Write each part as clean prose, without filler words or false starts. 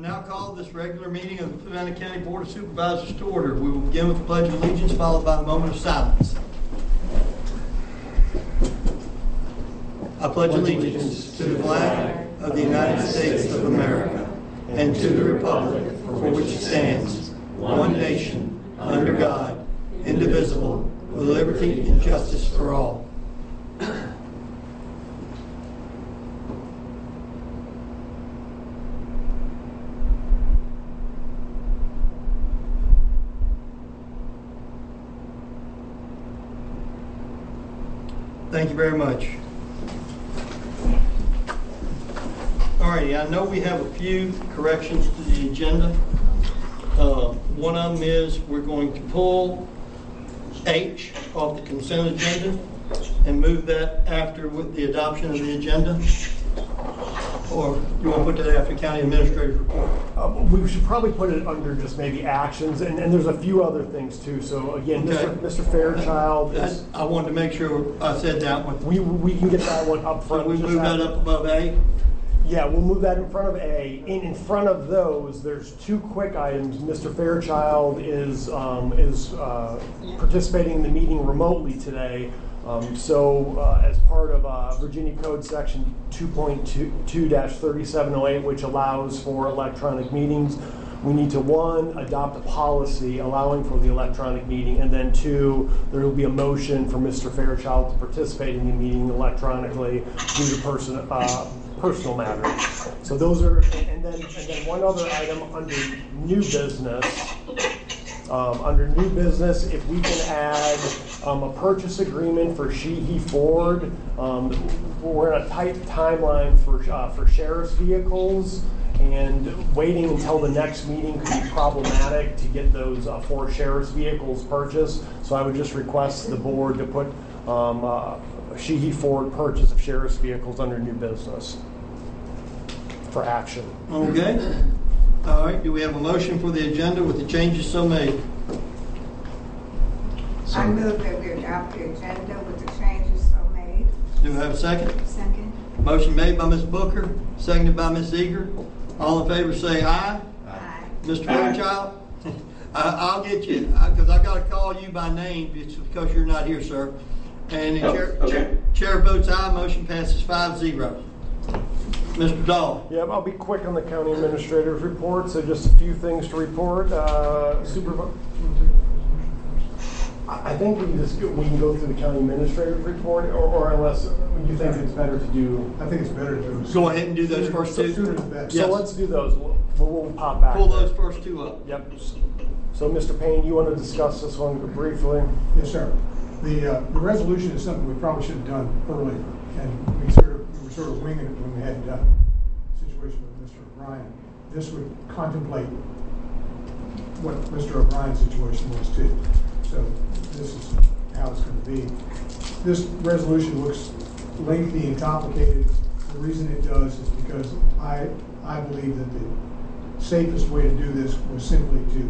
Now call this regular meeting of the Savannah County Board of Supervisors to order. We will begin with the Pledge of Allegiance, followed by a moment of silence. I pledge allegiance to the flag of the United States of America and to the republic for which it stands, one nation, under God, indivisible, with liberty and justice for all. Thank you very much. All righty, I know we have a few corrections to the agenda. One of them is we're going to pull H off the consent agenda and move that after with the adoption of the agenda. Or you want to put that after county administrator's report? We should probably put it under just maybe actions, and there's a few other things too. So again, okay. Mr. Fairchild is, I wanted to make sure I said that one. We can get that one up front. So we move that up above A? Yeah, we'll move that in front of A. In front of those, there's two quick items. Mr. Fairchild is participating in the meeting remotely today. As part of Virginia Code Section 2.2-3708, which allows for electronic meetings, we need to, one, adopt a policy allowing for the electronic meeting, and then two, there will be a motion for Mr. Fairchild to participate in the meeting electronically due to personal matters. So those are, and then one other item under new business. Under new business, if we can add a purchase agreement for Sheehy Ford. We're in a tight timeline for sheriff's vehicles, and waiting until the next meeting could be problematic to get those 4 sheriff's vehicles purchased. So I would just request the board to put Sheehy Ford purchase of sheriff's vehicles under new business for action. Okay. All right, do we have a motion for the agenda with the changes so made? I move that we adopt the agenda with the changes so made. Do we have a second? Second. Motion made by Ms. Booker, seconded by Ms. Eager. All in favor say aye. Aye. Mr. Fairchild? I'll get you, because I got to call you by name because you're not here, sir. And the chair votes aye, motion passes 5-0. Mr. Dahl. Yep, I'll be quick on the county administrator's report. So just a few things to report. I think we can go through the county administrator's report, or unless you think it's better to do. I think it's better to do. Go ahead and do those first two. Sooner the better. So let's do those. We'll pop back. Pull those first two up. Yep. So Mr. Payne, you want to discuss this one briefly? Yes, sir. The resolution is something we probably should have done earlier, and we were sort of winging it when we had the situation with Mr. O'Brien. This would contemplate what Mr. O'Brien's situation was too. So this is how it's going to be. This resolution looks lengthy and complicated. The reason it does is because I believe that the safest way to do this was simply to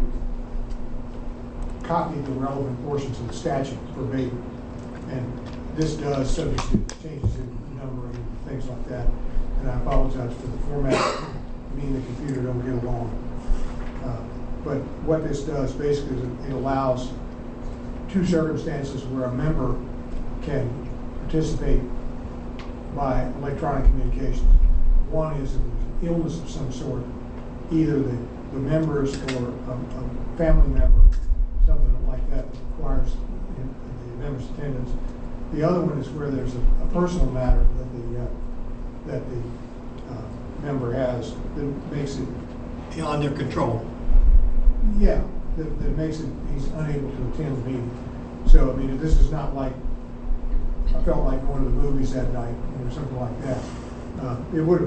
copy the relevant portions of the statute verbatim. And this does, subject to changes in numbering and things like that. And I apologize for the format. Me and the computer don't get along. But what this does basically is it allows 2 circumstances where a member can participate by electronic communications. One is an illness of some sort, either the members or a family member, something like that requires the member's attendance. The other one is where there's a personal matter that the member has that makes it On their control. Yeah, that makes it he's unable to attend the meeting. So I mean, this is not like I felt like going to the movies that night or something like that. It would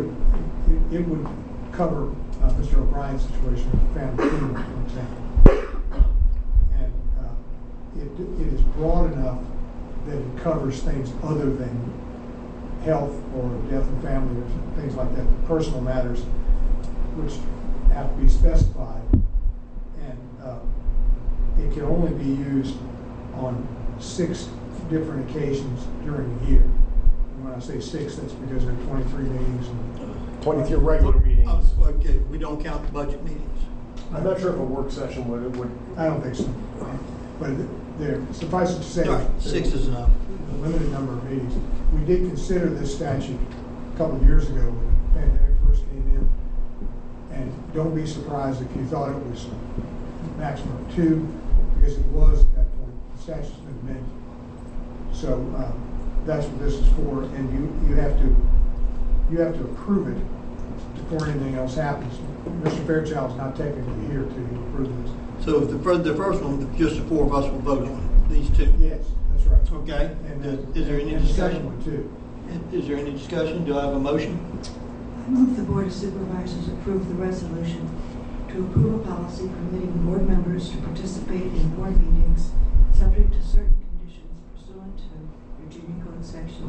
cover Mr. O'Brien's situation with the family funeral, for example. And it is broad enough that it covers things other than health or death in family or things like that, personal matters, which have to be specified. And it can only be used on 6 different occasions during the year. And when I say 6, that's because there are 23 meetings. And 23 regular meetings. meeting. Okay, we don't count the budget meetings. I'm not sure if a work session would. I don't think so. But there, suffice it to say. All right, 6 is enough. A limited number of meetings. We did consider this statute a couple of years ago when the pandemic first came in. And don't be surprised if you thought it was maximum of 2, because it was at that point. The statute's been amended. So that's what this is for, and you have to approve it before anything else happens. Mr. Fairchild's not technically here to approve this. So if the first one, just the 4 of us will vote on it, these 2. Yes, that's right. Okay, And is there any and the second discussion? one too. Is there any discussion? Do I have a motion? I move the Board of Supervisors approve the resolution to approve a policy permitting board members to participate in board meetings subject to certain conditions pursuant to Virginia Code Section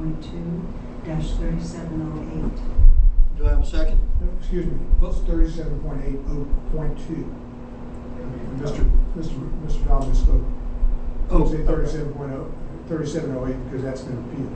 2.2-3708. Do I have a second? No, excuse me, it's 37.80.2. Mr. Dobbs spoke. Oh, Say 3708 because that's been appealed.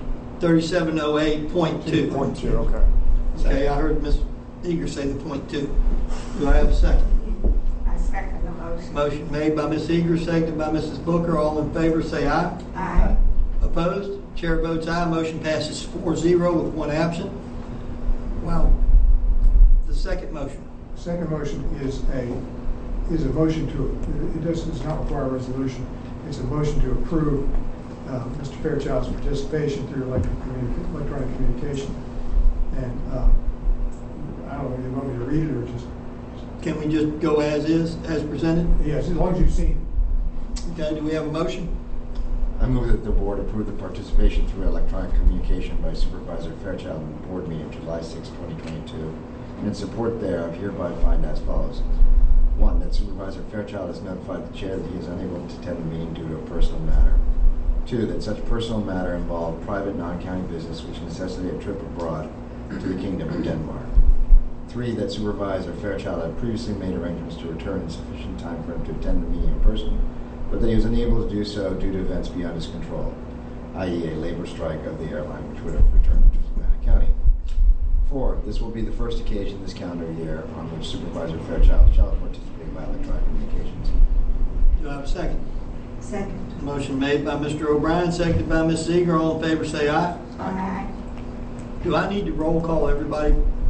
3708.2. Point 2, okay. Okay, I heard Ms. Eager say the .2. Do I have a second? I second the motion. Motion made by Ms. Eager, seconded by Mrs. Booker. All in favor, say aye. Aye. Opposed? Chair votes aye. Motion passes 4-0 with 1 absent. Wow. The second motion. Second motion is a motion to, does not require a resolution. It's a motion to approve Mr. Fairchild's participation through electronic communication. And I don't know if you want me to read it or just. Can we just go as is, as presented? Yes, as long as you've seen Okay, do we have a motion? I move that the board approve the participation through electronic communication by Supervisor Fairchild in the board meeting July 6, 2022, and in support thereof hereby find as follows. 1, that Supervisor Fairchild has notified the chair that he is unable to attend the meeting due to a personal matter. 2, that such personal matter involved private non-county business which necessitated a trip abroad to the Kingdom of Denmark. 3, that Supervisor Fairchild had previously made arrangements to return in sufficient time for him to attend the meeting in person, but that he was unable to do so due to events beyond his control, i.e. a labor strike of the airline which would have returned him to Savannah County. 4, this will be the first occasion this calendar year on which Supervisor Fairchild shall participate by electronic communications. Do I have a second? Second. Motion made by Mr. O'Brien, seconded by Ms. Eager. All in favor, say aye. Aye. Do I need to roll call everybody?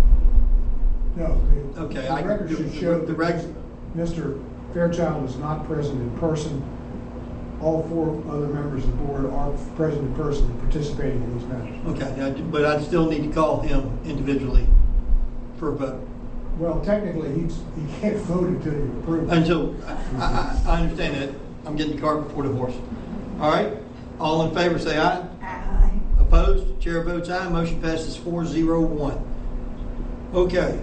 No. Okay, The record should show the that Mr. Fairchild is not present in person. All 4 other members of the board are present in person and participating in these matters. Okay, but I still need to call him individually for a vote. Well, technically, he can't vote until you approve it. Until, I understand that. I'm getting the cart before the horse. All right, all in favor, say aye. Aye. Opposed? Chair votes aye. Motion passes 4-0-1. Okay.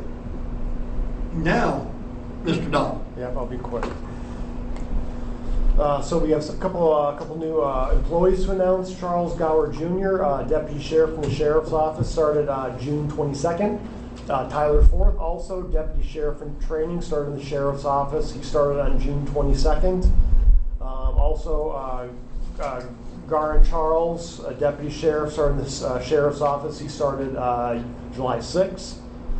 Now, Mr. Dahl. Yep, I'll be quick. So we have a couple new employees to announce. Charles Gower Jr., Deputy Sheriff from the Sheriff's Office, started June 22nd. Tyler Forth, also Deputy Sheriff in training, started in the Sheriff's Office. He started on June 22nd. Garin Charles, Deputy Sheriff, started in the Sheriff's Office. He started July 6th.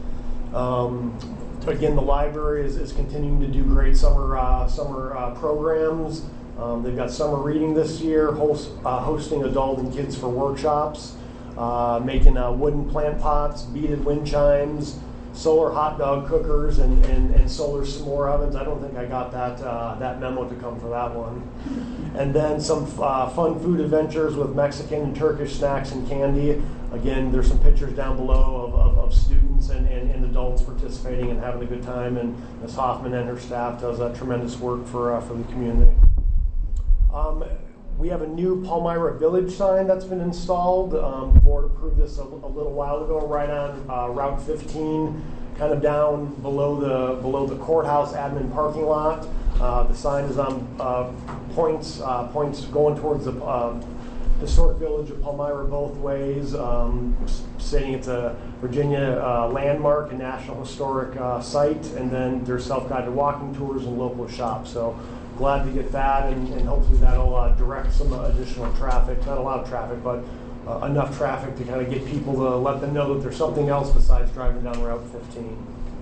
Again, the library is continuing to do great summer programs. They've got summer reading this year, hosting adult and kids for workshops, making wooden plant pots, beaded wind chimes, solar hot dog cookers, and solar s'more ovens. I don't think I got that memo to come for that one. And then some fun food adventures with Mexican and Turkish snacks and candy. Again, there's some pictures down below of students and adults participating and having a good time. And Ms. Hoffman and her staff does tremendous work for the community. We have a new Palmyra Village sign that's been installed. The board approved this a little while ago, right on Route 15, kind of down below the courthouse admin parking lot. The sign is on points going towards the historic village of Palmyra both ways, saying it's a Virginia landmark and National Historic Site, and then there's self-guided walking tours and local shops. So glad to get that, and hopefully that'll direct some additional traffic, not a lot of traffic, but enough traffic to kind of get people to let them know that there's something else besides driving down Route 15.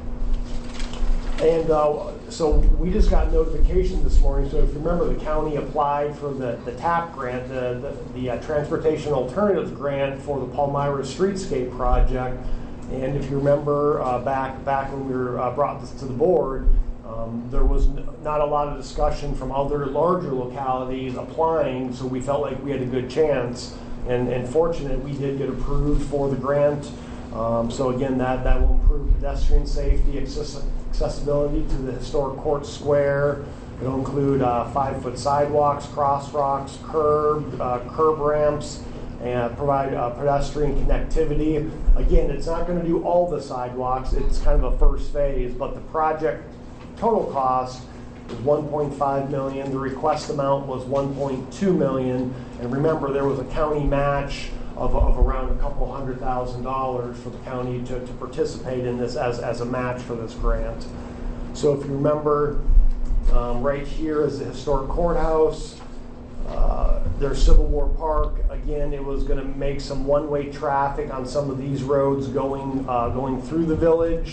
And so we just got notification this morning. So if you remember, the county applied for the TAP grant, the Transportation Alternatives Grant for the Palmyra Streetscape project. And if you remember, back when we were brought this to the board, there was not a lot of discussion from other larger localities applying, so we felt like we had a good chance. And fortunate, we did get approved for the grant. So again, that will improve pedestrian safety, accessibility to the historic Court Square. It'll include 5-foot sidewalks, crosswalks, curb ramps, and provide pedestrian connectivity. Again, it's not going to do all the sidewalks. It's kind of a first phase, but the project total cost is $1.5 million. The request amount was $1.2 million. And remember, there was a county match of around a couple $100,000 for the county to participate in this as a match for this grant. So if you remember, right here is the historic courthouse. There's Civil War Park. Again, it was going to make some one-way traffic on some of these roads going through the village,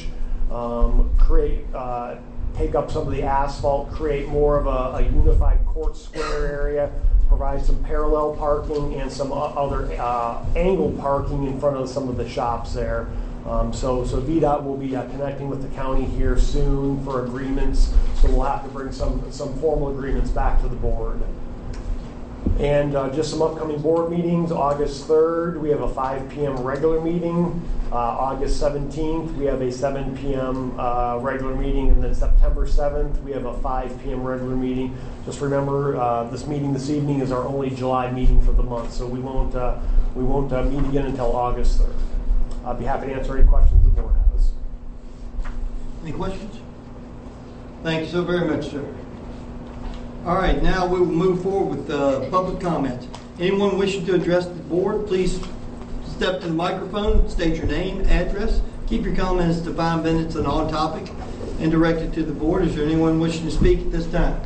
take up some of the asphalt, create more of a unified Court Square area, provide some parallel parking and some other angle parking in front of some of the shops there. So VDOT will be connecting with the county here soon for agreements. So we'll have to bring some formal agreements back to the board. And just some upcoming board meetings. August 3rd, we have a 5 p.m. regular meeting. August 17th, we have a 7 p.m. Regular meeting. And then September 7th, we have a 5 p.m. regular meeting. Just remember, this meeting this evening is our only July meeting for the month, so we won't meet again until August 3rd. I'll be happy to answer any questions the board has. Any questions? Thank you so very much, sir. All right, now we will move forward with public comments. Anyone wishing to address the board, please step to the microphone, state your name, address, keep your comments to 5 minutes and on topic, and direct it to the board. Is there anyone wishing to speak at this time?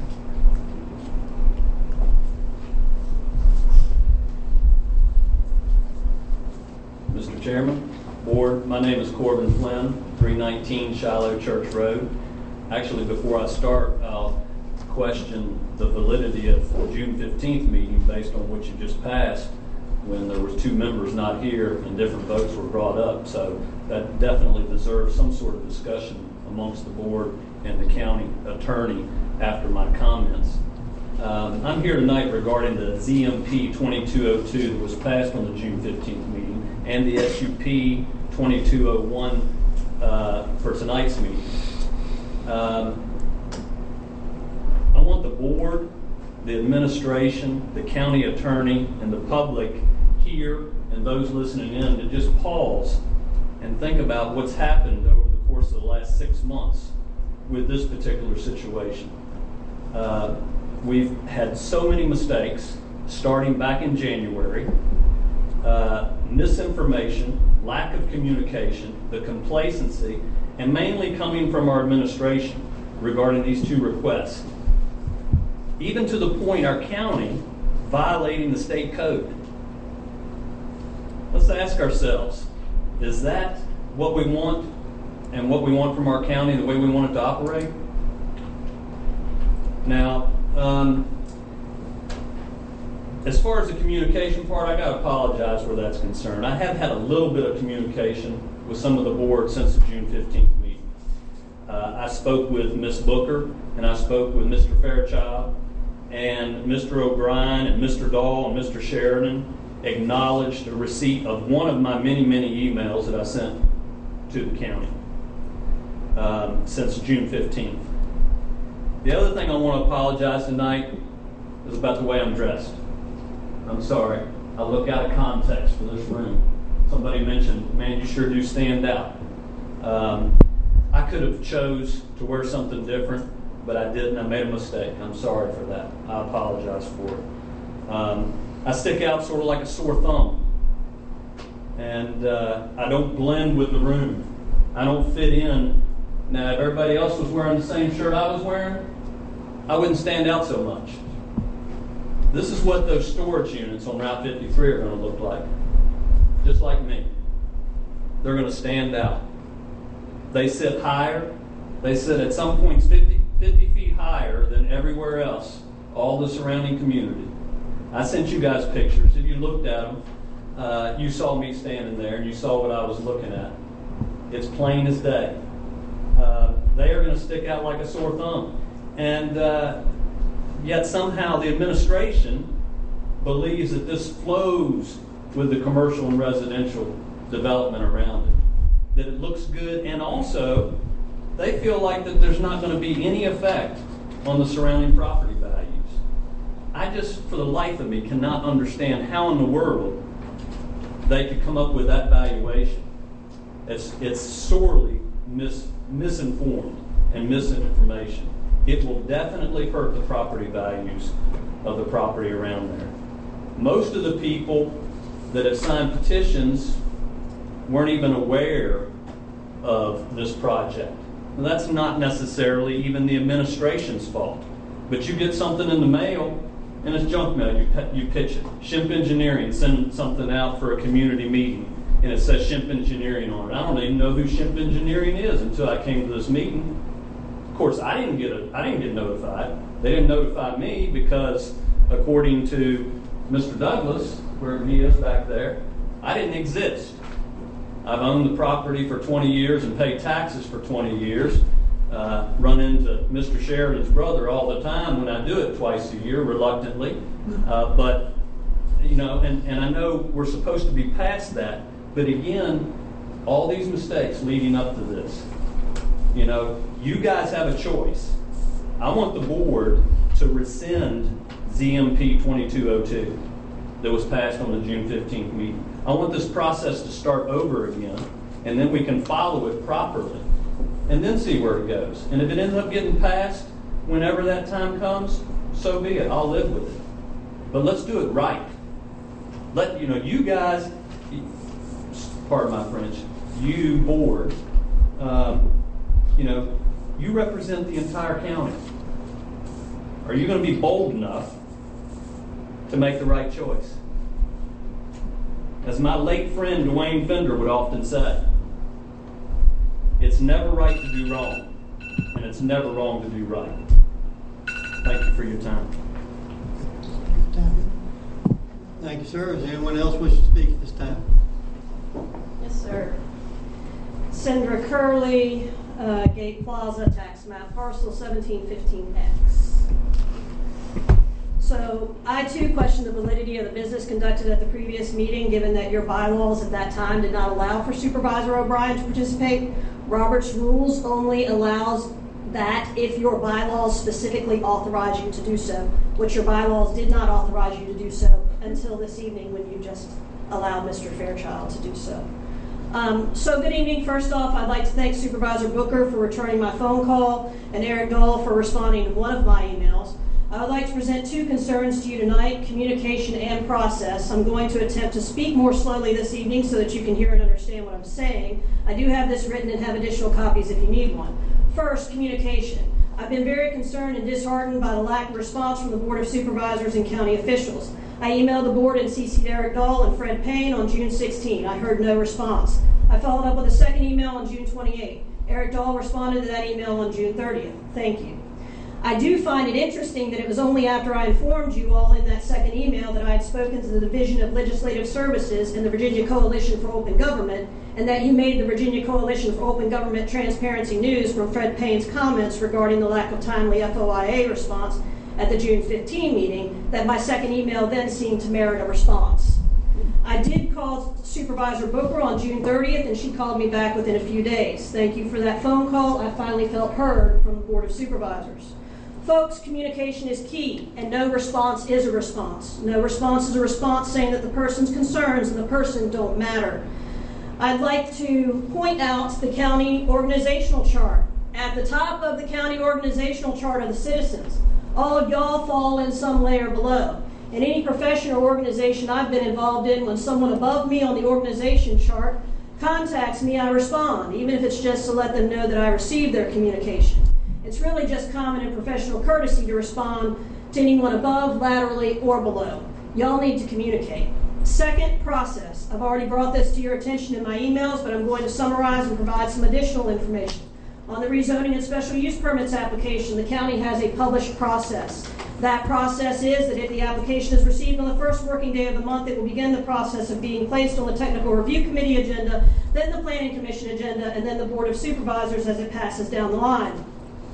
Mr. Chairman, Board, my name is Corbin Flynn, 319 Shiloh Church Road. Actually, before I start, I'll question the validity of the June 15th meeting based on what you just passed, when there was 2 members not here and different votes were brought up. So that definitely deserves some sort of discussion amongst the board and the county attorney after my comments. I'm here tonight regarding the ZMP 2202 that was passed on the June 15th meeting and the SUP 2201 for tonight's meeting. I want the board, the administration, the county attorney, and the public here and those listening in to just pause and think about what's happened over the course of the last 6 months with this particular situation. We've had so many mistakes starting back in January, misinformation, lack of communication, the complacency, and mainly coming from our administration regarding these 2 requests. Even to the point our county violating the state code. Let's ask ourselves, is that what we want and what we want from our county, the way we want it to operate? Now, as far as the communication part, I got to apologize where that's concerned. I have had a little bit of communication with some of the board since the June 15th meeting. I spoke with Ms. Booker and I spoke with Mr. Fairchild, and Mr. O'Brien and Mr. Dahl and Mr. Sheridan acknowledged the receipt of one of my many, many emails that I sent to the county since June 15th. The other thing I want to apologize tonight is about the way I'm dressed. I'm sorry. I look out of context for this room. Somebody mentioned, man, you sure do stand out. I could have chose to wear something different, but I didn't. I made a mistake. I'm sorry for that. I apologize for it. I stick out sort of like a sore thumb. And I don't blend with the room. I don't fit in. Now, if everybody else was wearing the same shirt I was wearing, I wouldn't stand out so much. This is what those storage units on Route 53 are going to look like. just like me. They're going to stand out. They sit higher. They sit at some points 50 feet higher than everywhere else, all the surrounding community. I sent you guys pictures. If you looked at them, you saw me standing there and you saw what I was looking at. It's plain as day. They are going to stick out like a sore thumb. And yet somehow the administration believes that this flows with the commercial and residential development around it, that it looks good, and also they feel like that there's not going to be any effect on the surrounding property values. I just, for the life of me, cannot understand how in the world they could come up with that valuation. It's sorely misinformed and misinformation. It will definitely hurt the property values of the property around there. Most of the people that have signed petitions weren't even aware of this project. And that's not necessarily even the administration's fault. But you get something in the mail, and it's junk mail. You pitch it. Shimp Engineering send something out for a community meeting, and it says Shimp Engineering on it. I don't even know who Shimp Engineering is until I came to this meeting. Of course, I didn't get notified. They didn't notify me because, according to Mr. Douglas, where he is back there, I didn't exist. I've owned the property for 20 years and paid taxes for 20 years. Run into Mr. Sheridan's brother all the time when I do it twice a year, reluctantly. But, you know, and I know we're supposed to be past that. But again, all these mistakes leading up to this, you know, you guys have a choice. I want the board to rescind ZMP 2202 that was passed on the June 15th meeting. I want this process to start over again, and then we can follow it properly, and then see where it goes. And if it ends up getting passed whenever that time comes, so be it. I'll live with it. But let's do it right. You guys, pardon my French, you board, you represent the entire county. Are you going to be bold enough to make the right choice? As my late friend Dwayne Fender would often say, it's never right to do wrong, and it's never wrong to do right. Thank you for your time. Thank you, sir. Does anyone else wish to speak at this time? Yes, sir. Sandra Curley, Gate Plaza, tax map, parcel 1715X. So I too question the validity of the business conducted at the previous meeting, given that your bylaws at that time did not allow for Supervisor O'Brien to participate. Robert's rules only allows that if your bylaws specifically authorize you to do so, which your bylaws did not authorize you to do so until this evening when you just allowed Mr. Fairchild to do so. So good evening. First off, I'd like to thank Supervisor Booker for returning my phone call and Eric Dahl for responding to one of my emails. I would like to present two concerns to you tonight, communication and process. I'm going to attempt to speak more slowly this evening so that you can hear and understand what I'm saying. I do have this written and have additional copies if you need one. First, communication. I've been very concerned and disheartened by the lack of response from the Board of Supervisors and county officials. I emailed the board and CC'd Eric Dahl and Fred Payne on June 16. I heard no response. I followed up with a second email on June 28. Eric Dahl responded to that email on June 30th. Thank you. I do find it interesting that it was only after I informed you all in that second email that I had spoken to the Division of Legislative Services in the Virginia Coalition for Open Government, and that you made the Virginia Coalition for Open Government Transparency news from Fred Payne's comments regarding the lack of timely FOIA response at the June 15 meeting, that my second email then seemed to merit a response. I did call Supervisor Booker on June 30th, and she called me back within a few days. Thank you for that phone call. I finally felt heard from the Board of Supervisors. Folks, communication is key, and no response is a response. No response is a response saying that the person's concerns and the person don't matter. I'd like to point out the county organizational chart. At the top of the county organizational chart are the citizens. All of y'all fall in some layer below. In any profession or organization I've been involved in, when someone above me on the organization chart contacts me, I respond, even if it's just to let them know that I received their communication. It's really just common and professional courtesy to respond to anyone above, laterally, or below. Y'all need to communicate. Second, process. I've already brought this to your attention in my emails, but I'm going to summarize and provide some additional information. On the rezoning and special use permits application, the county has a published process. That process is that if the application is received on the first working day of the month, it will begin the process of being placed on the technical review committee agenda, then the planning commission agenda, and then the board of supervisors as it passes down the line.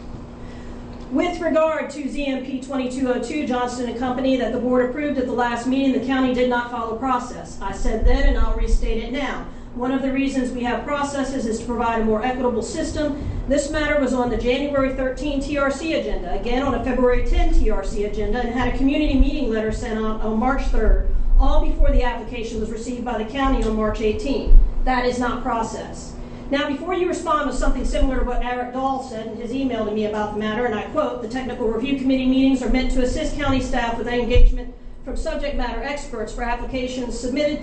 With regard to ZMP 2202 Johnston and Company that the board approved at the last meeting, the county did not follow process. I said then, and I'll restate it now. One of the reasons we have processes is to provide a more equitable system. This matter was on the January 13 TRC agenda, again on a February 10 TRC agenda, and had a community meeting letter sent out on March 3rd, all before the application was received by the county on March 18. That is not process. Now, before you respond with something similar to what Eric Dahl said in his email to me about the matter, and I quote, "The technical review committee meetings are meant to assist county staff with engagement from subject matter experts for applications submitted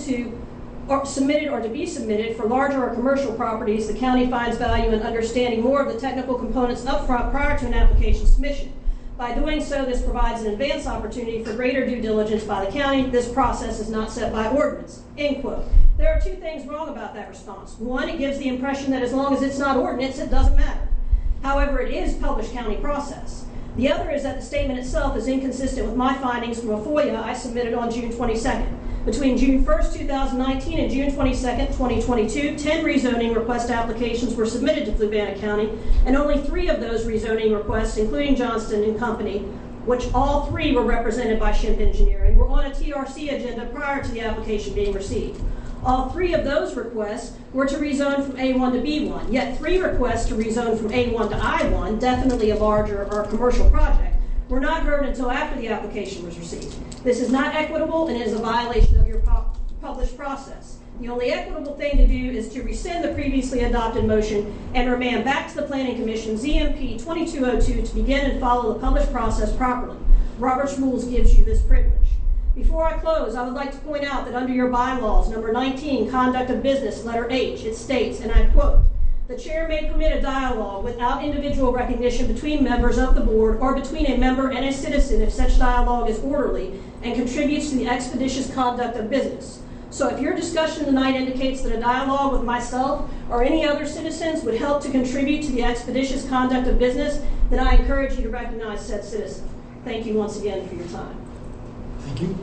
or to be submitted for larger or commercial properties. The county finds value in understanding more of the technical components up front prior to an application submission. By doing so, this provides an advance opportunity for greater due diligence by the county. This process is not set by ordinance." End quote. There are two things wrong about that response. One, it gives the impression that as long as it's not ordinance, it doesn't matter. However, it is published county process. The other is that the statement itself is inconsistent with my findings from a FOIA I submitted on June 22nd. Between June 1st, 2019 and June 22nd, 2022, 10 rezoning request applications were submitted to Fluvanna County, and only 3 of those rezoning requests, including Johnston and Company, which all 3 were represented by Shimp Engineering, were on a TRC agenda prior to the application being received. All 3 of those requests were to rezone from A1 to B1, yet 3 requests to rezone from A1 to I1, definitely a larger or commercial project, were not heard until after the application was received. This is not equitable and is a violation of your published process. The only equitable thing to do is to rescind the previously adopted motion and remand back to the Planning Commission ZMP 2202 to begin and follow the published process properly. Robert's Rules gives you this privilege. Before I close, I would like to point out that under your bylaws, number 19, Conduct of Business, letter H, it states, and I quote, "The chair may permit a dialogue without individual recognition between members of the board or between a member and a citizen if such dialogue is orderly and contributes to the expeditious conduct of business." So if your discussion tonight indicates that a dialogue with myself or any other citizens would help to contribute to the expeditious conduct of business, then I encourage you to recognize said citizen. Thank you once again for your time. Thank you.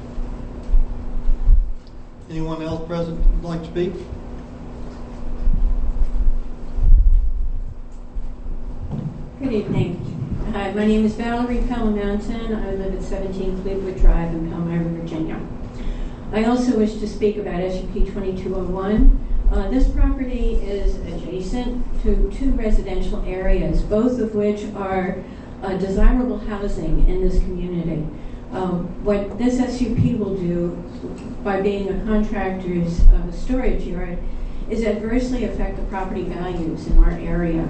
Anyone else present would like to speak? Good evening. My name is Valerie Palamountain. I live at 17 Clevewood Drive in Palmyra, Virginia. I also wish to speak about SUP 2201. This property is adjacent to 2 residential areas, both of which are desirable housing in this community. What this SUP will do, by being a contractor's storage yard, is adversely affect the property values in our area.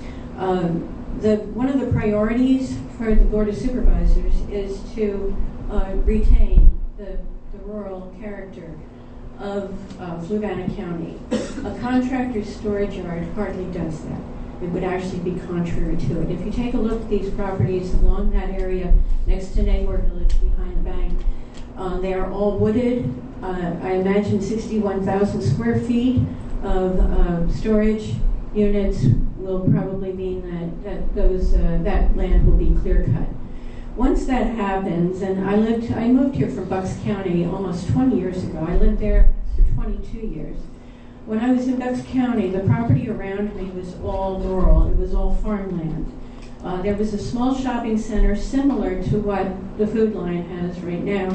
One of the priorities for the Board of Supervisors is to retain the rural character of Fluvanna County. A contractor's storage yard hardly does that. It would actually be contrary to it. If you take a look at these properties along that area next to Nahor Village behind the bank, they are all wooded. I imagine 61,000 square feet of storage units will probably mean that land will be clear cut. Once that happens, and I moved here from Bucks County almost 20 years ago. I lived there for 22 years. When I was in Bucks County, the property around me was all rural. It was all farmland. There was a small shopping center similar to what the Food Line has right now.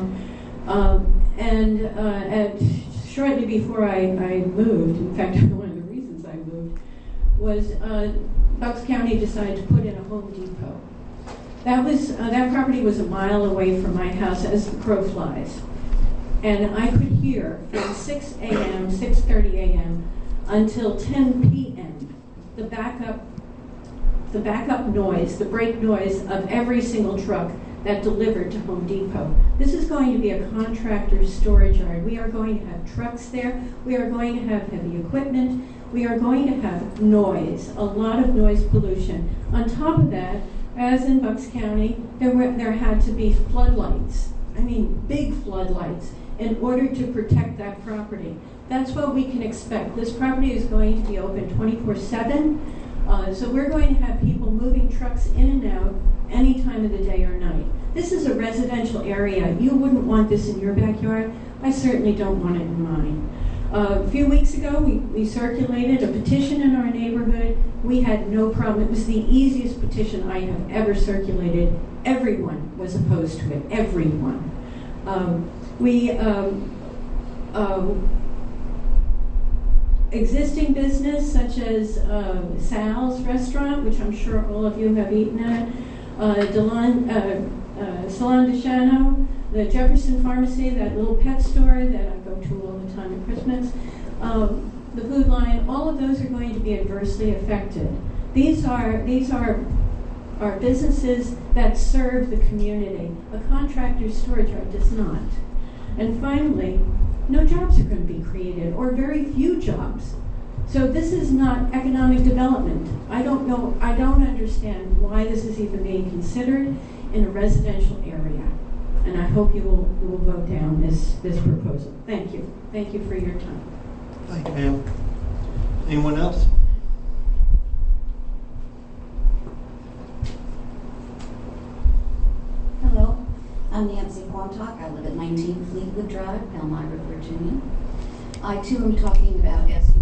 Shortly before I moved, in fact, one of the reasons I moved, was Bucks County decided to put in a Home Depot. That property was a mile away from my house as the crow flies. And I could hear from 6 a.m., 6:30 a.m. until 10 p.m. the backup noise, the brake noise of every single truck that delivered to Home Depot. This is going to be a contractor's storage yard. We are going to have trucks there. We are going to have heavy equipment. We are going to have noise, a lot of noise pollution. On top of that, as in Bucks County, there had to be floodlights. I mean, big floodlights in order to protect that property. That's what we can expect. This property is going to be open 24/7, so we're going to have people moving trucks in and out any time of the day or night. This is a residential area. You wouldn't want this in your backyard. I certainly don't want it in mine. A few weeks ago, we circulated a petition in our neighborhood. We had no problem. It was the easiest petition I have ever circulated. Everyone was opposed to it. Everyone. Existing business such as Sal's Restaurant, which I'm sure all of you have eaten at, Salon de Chano, the Jefferson Pharmacy, that little pet store that I go to all the time at Christmas, the Food Lion, all of those are going to be adversely affected. These are businesses that serve the community. A contractor's storage yard does not. And finally, no jobs are going to be created, or very few jobs. So this is not economic development. I don't understand why this is even being considered in a residential area. And I hope you will vote down this proposal. Thank you. Thank you for your time. Thank you, ma'am. Anyone else? Hello, I'm Nancy Quantock. I live at 19 Fleetwood Drive, Elmira, Virginia. I too am talking about SUP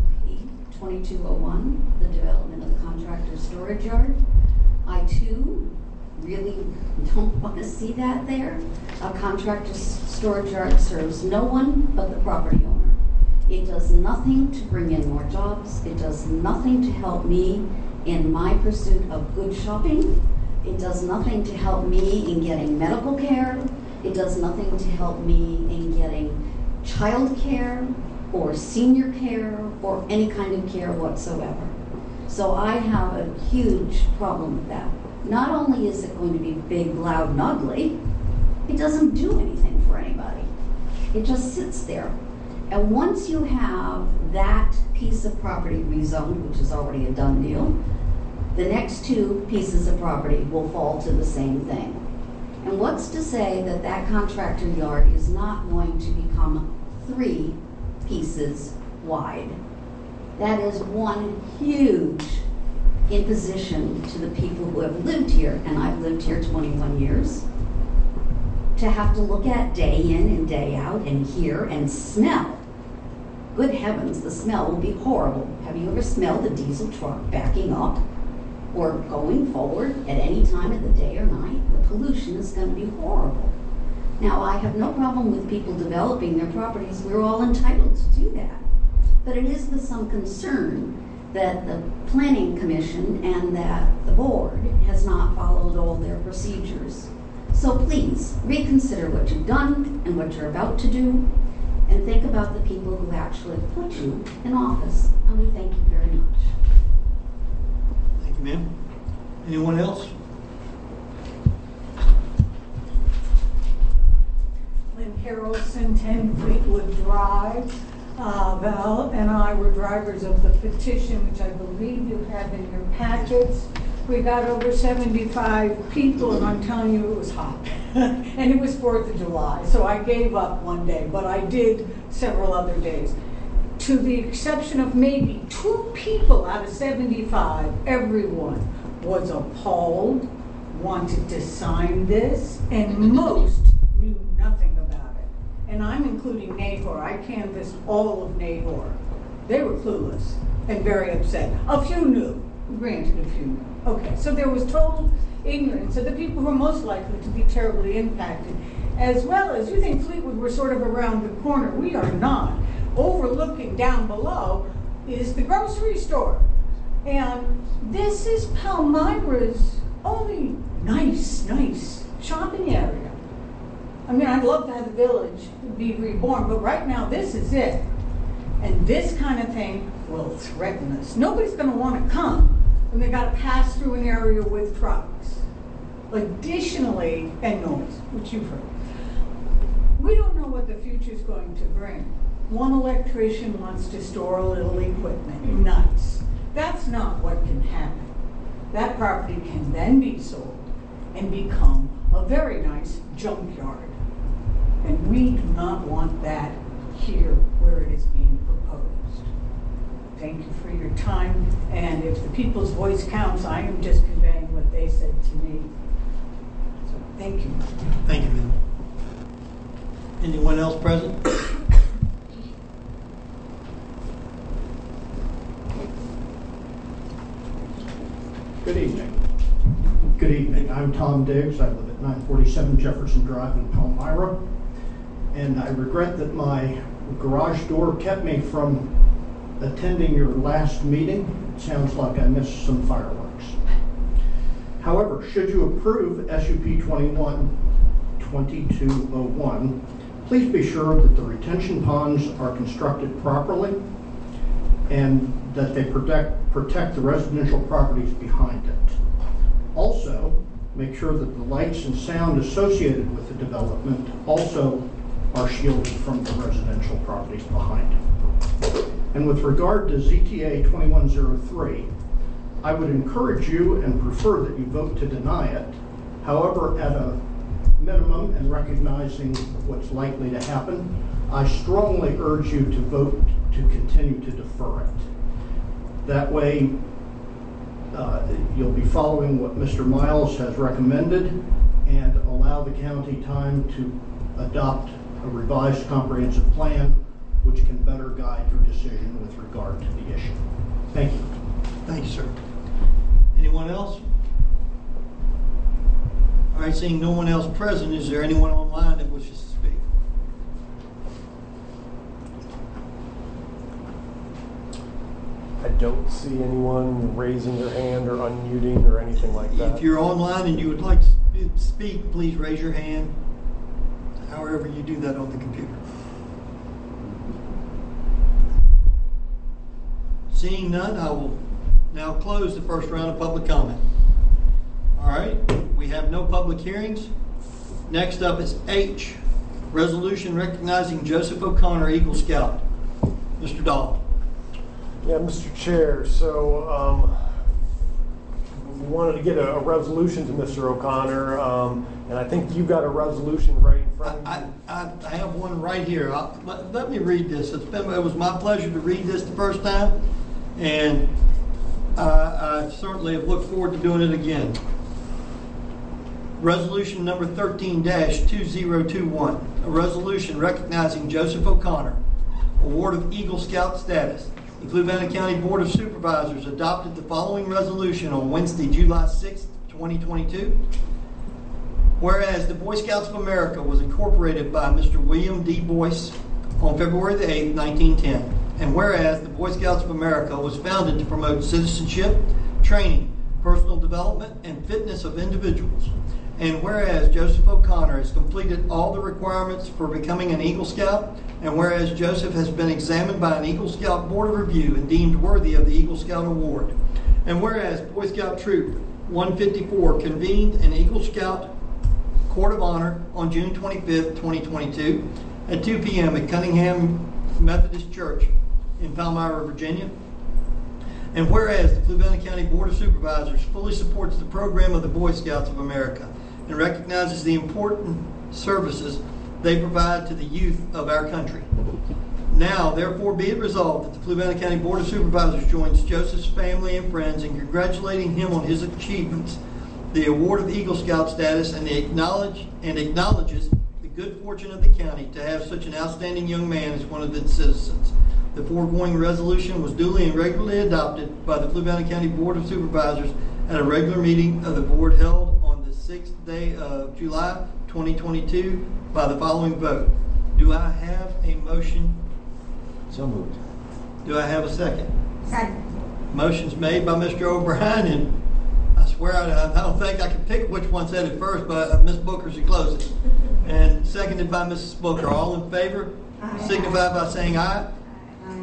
2201, the development of the contractor storage yard. I too really don't want to see that there. A contractor storage yard serves no one but the property owner. It does nothing to bring in more jobs. It does nothing to help me in my pursuit of good shopping. It does nothing to help me in getting medical care. It does nothing to help me in getting child care or senior care or any kind of care whatsoever. So I have a huge problem with that. Not only is it going to be big, loud, and ugly, it doesn't do anything for anybody. It just sits there. And once you have that piece of property rezoned, which is already a done deal, the next two pieces of property will fall to the same thing. And what's to say that that contractor yard is not going to become 3 pieces wide? That is one huge imposition to the people who have lived here, and I've lived here 21 years, to have to look at day in and day out and hear and smell. Good heavens, the smell will be horrible. Have you ever smelled a diesel truck backing up or going forward at any time of the day or night? The pollution is going to be horrible. Now, I have no problem with people developing their properties. We're all entitled to do that. But it is with some concern that the Planning Commission and that the board has not followed all their procedures. So please, reconsider what you've done and what you're about to do, and think about the people who actually put you in office. And we thank you very much. Thank you, ma'am. Anyone else? Lynn Harrelson, 10 Fleetwood Drive. Val and I were drivers of the petition, which I believe you have in your packets. We got over 75 people, and I'm telling you, it was hot. And it was 4th of July, so I gave up one day, but I did several other days. To the exception of maybe 2 people out of 75, everyone was appalled, wanted to sign this, and most knew nothing about it. And I'm including Nahor. I canvassed all of Nahor. They were clueless and very upset. A few knew, granted a few knew. Okay, so there was total ignorance of the people who are most likely to be terribly impacted. As well as, you think Fleetwood were sort of around the corner. We are not. Overlooking down below is the grocery store. And this is Palmyra's only nice shopping area. I mean, I'd love to have the village be reborn, but right now this is it. And this kind of thing will threaten us. Nobody's going to want to come when they got to pass through an area with trucks. Additionally, and noise, which you've heard. We don't know what the future is going to bring. One electrician wants to store a little equipment. Nice. That's not what can happen. That property can then be sold and become a very nice junkyard. And we do not want that here where it is being proposed. Thank you for your time, and if the people's voice counts, I am just conveying what they said to me. So, thank you. Thank you, ma'am. Anyone else present? Good evening. Good evening. I'm Tom Diggs. I live at 947 Jefferson Drive in Palmyra. And I regret that my garage door kept me from attending your last meeting. It sounds like I missed some fireworks. However, should you approve SUP 21-2201, please be sure that the retention ponds are constructed properly and that they protect the residential properties behind it. Also, make sure that the lights and sound associated with the development also are shielded from the residential properties behind it. And with regard to ZTA 2103, I would encourage you and prefer that you vote to deny it. However, at a minimum, and recognizing what's likely to happen, I strongly urge you to vote to continue to defer it. That way, you'll be following what Mr. Miles has recommended and allow the county time to adopt a revised comprehensive plan which can better guide your decision with regard to the issue. Thank you. Thank you, sir. Anyone else? All right, seeing no one else present, is there anyone online that wishes to speak? I don't see anyone raising their hand or unmuting or anything like that. If you're online and you would like to speak, please raise your hand. However you do that on the computer. Seeing none, I will now close the first round of public comment. All right, we have no public hearings. Next up is H, resolution recognizing Joseph O'Connor, Eagle Scout. Mr. Dahl. Yeah, Mr. Chair, so we wanted to get a resolution to Mr. O'Connor, and I think you've got a resolution right in front of you. I have one right here. Let me read this. It was my pleasure to read this the first time, and I certainly have looked forward to doing it again. Resolution number 13-2021, a resolution recognizing Joseph O'Connor, award of Eagle Scout status. The Fluvanna County Board of Supervisors adopted the following resolution on Wednesday, July 6, 2022. Whereas the Boy Scouts of America was incorporated by Mr. William D. Boyce on February the 8th, 1910. And whereas the Boy Scouts of America was founded to promote citizenship, training, personal development, and fitness of individuals. And whereas Joseph O'Connor has completed all the requirements for becoming an Eagle Scout, and whereas Joseph has been examined by an Eagle Scout Board of Review and deemed worthy of the Eagle Scout Award, and whereas Boy Scout Troop 154 convened an Eagle Scout Court of Honor on June 25th, 2022 at 2 p.m. at Cunningham Methodist Church in Palmyra, Virginia. And whereas the Fluvanna County Board of Supervisors fully supports the program of the Boy Scouts of America and recognizes the important services they provide to the youth of our country. Now, therefore, be it resolved that the Fluvanna County Board of Supervisors joins Joseph's family and friends in congratulating him on his achievements, the award of Eagle Scout status, and acknowledges the good fortune of the county to have such an outstanding young man as one of its citizens. The foregoing resolution was duly and regularly adopted by the Fluvanna County Board of Supervisors at a regular meeting of the board held on the 6th day of July 2022 by the following vote. Do I have a motion? So moved. Do I have a second? Second. Motion's made by Mr. O'Brien, and I swear I don't think I can pick which one said it first, but Ms. Booker should close it. And seconded by Mrs. Booker. All in favor? Aye. Signify by saying aye. Aye.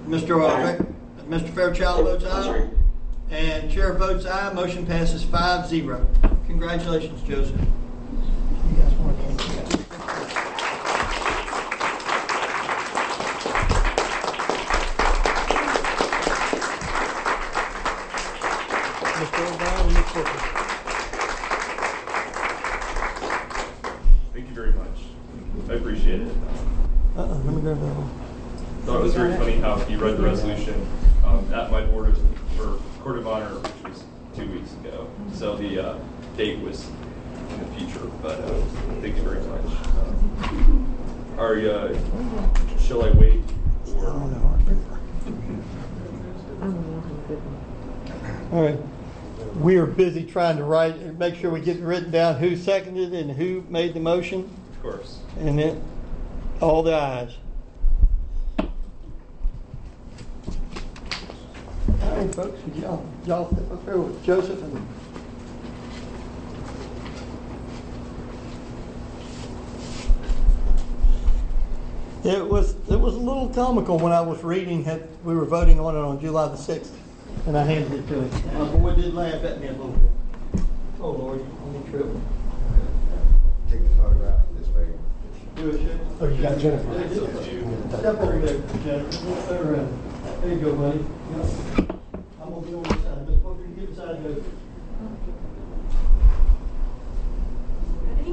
Mr. Fairchild votes aye. And chair votes aye. Motion passes 5-0. Congratulations, Joseph. You guys want to come together? Mr. O'Brien, Ms. Booker. Thank you very much. I appreciate it. Let me go down. Thought it was very funny how he read the resolution at my board or court of honor, which was 2 weeks ago. So the date was in the future, but thank you very much. Shall I wait or? All right. We are busy trying to write and make sure we get written down who seconded and who made the motion. Of course. And then all the ayes. All right, folks, would y'all step up there with Joseph and It was a little comical when I was reading we were voting on it on July the 6th, and I handed it to him. My boy did laugh at me a little bit. Oh Lord, on the trip. Take the photograph this way. Do it, Chip. Oh, you got Jennifer. Step over there, Jennifer. Let's turn around. There you go, buddy. I'm gonna be on this side. Miss Booker, you give the side go. Ready?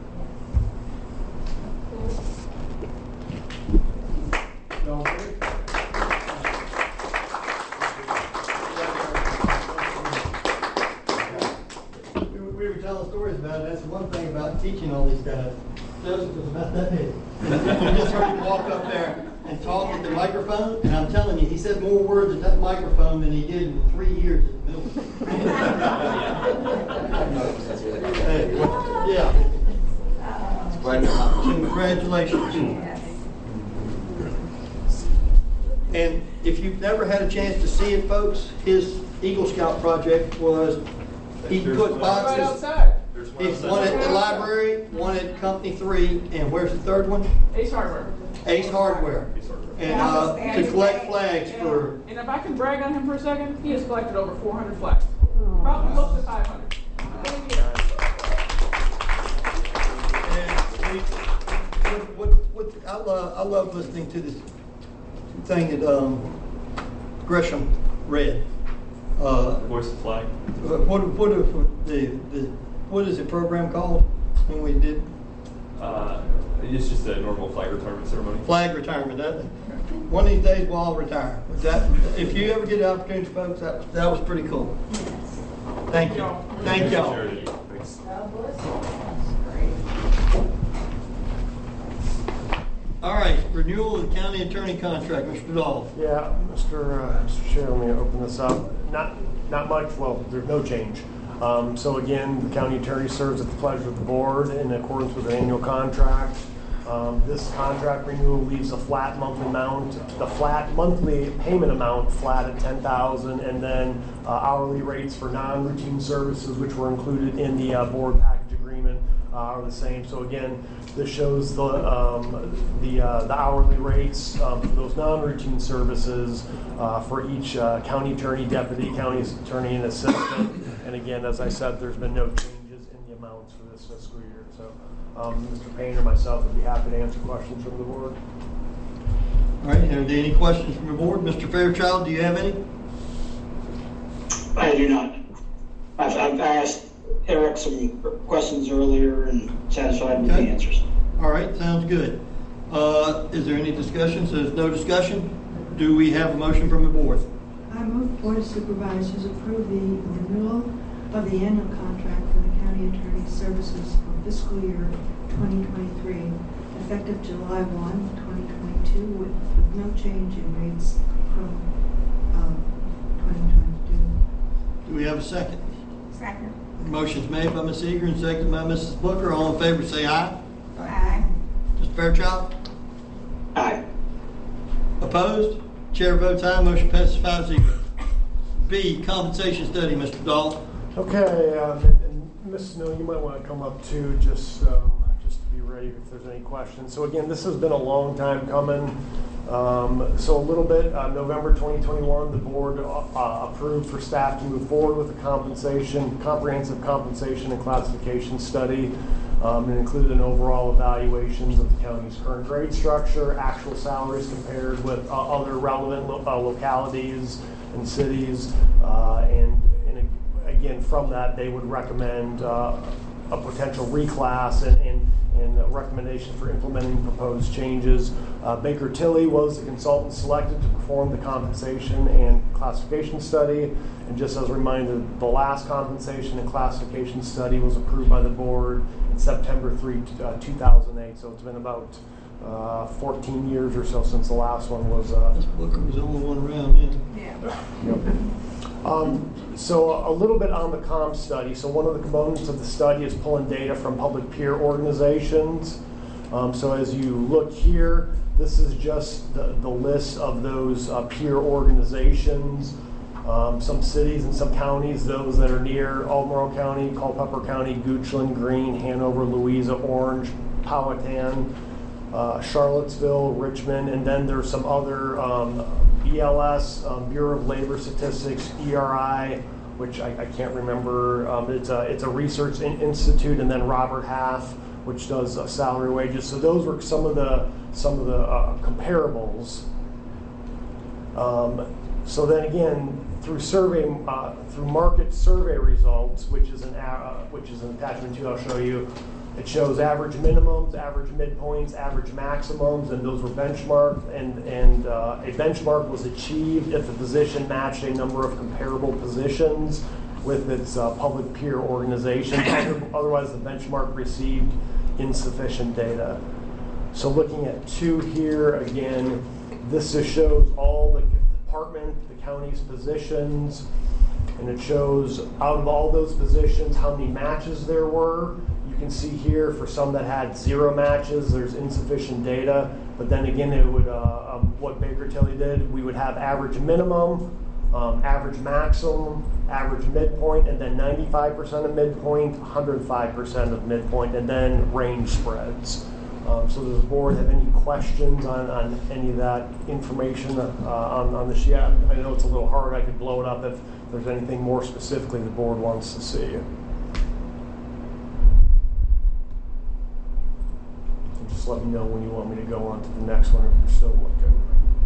We were telling stories about it. That's the one thing about teaching all these guys. Joseph was about that big. I just heard him walk up there and talk at the microphone, and I'm telling you, he said more words at that microphone than he did in 3 years at the middle school. Yeah. Congratulations. And if you've never had a chance to see it, folks, his Eagle Scout project was, he put boxes. He's one at the library, one at Company 3, and where's the third one? Ace Hardware. Ace Hardware. And to collect flags for. And if I can brag on him for a second, he has collected over 400 flags. Probably close to 500. I love listening to this thing that Gresham read. Voice of Flag. What is the program called when we did? It's just a normal flag retirement ceremony. Flag retirement. One of these days we'll all retire. If you ever get the opportunity, folks, that was pretty cool. Thank you. Thank y'all. Thanks. All right, renewal of the county attorney contract, Mr. Dahl. Yeah, Mr. Chair, let me open this up. Not much, well, there's no change. So again, the county attorney serves at the pleasure of the board in accordance with the annual contract. This contract renewal leaves a flat monthly amount, the flat monthly payment amount flat at $10,000, and then hourly rates for non-routine services, which were included in the board package agreement, are the same. So again, this shows the hourly rates for those non-routine services for each county attorney, deputy county attorney, and assistant. And again, as I said, there's been no changes in the amounts for this fiscal year. So Mr. Payne or myself would be happy to answer questions from the board. All right, are there any questions from the board? Mr. Fairchild, do you have any? I do not. I've asked Eric some questions earlier and satisfied with the answers. All right, sounds good. Is there any discussion? So there's no discussion. Do we have a motion from the board? I move the Board of Supervisors approve the renewal of the annual contract for the county attorney services for fiscal year 2023, effective July 1, 2022, with no change in rates from 2022. Do we have a second? Second. Motion's made by Ms. Eager and seconded by Mrs. Booker. All in favor say aye. Aye. Mr. Fairchild? Aye. Opposed? Chair votes aye. Motion passes 5-0. B, compensation study, Mr. Dahl. Okay, and Ms. Snow, you might want to come up too, just to be ready if there's any questions. So again, this has been a long time coming. So a little bit, November 2021, the board approved for staff to move forward with a comprehensive compensation and classification study. It included an overall evaluations of the county's current grade structure, actual salaries compared with other relevant localities and cities, and again, from that, they would recommend a potential reclass and recommendations for implementing proposed changes. Baker Tilly was the consultant selected to perform the compensation and classification study. And just as a reminder, the last compensation and classification study was approved by the board in September 3, 2008. So it's been about 14 years or so since the last one was. Booker was the only one around then. Yeah. Yep. So a little bit on the comp study. So one of the components of the study is pulling data from public peer organizations. So as you look here, this is just the list of those peer organizations. Some cities and some counties, those that are near Albemarle County, Culpeper County, Goochland, Greene, Hanover, Louisa, Orange, Powhatan, Charlottesville, Richmond, and then there's some other BLS, Bureau of Labor Statistics, ERI, which I can't remember. It's a research institute, and then Robert Half, which does salary wages. So those were some of the comparables. So then again, through market survey results, which is an attachment 2 I'll show you. It shows average minimums, average midpoints, average maximums, and those were benchmarked. And a benchmark was achieved if the position matched a number of comparable positions with its public peer organization. Otherwise, the benchmark received insufficient data. So looking at 2 here, again, this just shows all the department, the county's positions, and it shows out of all those positions how many matches there were. You can see here for some that had 0 matches, there's insufficient data. But then again, it would what Baker Tilly did, we would have average minimum, average maximum, average midpoint, and then 95% of midpoint, 105% of midpoint, and then range spreads. So does the board have any questions on any of that information on the sheet? I know it's a little hard. I could blow it up if there's anything more specifically the board wants to see. Just let me know when you want me to go on to the next one if you're still looking.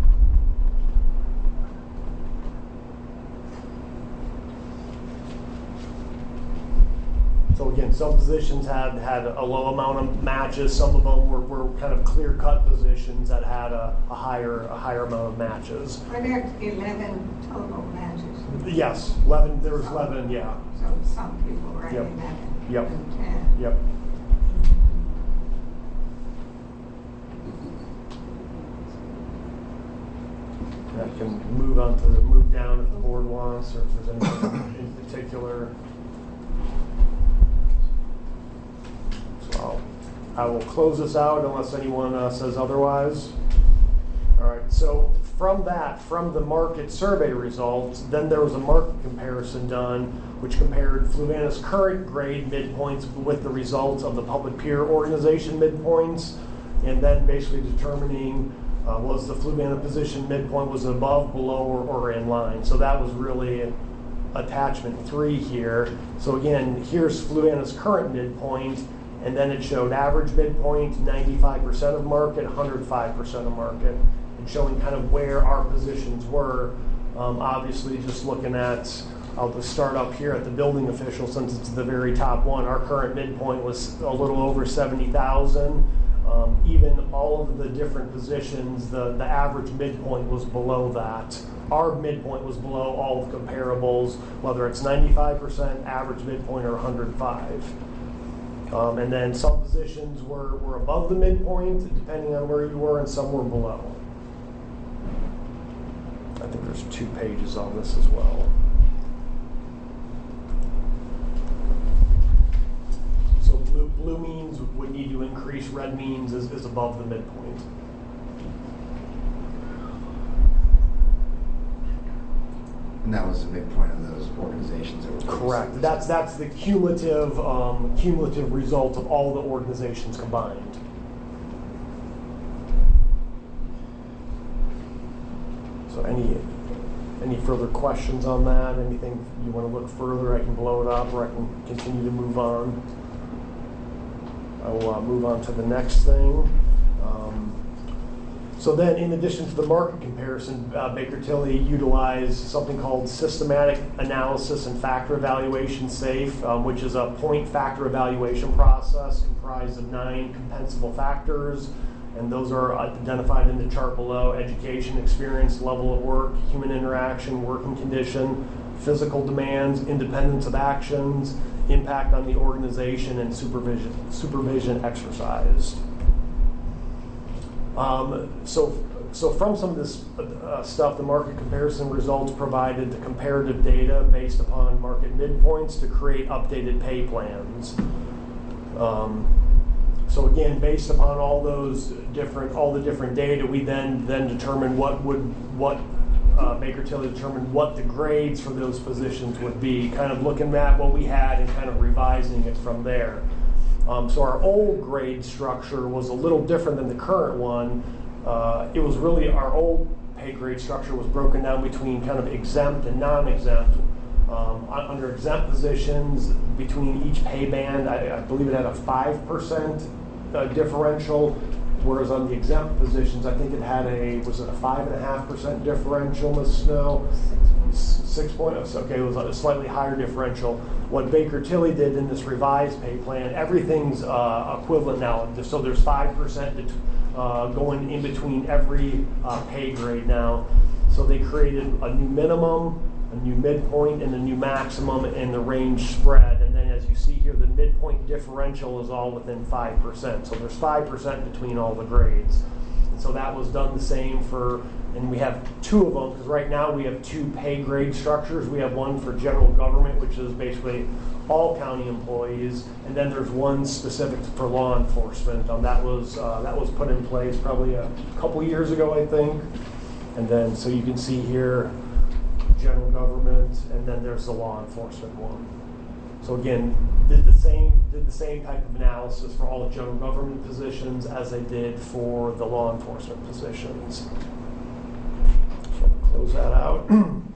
So again, some positions had a low amount of matches. Some of them were kind of clear-cut positions that had a higher amount of matches. Were there 11 total matches? Yes, 11. There was 11. Yeah. So some people were at 11 Yep. and 10. Yep. I can move down if the board wants, or if there's anything in particular. So I will close this out unless anyone says otherwise. All right. So from the market survey results, then there was a market comparison done, which compared Fluvanna's current grade midpoints with the results of the public peer organization midpoints, and then basically determining was the Fluvanna position midpoint was above, below, or in line. So that was really attachment 3 here. So again, here's Fluvanna's current midpoint, and then it showed average midpoint, 95% of market, 105% of market, and showing kind of where our positions were. Obviously, just looking at, I'll just start up here at the building official since it's the very top one. Our current midpoint was a little over 70,000. Even all of the different positions, the average midpoint was below that. Our midpoint was below all of comparables, whether it's 95% average midpoint or 105. And then some positions were above the midpoint, depending on where you were, and some were below. I think there's 2 pages on this as well. So blue means would need to increase, red means is above the midpoint. And that was the midpoint of those organizations that were correct. That's the cumulative result of all the organizations combined. So any further questions on that? Anything you want to look further? I can blow it up, or I can continue to move on. I will move on to the next thing. So then, in addition to the market comparison, Baker Tilly utilized something called Systematic Analysis and Factor Evaluation, SAFE, which is a point factor evaluation process comprised of 9 compensable factors, and those are identified in the chart below: education, experience, level of work, human interaction, working condition, physical demands, independence of actions, impact on the organization, and supervision exercised. So from some of this stuff, the market comparison results provided the comparative data based upon market midpoints to create updated pay plans. So again, based upon all the different data, we then determined Baker Tilly determined what the grades for those positions would be, kind of looking at what we had and kind of revising it from there. So our old grade structure was a little different than the current one. It was really, our old pay grade structure was broken down between kind of exempt and non-exempt. Under exempt positions, between each pay band, I believe it had a 5% differential, whereas on the exempt positions, I think it had was it a 5.5% differential, Ms. Snow? 6 points. Okay, it was a slightly higher differential. What Baker Tilly did in this revised pay plan, everything's equivalent now. So there's 5% going in between every pay grade now. So they created a new minimum, a new midpoint, and a new maximum, and the range spread. And then, as you see here, the midpoint differential is all within 5%. So there's 5% between all the grades. And so that was done the same for, and we have 2 of them, because right now we have 2 pay grade structures. We have one for general government, which is basically all county employees, and then there's one specific for law enforcement. That was put in place probably a couple years ago, I think. And then, so you can see here, general government, and then there's the law enforcement one. So again, did the same type of analysis for all the general government positions as they did for the law enforcement positions. So I'll close that out.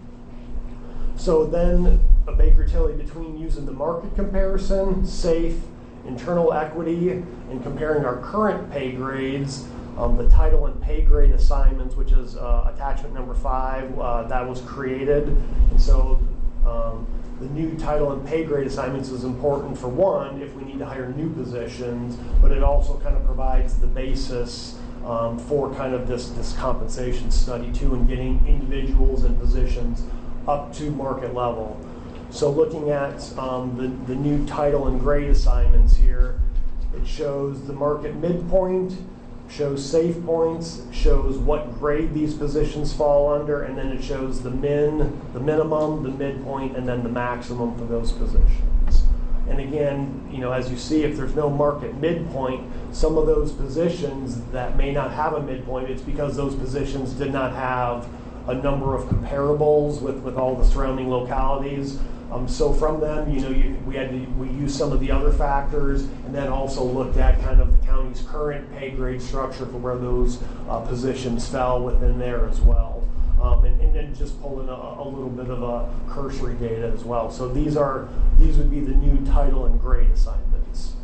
So then Baker Tilly, between using the market comparison, SAFE, internal equity, and comparing our current pay grades, the title and pay grade assignments, which is attachment number 5, that was created. And so the new title and pay grade assignments is important for one, if we need to hire new positions, but it also kind of provides the basis for kind of this compensation study too, and getting individuals and positions up to market level. So looking at the new title and grade assignments here, it shows the market midpoint, shows SAFE points, shows what grade these positions fall under, and then it shows the minimum, the midpoint, and then the maximum for those positions. And again, as you see, if there's no market midpoint, some of those positions that may not have a midpoint, it's because those positions did not have a number of comparables with all the surrounding localities. So from them, we used some of the other factors, and then also looked at kind of the county's current pay grade structure for where those positions fell within there as well. And then just pull in a little bit of a cursory data as well. So these would be the new title and grade assignments.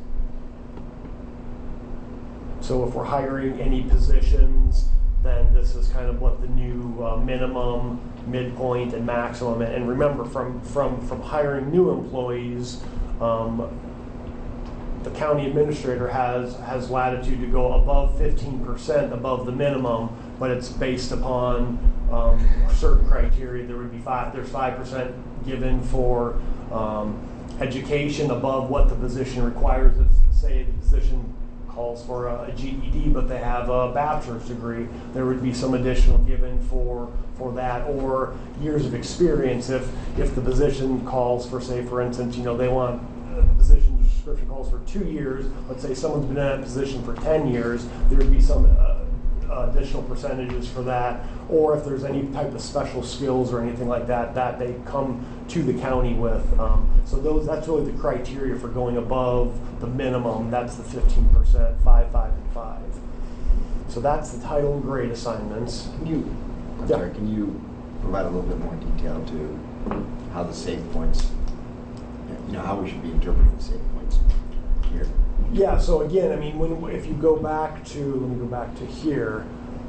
So if we're hiring any positions, then this is kind of what the new minimum, midpoint, and maximum. And remember, from hiring new employees, the county administrator has latitude to go above 15% above the minimum, but it's based upon certain criteria. There's 5% given for education above what the position requires. Say the position calls for a GED, but they have a bachelor's degree, there would be some additional given for that, or years of experience. If the position calls for, say, for instance, they want the position description calls for 2 years. Let's say someone's been in that position for 10 years, there would be some additional percentages for that. Or if there's any type of special skills or anything like that, that they come to the county with. So that's really the criteria for going above the minimum. That's the 15%, 5, 5, and 5. So that's the title and grade assignments. Can you provide a little bit more detail to how the SAFE points, how we should be interpreting the SAFE points here? Yeah, so again, if you go back to, let me go back to here.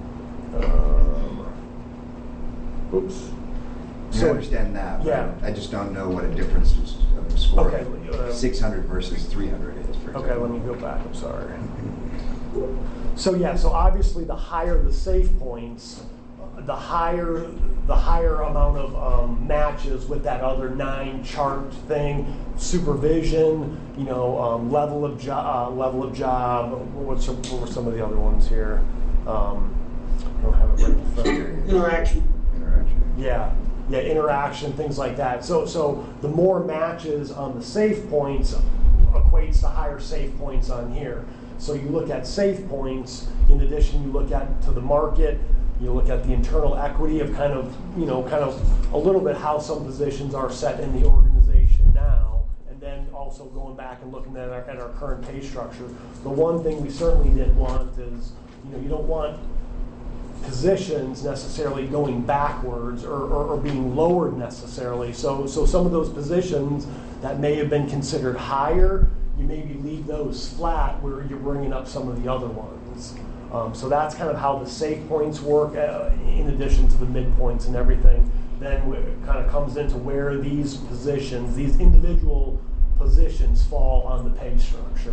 Oops. I understand that, yeah. but I just don't know what a difference of the score Okay, of 600 versus 300 is, for example. Okay, let me go back, I'm sorry. So yeah, so obviously the higher the safe points, the higher amount of matches with that other 9 chart thing, supervision, level of job. What were some of the other ones here? I don't have it right in front of me. Interaction. Yeah, interaction, things like that. So the more matches on the safe points equates to higher safe points on here. So you look at safe points. In addition, you look at to the market. You look at the internal equity of kind of a little bit how some positions are set in the organization now, and then also going back and looking at our current pay structure. The one thing we certainly didn't want is, you don't want positions necessarily going backwards or being lowered necessarily. So some of those positions that may have been considered higher, you maybe leave those flat where you're bringing up some of the other ones. So that's kind of how the safe points work, in addition to the midpoints and everything. Then it kind of comes into where these positions, these individual positions, fall on the pay structure.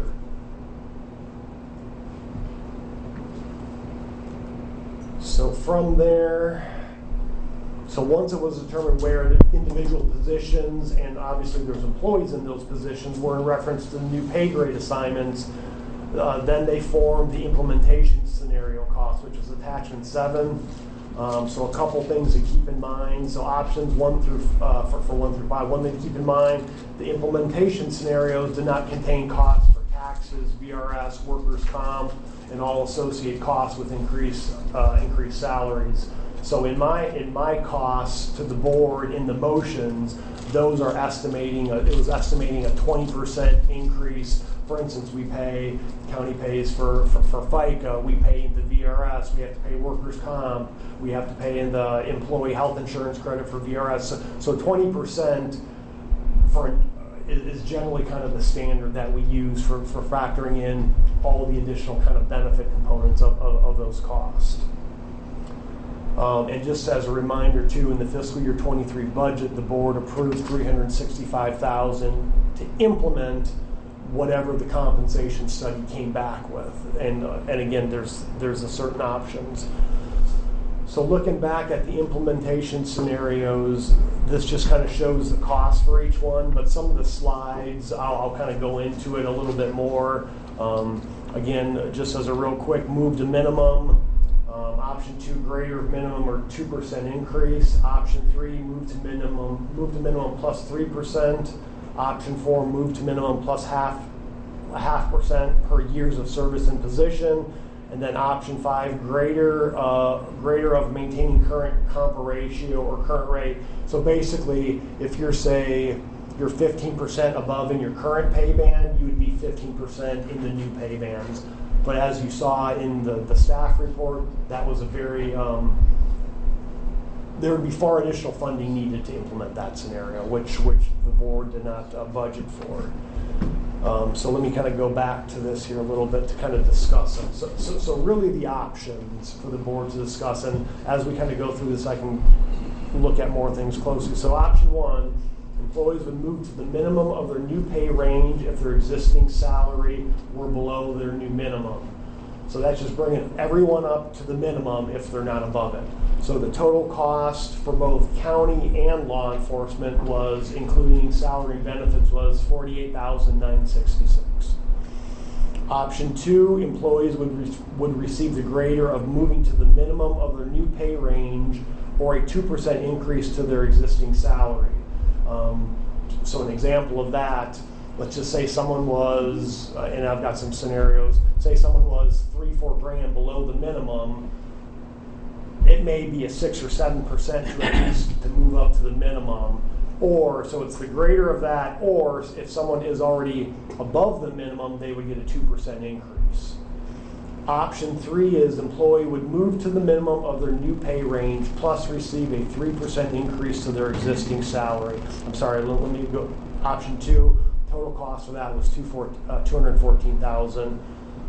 So from there, so once it was determined where the individual positions, and obviously there's employees in those positions, were in reference to the new pay grade assignments, then they formed the implementation scenario cost, which is attachment 7. So a couple things to keep in mind. So options 1 through for 1 through 5. One thing to keep in mind: the implementation scenarios did not contain costs for taxes, VRS, workers' comp, and all associated costs with increased salaries. So in my costs to the board in the motions, those are estimating. It was estimating a 20% increase. For instance, county pays for FICA, we pay the VRS, we have to pay workers' comp, we have to pay in the employee health insurance credit for VRS. So 20% is generally kind of the standard that we use for factoring in all the additional kind of benefit components of those costs. And just as a reminder too, in the fiscal year 23 budget, the board approved $365,000 to implement whatever the compensation study came back with, and again, there's a certain options. So looking back at the implementation scenarios, this just kind of shows the cost for each one, but some of the slides, I'll kind of go into it a little bit more. Again, just as a real quick move to minimum, option 2, greater minimum or 2% increase. Option 3, move to minimum plus 3%. Option 4, move to minimum plus half % per years of service and position. And then option 5, greater of maintaining current comp ratio or current rate. So basically, if you're 15% above in your current pay band, you would be 15% in the new pay bands. But as you saw in the staff report, that was a very there would be far additional funding needed to implement that scenario, which the board did not budget for. So let me kind of go back to this here a little bit to kind of discuss them. So really the options for the board to discuss, and as we kind of go through this, I can look at more things closely. So option 1, employees would move to the minimum of their new pay range if their existing salary were below their new minimum. So that's just bringing everyone up to the minimum if they're not above it. So the total cost for both county and law enforcement was, including salary and benefits, was $48,966. Option 2, employees would receive the greater of moving to the minimum of their new pay range or a 2% increase to their existing salary. So an example of that, let's just say someone was, and I've got some scenarios, say someone was $3-4 grand below the minimum, it may be a 6 or 7% to at least to move up to the minimum, or so it's the greater of that, or if someone is already above the minimum, they would get a 2% increase. Option 3 is employee would move to the minimum of their new pay range plus receive a 3% increase to their existing salary. I'm sorry, let me go. Option 2, total cost for that was $214,000.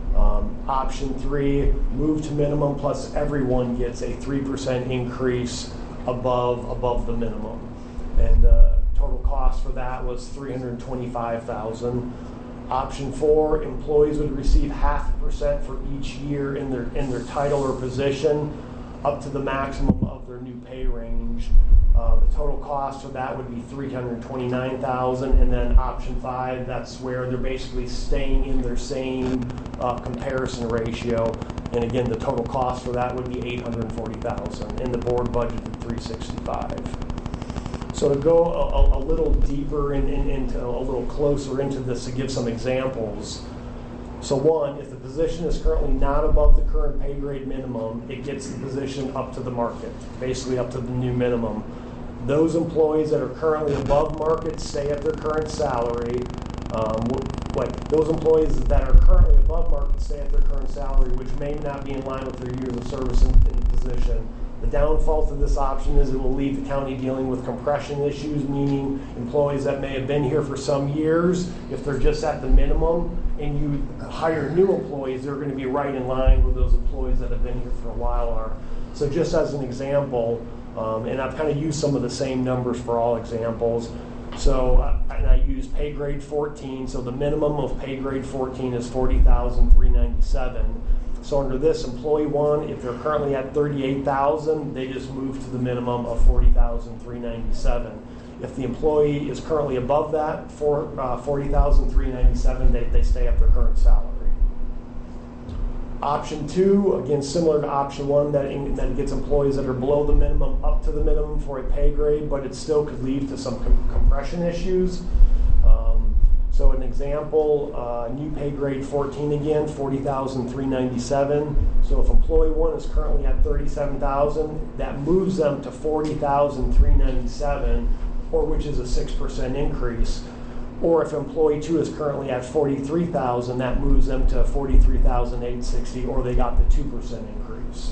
Option 3, move to minimum plus everyone gets a 3% increase above the minimum. And total cost for that was $325,000. Option 4, employees would receive 0.5% for each year in their title or position up to the maximum of their new pay range. The total cost for that would be $329,000, and then option 5, that's where they're basically staying in their same comparison ratio. And again, the total cost for that would be $840,000, and the board budgeted $365,000. So to go a little deeper into a little closer into this to give some examples. So one, if the position is currently not above the current pay grade minimum, it gets the position up to the market, basically up to the new minimum. Those employees that are currently above market stay at their current salary. Those employees that are currently above market stay at their current salary, which may not be in line with their years of service in the position. The downfall to this option is it will leave the county dealing with compression issues, meaning employees that may have been here for some years, if they're just at the minimum, and you hire new employees, they're going to be right in line with those employees that have been here for a while are. So just as an example, and I've kind of used some of the same numbers for all examples. So I use pay grade 14. So the minimum of pay grade 14 is $40,397. So under this, employee 1, if they're currently at $38,000, they just move to the minimum of $40,397. If the employee is currently above that, for $40,397, they stay at their current salary. Option 2, again, similar to option 1, that gets employees that are below the minimum up to the minimum for a pay grade, but it still could lead to some compression issues. So an example, new pay grade 14 again, $40,397. So if employee 1 is currently at $37,000, that moves them to $40,397, or which is a 6% increase. Or if employee 2 is currently at $43,000, that moves them to $43,860, or they got the 2% increase.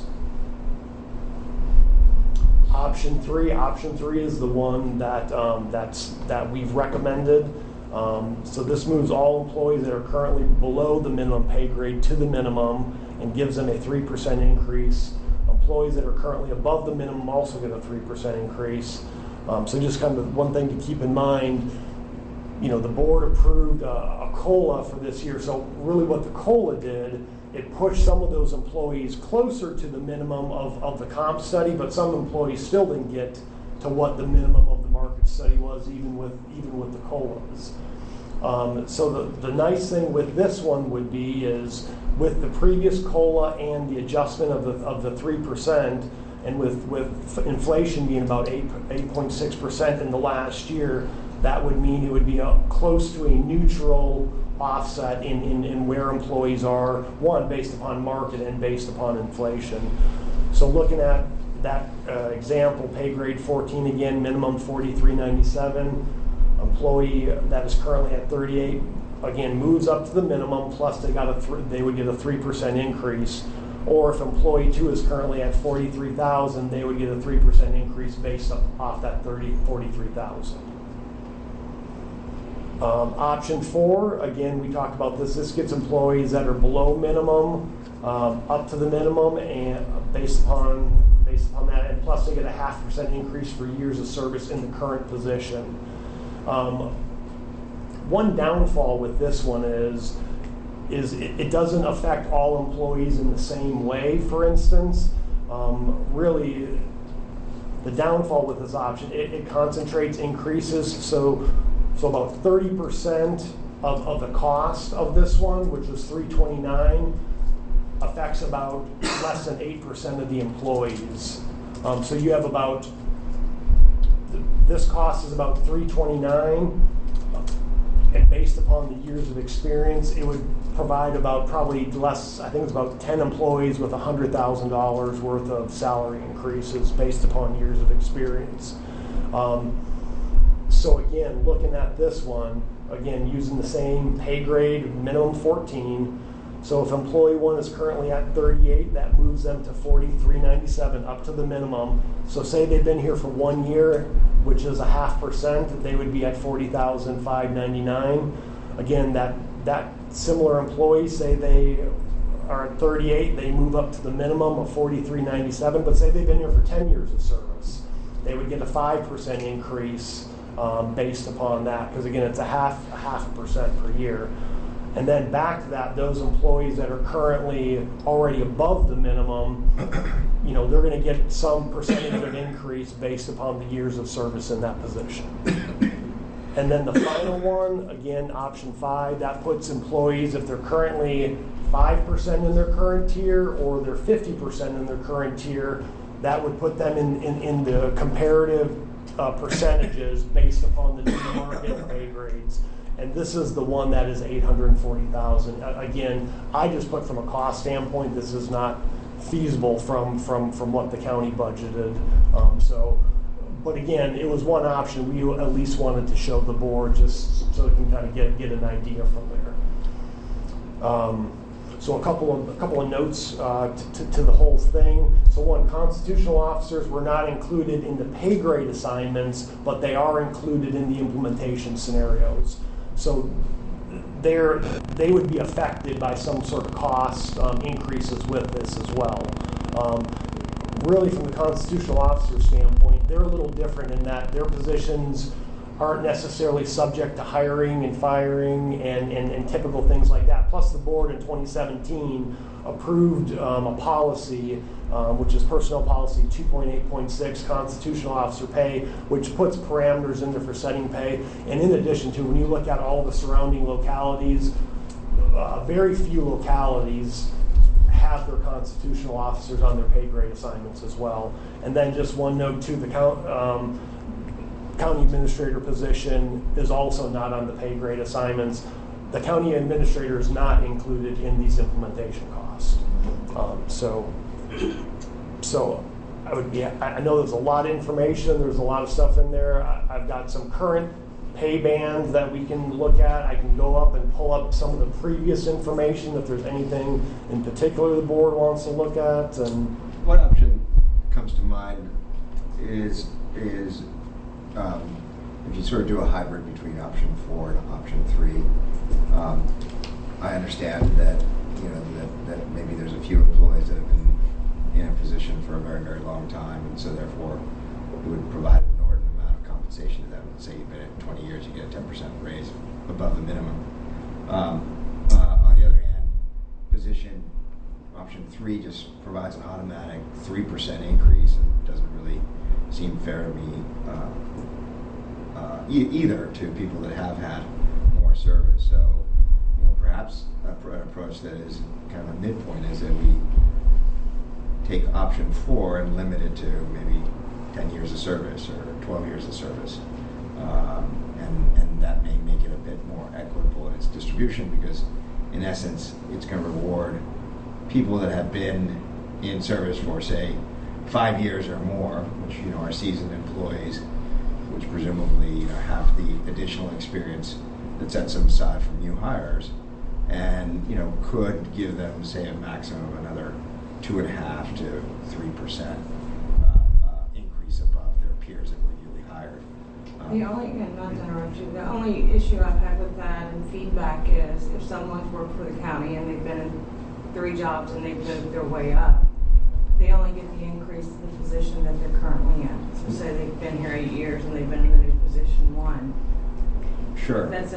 Option 3 is the one that we've recommended. So this moves all employees that are currently below the minimum pay grade to the minimum and gives them a 3% increase. Employees that are currently above the minimum also get a 3% increase. So just kind of one thing to keep in mind, the board approved a COLA for this year. So really what the COLA did, it pushed some of those employees closer to the minimum of the comp study, but some employees still didn't get to what the minimum of the market study was, even with the COLAs. So the nice thing with this one would be is with the previous COLA and the adjustment of the 3%, and with inflation being about 8.6% in the last year, that would mean it would be close to a neutral offset in where employees are, one, based upon market and based upon inflation. So looking at that example, pay grade 14 again, minimum $43.97. Employee that is currently at 38 again moves up to the minimum, plus they would get a 3% increase. Or if employee 2 is currently at $43,000, they would get a 3% increase based off that $43,000. Option 4, again, we talked about this. This gets employees that are below minimum up to the minimum, and based upon that, and plus they get a 0.5% increase for years of service in the current position. One downfall with this one is it doesn't affect all employees in the same way. For instance, really, the downfall with this option, it concentrates increases. So about 30% of the cost of this one, which was $329, affects about less than 8% of the employees. So you have about, this cost is about $329, and based upon the years of experience, it would provide about probably less, I think it's about 10 employees with $100,000 worth of salary increases based upon years of experience. So again, looking at this one, again, using the same pay grade, minimum 14. So if employee 1 is currently at 38, that moves them to $43.97 up to the minimum. So say they've been here for 1 year, which is a 0.5%, they would be at $40,599. Again, that similar employee, say they are at 38, they move up to the minimum of 43.97. But say they've been here for 10 years of service, they would get a 5% increase based upon that, because again, it's a half a percent per year. And then back to that, those employees that are currently already above the minimum, they're going to get some percentage of increase based upon the years of service in that position. And then the final one, again, option 5, that puts employees, if they're currently 5% in their current tier or they're 50% in their current tier, that would put them in the comparative percentages based upon the new market pay grades. And this is the one that is $840,000. Again, I just put from a cost standpoint, this is not feasible from what the county budgeted. But again, it was one option. We at least wanted to show the board just so they can kind of get an idea from there. So a couple of notes to the whole thing. So one, constitutional officers were not included in the pay grade assignments, but they are included in the implementation scenarios. So they would be affected by some sort of cost increases with this as well. Really, from the constitutional officer standpoint, they're a little different in that their positions aren't necessarily subject to hiring and firing and typical things like that. Plus, the board in 2017 approved a policy, which is Personnel Policy 2.8.6, Constitutional Officer Pay, which puts parameters in there for setting pay. And in addition to, when you look at all the surrounding localities, very few localities have their constitutional officers on their pay grade assignments as well. And then just one note too, the county administrator position is also not on the pay grade assignments. The county administrator is not included in these implementation costs. So I know there's a lot of information, there's a lot of stuff in there. I've got some current pay bands that we can look at. I can go up and pull up some of the previous information if there's anything in particular the board wants to look at. And one option comes to mind is if you sort of do a hybrid between option 4 and option 3. I understand that that maybe there's a few employees that have been in a position for a very, very long time, and so therefore it would provide an inordinate amount of compensation to them. Let's say you've been at 20 years, you get a 10% raise above the minimum. On the other hand, position option 3 just provides an automatic 3% increase, and doesn't really seem fair to me either to people that have had more service. So, perhaps an approach that is kind of a midpoint is that we take option 4 and limit it to maybe 10 years of service or 12 years of service. And that may make it a bit more equitable in its distribution, because in essence, it's going to reward people that have been in service for, say, 5 years or more, which are seasoned employees, which presumably have the additional experience that sets them aside from new hires, and could give them, say, a maximum of another 2.5% to 3% increase above their peers that were newly hired. The only, and not to interrupt you, the only issue I've had with that and feedback is if someone's worked for the county and they've been in 3 jobs and they've moved their way up, they only get the increase to the position that they're currently in. So say they've been here 8 years and they've been in the new position 1. Sure. That's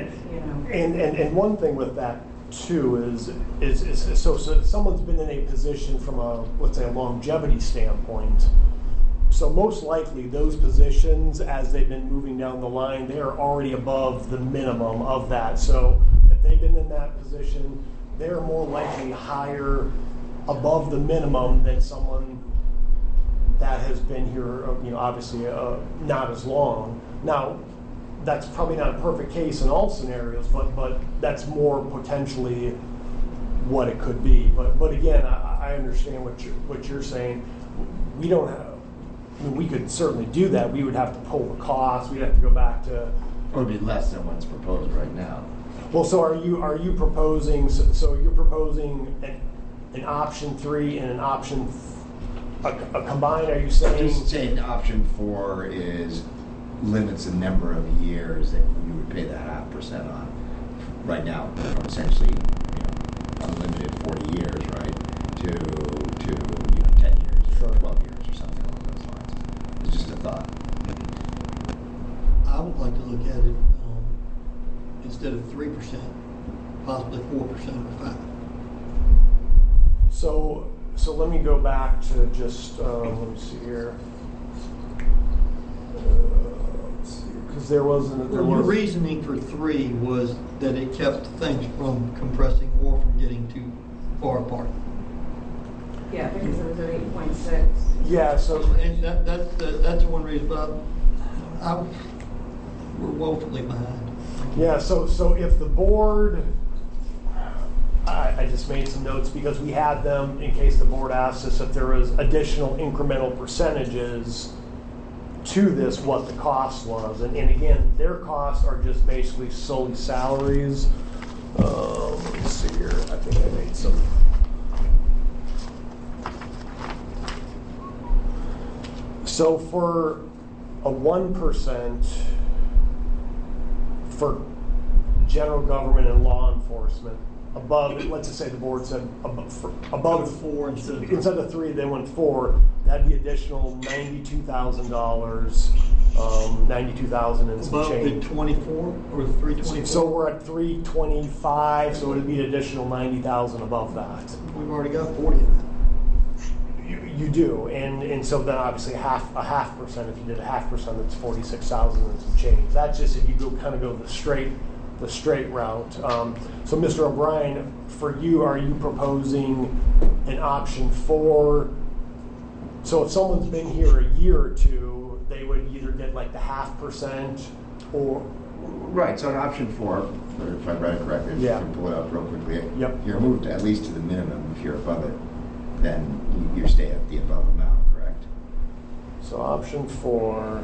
And one thing with that too is so someone's been in a position from a, let's say, a longevity standpoint. So most likely those positions, as they've been moving down the line, they are already above the minimum of that. So if they've been in that position, they're more likely higher above the minimum than someone that has been here, obviously not as long. Now, that's probably not a perfect case in all scenarios, but that's more potentially what it could be. But again, I understand what you're saying. We don't have. I mean, we could certainly do that. We would have to pull the cost. We'd have to go back to. Or it'd be less than what's proposed right now. Well, so are you proposing? So you're proposing an option 3 and an option a combined? Are you saying? Just saying option 4 limits the number of years that you would pay that 0.5% on. Right now, essentially, unlimited 40 years, right, to 10 years or 12 years or something along those lines. It's just a thought. I would like to look at it instead of 3%, possibly 4% or 5%. So let me go back to just, let me see here. Because there was Your reasoning for 3 was that it kept things from compressing or from getting too far apart. Yeah, because it was at 8.6. Yeah, so And that's one reason, but we're woefully behind. yeah, so if the board, I just made some notes because we had them in case the board asked us if there was additional incremental percentages to this, what the cost was. And again, their costs are just basically solely salaries. Let me see here. I think I made some. So for a 1% for general government and law enforcement, above, let's just say the board said above 4 instead of 3, they went 4. That'd be additional $92,000, $92,000 and some Above change. the 24 or the 324? So we're at 325, so it'd be an additional $90,000 above that. We've already got 40 of that. You do, and so then obviously a half percent. If you did a 0.5%, that's 46,000 and some change. That's just if you go the straight route. So Mr. O'Brien, for you, are you proposing an option 4? So if someone's been here a year or 2, they would either get like the 0.5% or. Right, so in option 4, if I read it correctly, Yeah. you can pull it up real quickly. Yep. You're moved at least to the minimum. If you're above it, then you stay at the above amount, correct? So option 4.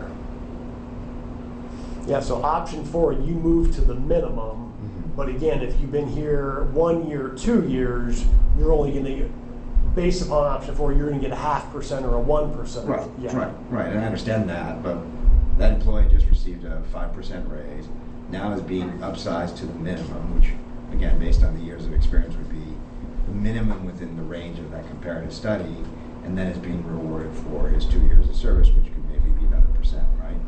Yeah, so option 4, you move to the minimum. But again, if you've been here 1 year, 2 years, you're only going to, based upon option 4, you're going to get a 0.5% or a 1%. Right, Yeah. right, and I understand that, but that employee just received a 5% raise, now is being upsized to the minimum, which, again, based on the years of experience, would be the minimum within the range of that comparative study, and then is being rewarded for his 2 years of service, which could maybe be another %, right?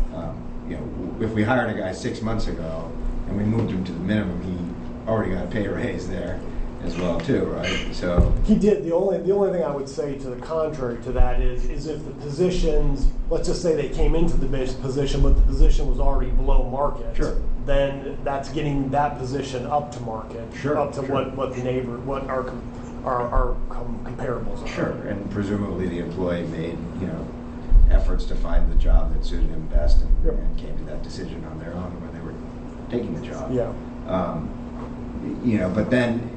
If we hired a guy 6 months ago and we moved him to the minimum, he already got a pay raise there as well too, right? So He did. The only thing I would say to the contrary to that is if the positions, let's just say they came into the position, but the position was already below market. Sure. Then that's getting that position up to market. Sure, Up to sure. what our comparables are. sure, and presumably the employee made efforts to find the job that suited him best, and came to that decision on their own when they were taking the job. Yeah. But then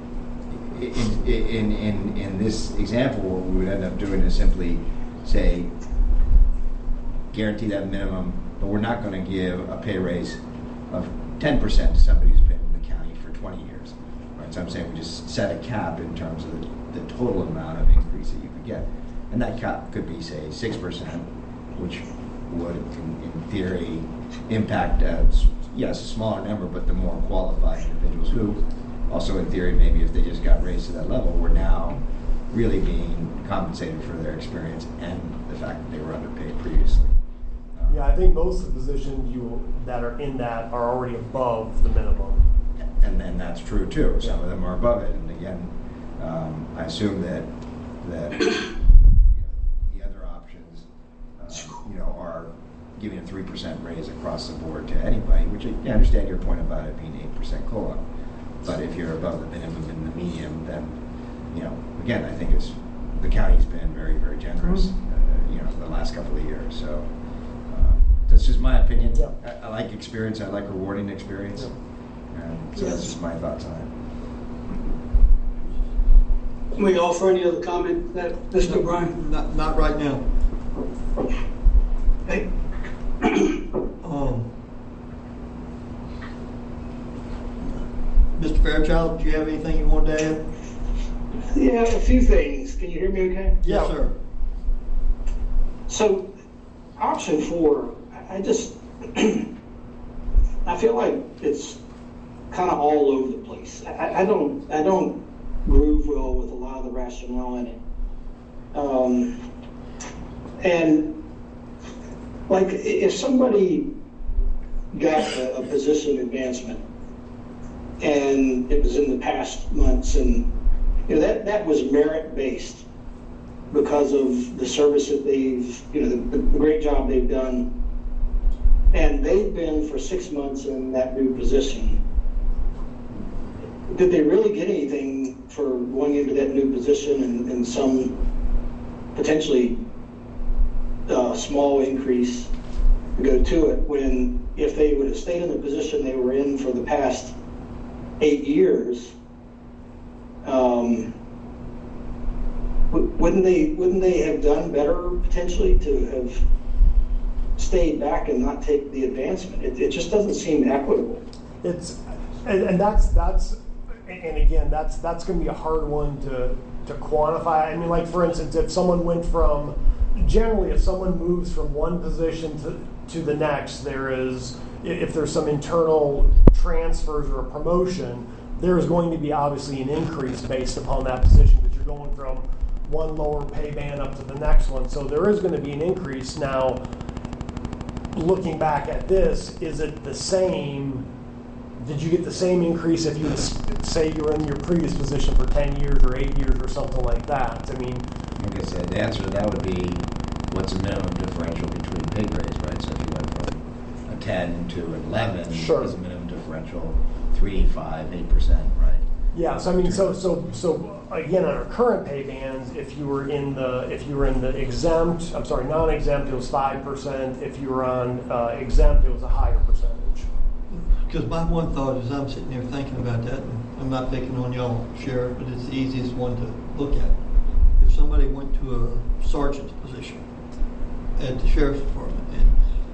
in this example, what we would end up doing is simply say, guarantee that minimum, but we're not going to give a pay raise of 10% to somebody who's been in the county for 20 years. Right? So I'm saying we just set a cap in terms of the total amount of increase that you could get. And that cap could be, say, 6%, which would, in theory, impact, yes, a smaller number, but the more qualified individuals who, also in theory, maybe if they just got raised to that level, were now really being compensated for their experience and the fact that they were underpaid previously. Yeah, I think most of the positions that are in that are already above the minimum. And then that's true too. Some of them are above it. And again, I assume that the other options, are giving a 3% raise across the board to anybody, which I understand your point about it being 8% COLA. But if you're above the minimum and the medium, then, again, I think the county's been very, very generous, the last couple of years. So that's just my opinion. Yeah. I like experience. I like rewarding experience. Yeah. And so that's just my thoughts on it. Can we offer any other comment, Mr. O'Brien? Not right now. Hey. Mr. Fairchild, do you have anything you want to add? Yeah, a few things. Can you hear me okay? Yes, sir. So, option 4, I feel like it's kind of all over the place. I don't Grooveville with a lot of the rationale in it. And like if somebody got a position advancement and it was in the past months, and that was merit based because of the service that they've, the great job they've done, and they've been for 6 months in that new position. Did they really get anything for going into that new position and some potentially small increase to go to it, when if they would have stayed in the position they were in for the past 8 years, wouldn't they have done better potentially to have stayed back and not take the advancement? It just doesn't seem equitable. It's and that's and again that's going to be a hard one to quantify. I mean, like for instance, if someone went from generally if someone moves from one position to the next, if there's some internal transfers or a promotion, there is going to be obviously an increase based upon that position, because you're going from one lower pay band up to the next one. So there is going to be an increase. Now, looking back at this, is it the same? Did you get the same increase if you say you were in your previous position for 10 years or 8 years or something like that? I mean, like I said, the answer to that would be what's the minimum differential between pay grades, right? So if you went from a 10 to 11, sure, is a minimum differential 3, 5, 8%, right? Yeah, so I mean, so again, on our current pay bands, if you were in the non-exempt, it was 5%. If you were on exempt, it was a higher percentage. Because my one thought is, I'm sitting there thinking about that, and I'm not picking on y'all, Sheriff, but it's the easiest one to look at. If somebody went to a sergeant's position at the Sheriff's Department, and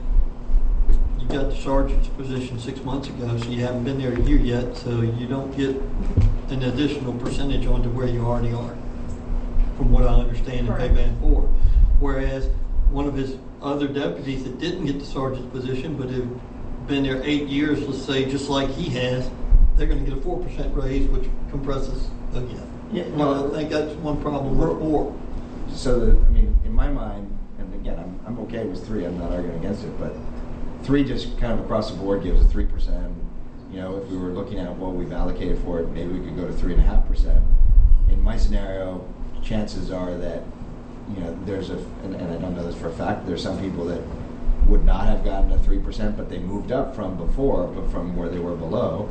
you got the sergeant's position 6 months ago, so you haven't been there a year yet, so you don't get an additional percentage onto where you already are, from what I understand in pay band 4. Whereas one of his other deputies that didn't get the sergeant's position, but have been there 8 years, let's say, just like he has, they're going to get a 4% raise, which compresses again. Yeah, well, I think that's one problem with 4. So, in my mind, and again, I'm okay with 3. I'm not arguing against it, but 3 just kind of across the board gives a 3%. If we were looking at what we've allocated for it, maybe we could go to 3.5%. In my scenario, chances are that, there's and I don't know this for a fact, there's some people that would not have gotten a 3%, but they moved up from before, but from where they were below.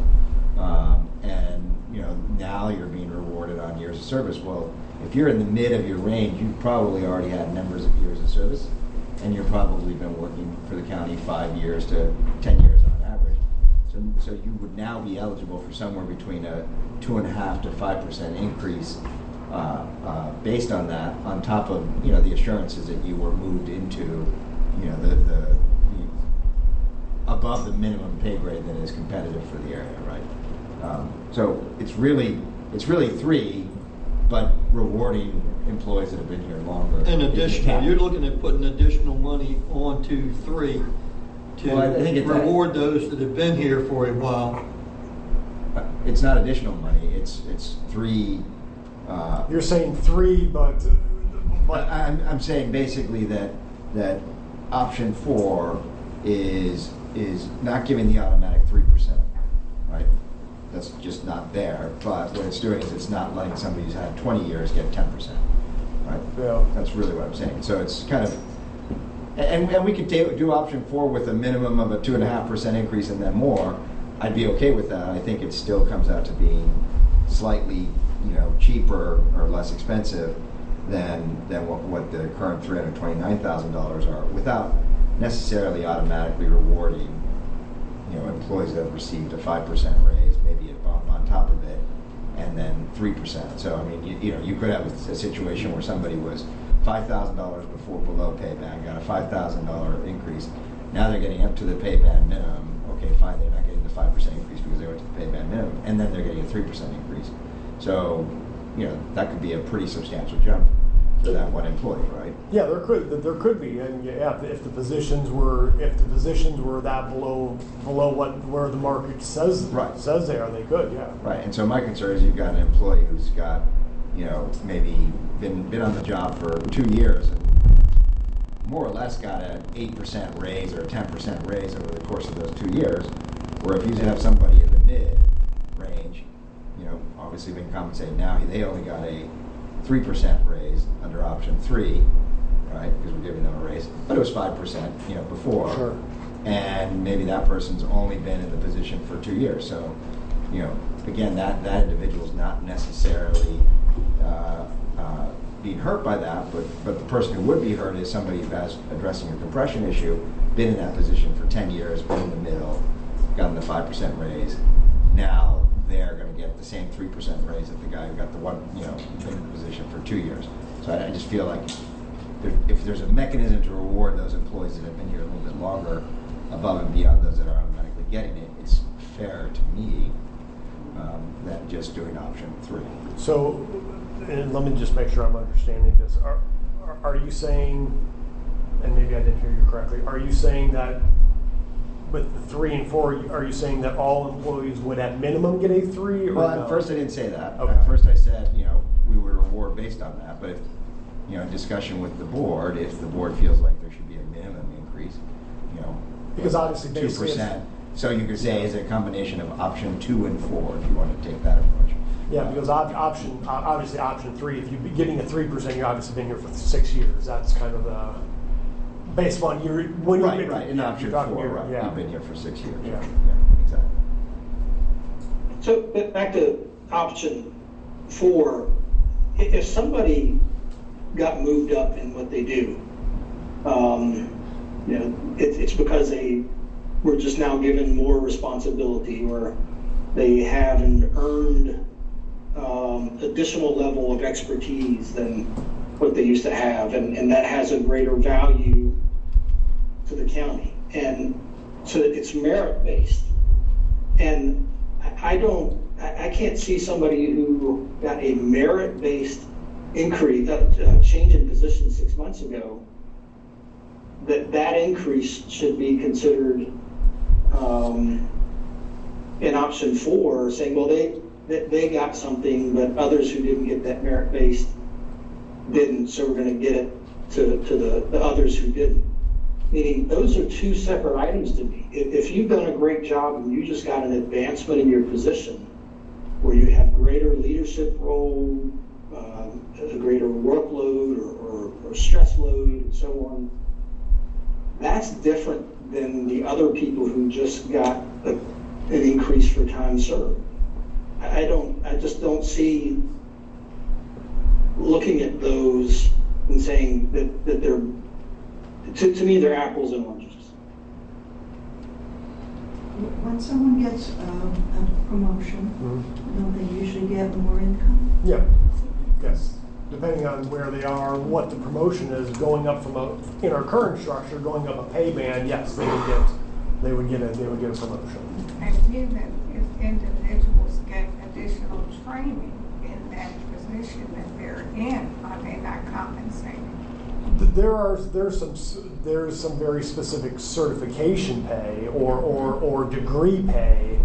And now you're being rewarded on years of service. Well, if you're in the mid of your range, you've probably already had numbers of years of service, and you've probably been working for the county 5 years to 10 years on average. So you would now be eligible for somewhere between a 2.5% to 5% increase based on that, on top of the assurances that you were moved into the above the minimum pay grade that is competitive for the area, right? So it's really 3, but rewarding employees that have been here longer. In addition, you're looking at putting additional money onto 3 to reward those that have been here for a while. It's not additional money. It's 3. You're saying 3, but I'm saying basically that option 4 is not giving the automatic 3%, right? That's just not there. But what it's doing is it's not letting somebody who's had 20 years get 10%, right? Yeah. That's really what I'm saying. So it's kind of, and we could do option 4 with a minimum of a 2.5% increase and then more. I'd be okay with that. I think it still comes out to being slightly, cheaper or less expensive than what the current $329,000 are, without necessarily automatically rewarding employees that have received a 5% raise, maybe a bump on top of it, and then 3%. So you could have a situation where somebody was $5,000 before below pay band, got a $5,000 increase. Now they're getting up to the pay band minimum. Okay, fine, they're not getting the 5% increase because they went to the pay band minimum, and then they're getting a 3% increase. So that could be a pretty substantial jump for that one employee, right? Yeah, there could be, and yeah, if the positions were that below where the market says they are, they could, yeah. Right, and so my concern is you've got an employee who's got, maybe been on the job for 2 years and more or less got an 8% raise or a 10% raise over the course of those 2 years. Where if you have somebody in the mid-range, obviously been compensated now, they only got a 3% raise under option 3, right? Because we're giving them a raise, but it was 5%, before. Sure. And maybe that person's only been in the position for 2 years. So, again, that individual's not necessarily being hurt by that, but the person who would be hurt is somebody who has, addressing a compression issue, been in that position for 10 years, been in the middle, gotten the 5% raise. Now they're going to get the same 3% raise that the guy who got the one, been in the position for 2 years. So I just feel like if there's a mechanism to reward those employees that have been here a little bit longer, above and beyond those that are automatically getting it, it's fair to me than just doing option 3. So, and let me just make sure I'm understanding this. Are you saying, and maybe I didn't hear you correctly, are you saying that with the 3 and 4, are you saying that all employees would at minimum get a 3? Or well, no? at first I didn't say that. Okay. At first I said, we would reward based on that. But if, in discussion with the board, if the board feels like there should be a minimum increase, because obviously 2%. So you could say it's a combination of option 2 and 4 if you want to take that approach. Yeah, because obviously option 3, if you're getting a 3%, you've obviously been here for 6 years. That's kind of the based on when you're right. In option 4, right? Yeah. You've been here for 6 years. Yeah, exactly. So back to option 4, if somebody got moved up in what they do, it's because they were just now given more responsibility, or they have an earned additional level of expertise than what they used to have, and that has a greater value to the county, and so it's merit-based. And I can't see somebody who got a merit-based increase, change in position 6 months ago, that increase should be considered in option 4, saying, well, they got something, but others who didn't get that merit-based didn't, so we're going to get it to the others who didn't. Meaning those are 2 separate items to me. If you've done a great job and you just got an advancement in your position where you have greater leadership role, a greater workload or stress load and so on, that's different than the other people who just got an increase for time served. I just don't see looking at those and saying that they're, to me, they're apples and oranges. When someone gets a promotion, don't they usually get more income? Yeah. Yes. Depending on where they are, what the promotion is, going up from in our current structure, going up a pay band, yes, they would get a promotion. And even if individuals get additional training in that position that they're in, are they not compensated? There's some very specific certification pay or degree pay,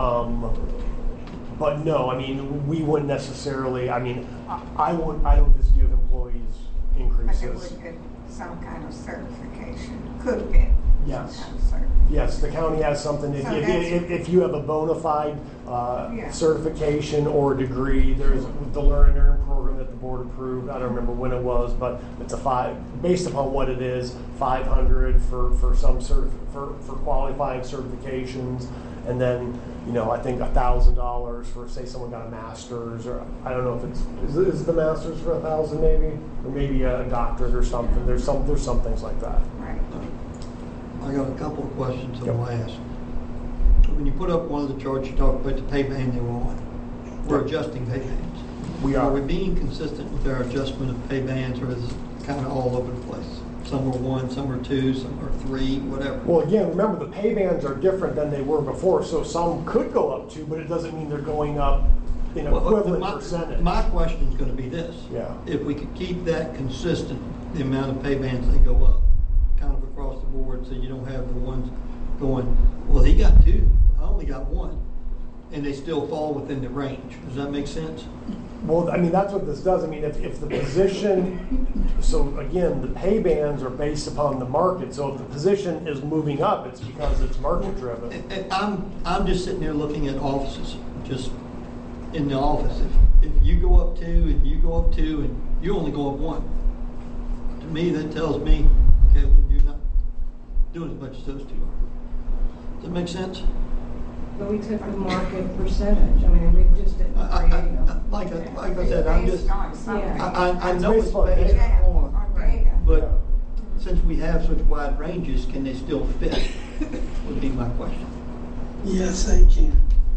but no, I mean, we wouldn't necessarily. I mean, I don't just give employees increases. But they would get some kind of certification. Could get. Yes. Some kind of certification. Yes, the county has something. If you have a bona fide certification or degree, there's the Learn and Earn program that the board approved. I don't remember when it was, but it's based upon what it is, $500 for some for qualifying certifications, and then I think $1,000 for, say, someone got a master's, or I don't know if is the master's for $1,000 maybe, or maybe a doctorate or something. There's some things like that. Right. I got a couple of questions I want to ask. When you put up one of the charts, you talk about the pay band they were on. We're adjusting pay bands. Are we being consistent with our adjustment of pay bands, or is it kind of all over the place? Some are 1, some are 2, some are 3, whatever. Well, again, remember the pay bands are different than they were before, so some could go up 2, but it doesn't mean they're going up an Well, equivalent percentage. My question's gonna be this. Yeah. If we could keep that consistent, the amount of pay bands that go up, kind of across the board, so you don't have the ones going, well, he got 2, I only got 1, and they still fall within the range. Does that make sense? Well, I mean, that's what this does. I mean, if the position, so again, the pay bands are based upon the market. So if the position is moving up, it's because it's market driven. And I'm just sitting there looking at offices, just in the office. If you go up 2 and you go up 2 and you only go up 1, to me that tells me, okay, well, you're not doing as much as those 2 are. Does that make sense? But we took the market percentage, I mean, we just didn't create them. Like I said, I'm just, Yeah. I know it's based on, but since we have such wide ranges, can they still fit? Would be my question. Yes, they can.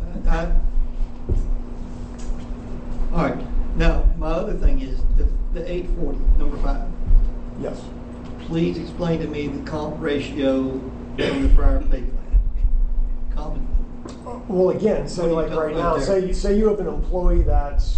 All right, now, my other thing is the 840, number 5. Yes. Please explain to me the comp ratio on the prior pay plan. Well, again, say What are you like right talking now, about there? say you have an employee that's,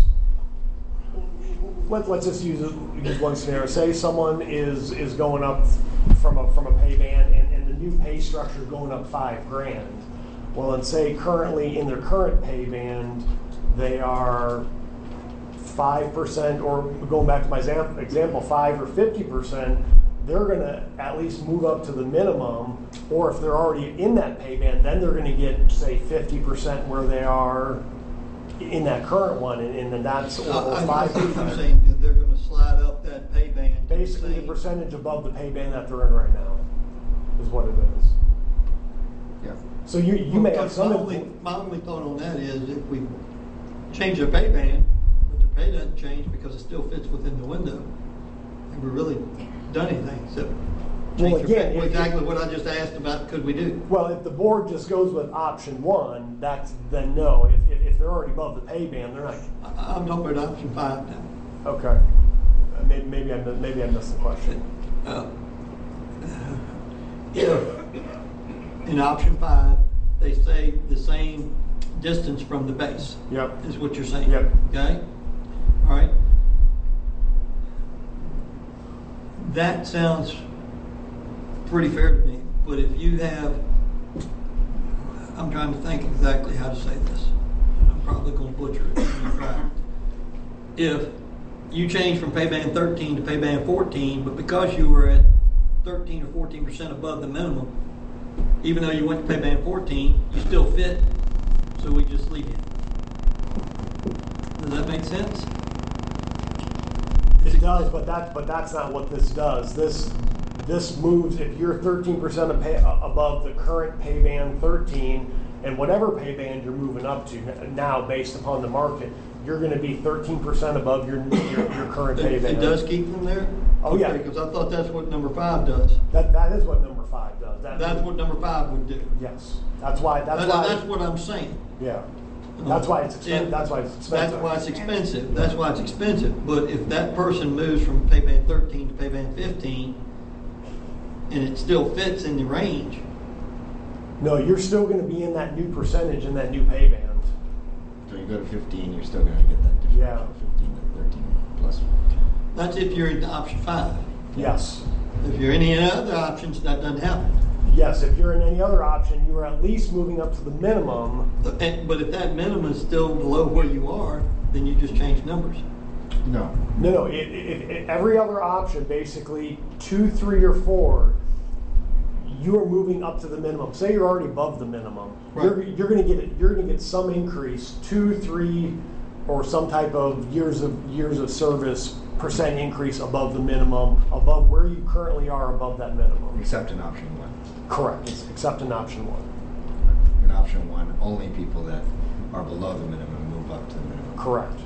let's just use one scenario. Say someone is going up from a pay band, and the new pay structure is going up $5,000. Well, and say currently in their current pay band, they are 5%, or going back to my example, 5 or 50%. They're going to at least move up to the minimum, or if they're already in that pay band, then they're going to get, say, 50% where they are in that current one, and then that's, or 5%. I'm saying that they're going to slide up that pay band. Basically, the percentage above the pay band that they're in right now is what it is. Yeah. So you may have some. My only thought on that is if we change their pay band, but their pay doesn't change because it still fits within the window, and we really done anything except change their pay. Exactly what I just asked about, could we do? Well, if the board just goes with option 1, then no. If they're already above the pay band, they're not. I'm talking about option 5 now. Okay. Maybe I missed the question. If in option 5 they say the same distance from the base. Yep. Is what you're saying. Yep. Okay. All right. That sounds pretty fair to me, but if you have, I'm trying to think exactly how to say this. I'm probably going to butcher it. If you change from pay band 13 to pay band 14, but because you were at 13 or 14% above the minimum, even though you went to pay band 14, you still fit, so we just leave you. Does that make sense? It does, but that's not what this does. This moves, if you're 13% above the current pay band 13, and whatever pay band you're moving up to now based upon the market, you're going to be 13% above your current pay band. It does keep them there? Oh, yeah. Because I thought that's what number 5 does. That is what number 5 does. That's what number 5 would do. Yes. That's why. That's what I'm saying. Yeah. That's why it's expensive. That's why it's expensive. That's why it's expensive. That's why it's expensive. But if that person moves from pay band 13 to pay band 15, and it still fits in the range. No, you're still going to be in that new percentage in that new pay band. So you go to 15, you're still going to get that difference. Yeah. 15 to 13 plus. That's if you're in option 5. Yes. If you're in any other options, that doesn't happen. Yes, if you're in any other option, you are at least moving up to the minimum. But if that minimum is still below where you are, then you just change numbers. No. No. If every other option, basically 2, 3, or 4, you are moving up to the minimum. Say you're already above the minimum. Right. You're going to get some increase, 2, 3, or some type of years of service percent increase above the minimum, above where you currently are above that minimum. Except in option 1. Correct. Except in option 1. In option 1, only people that are below the minimum move up to the minimum. Correct.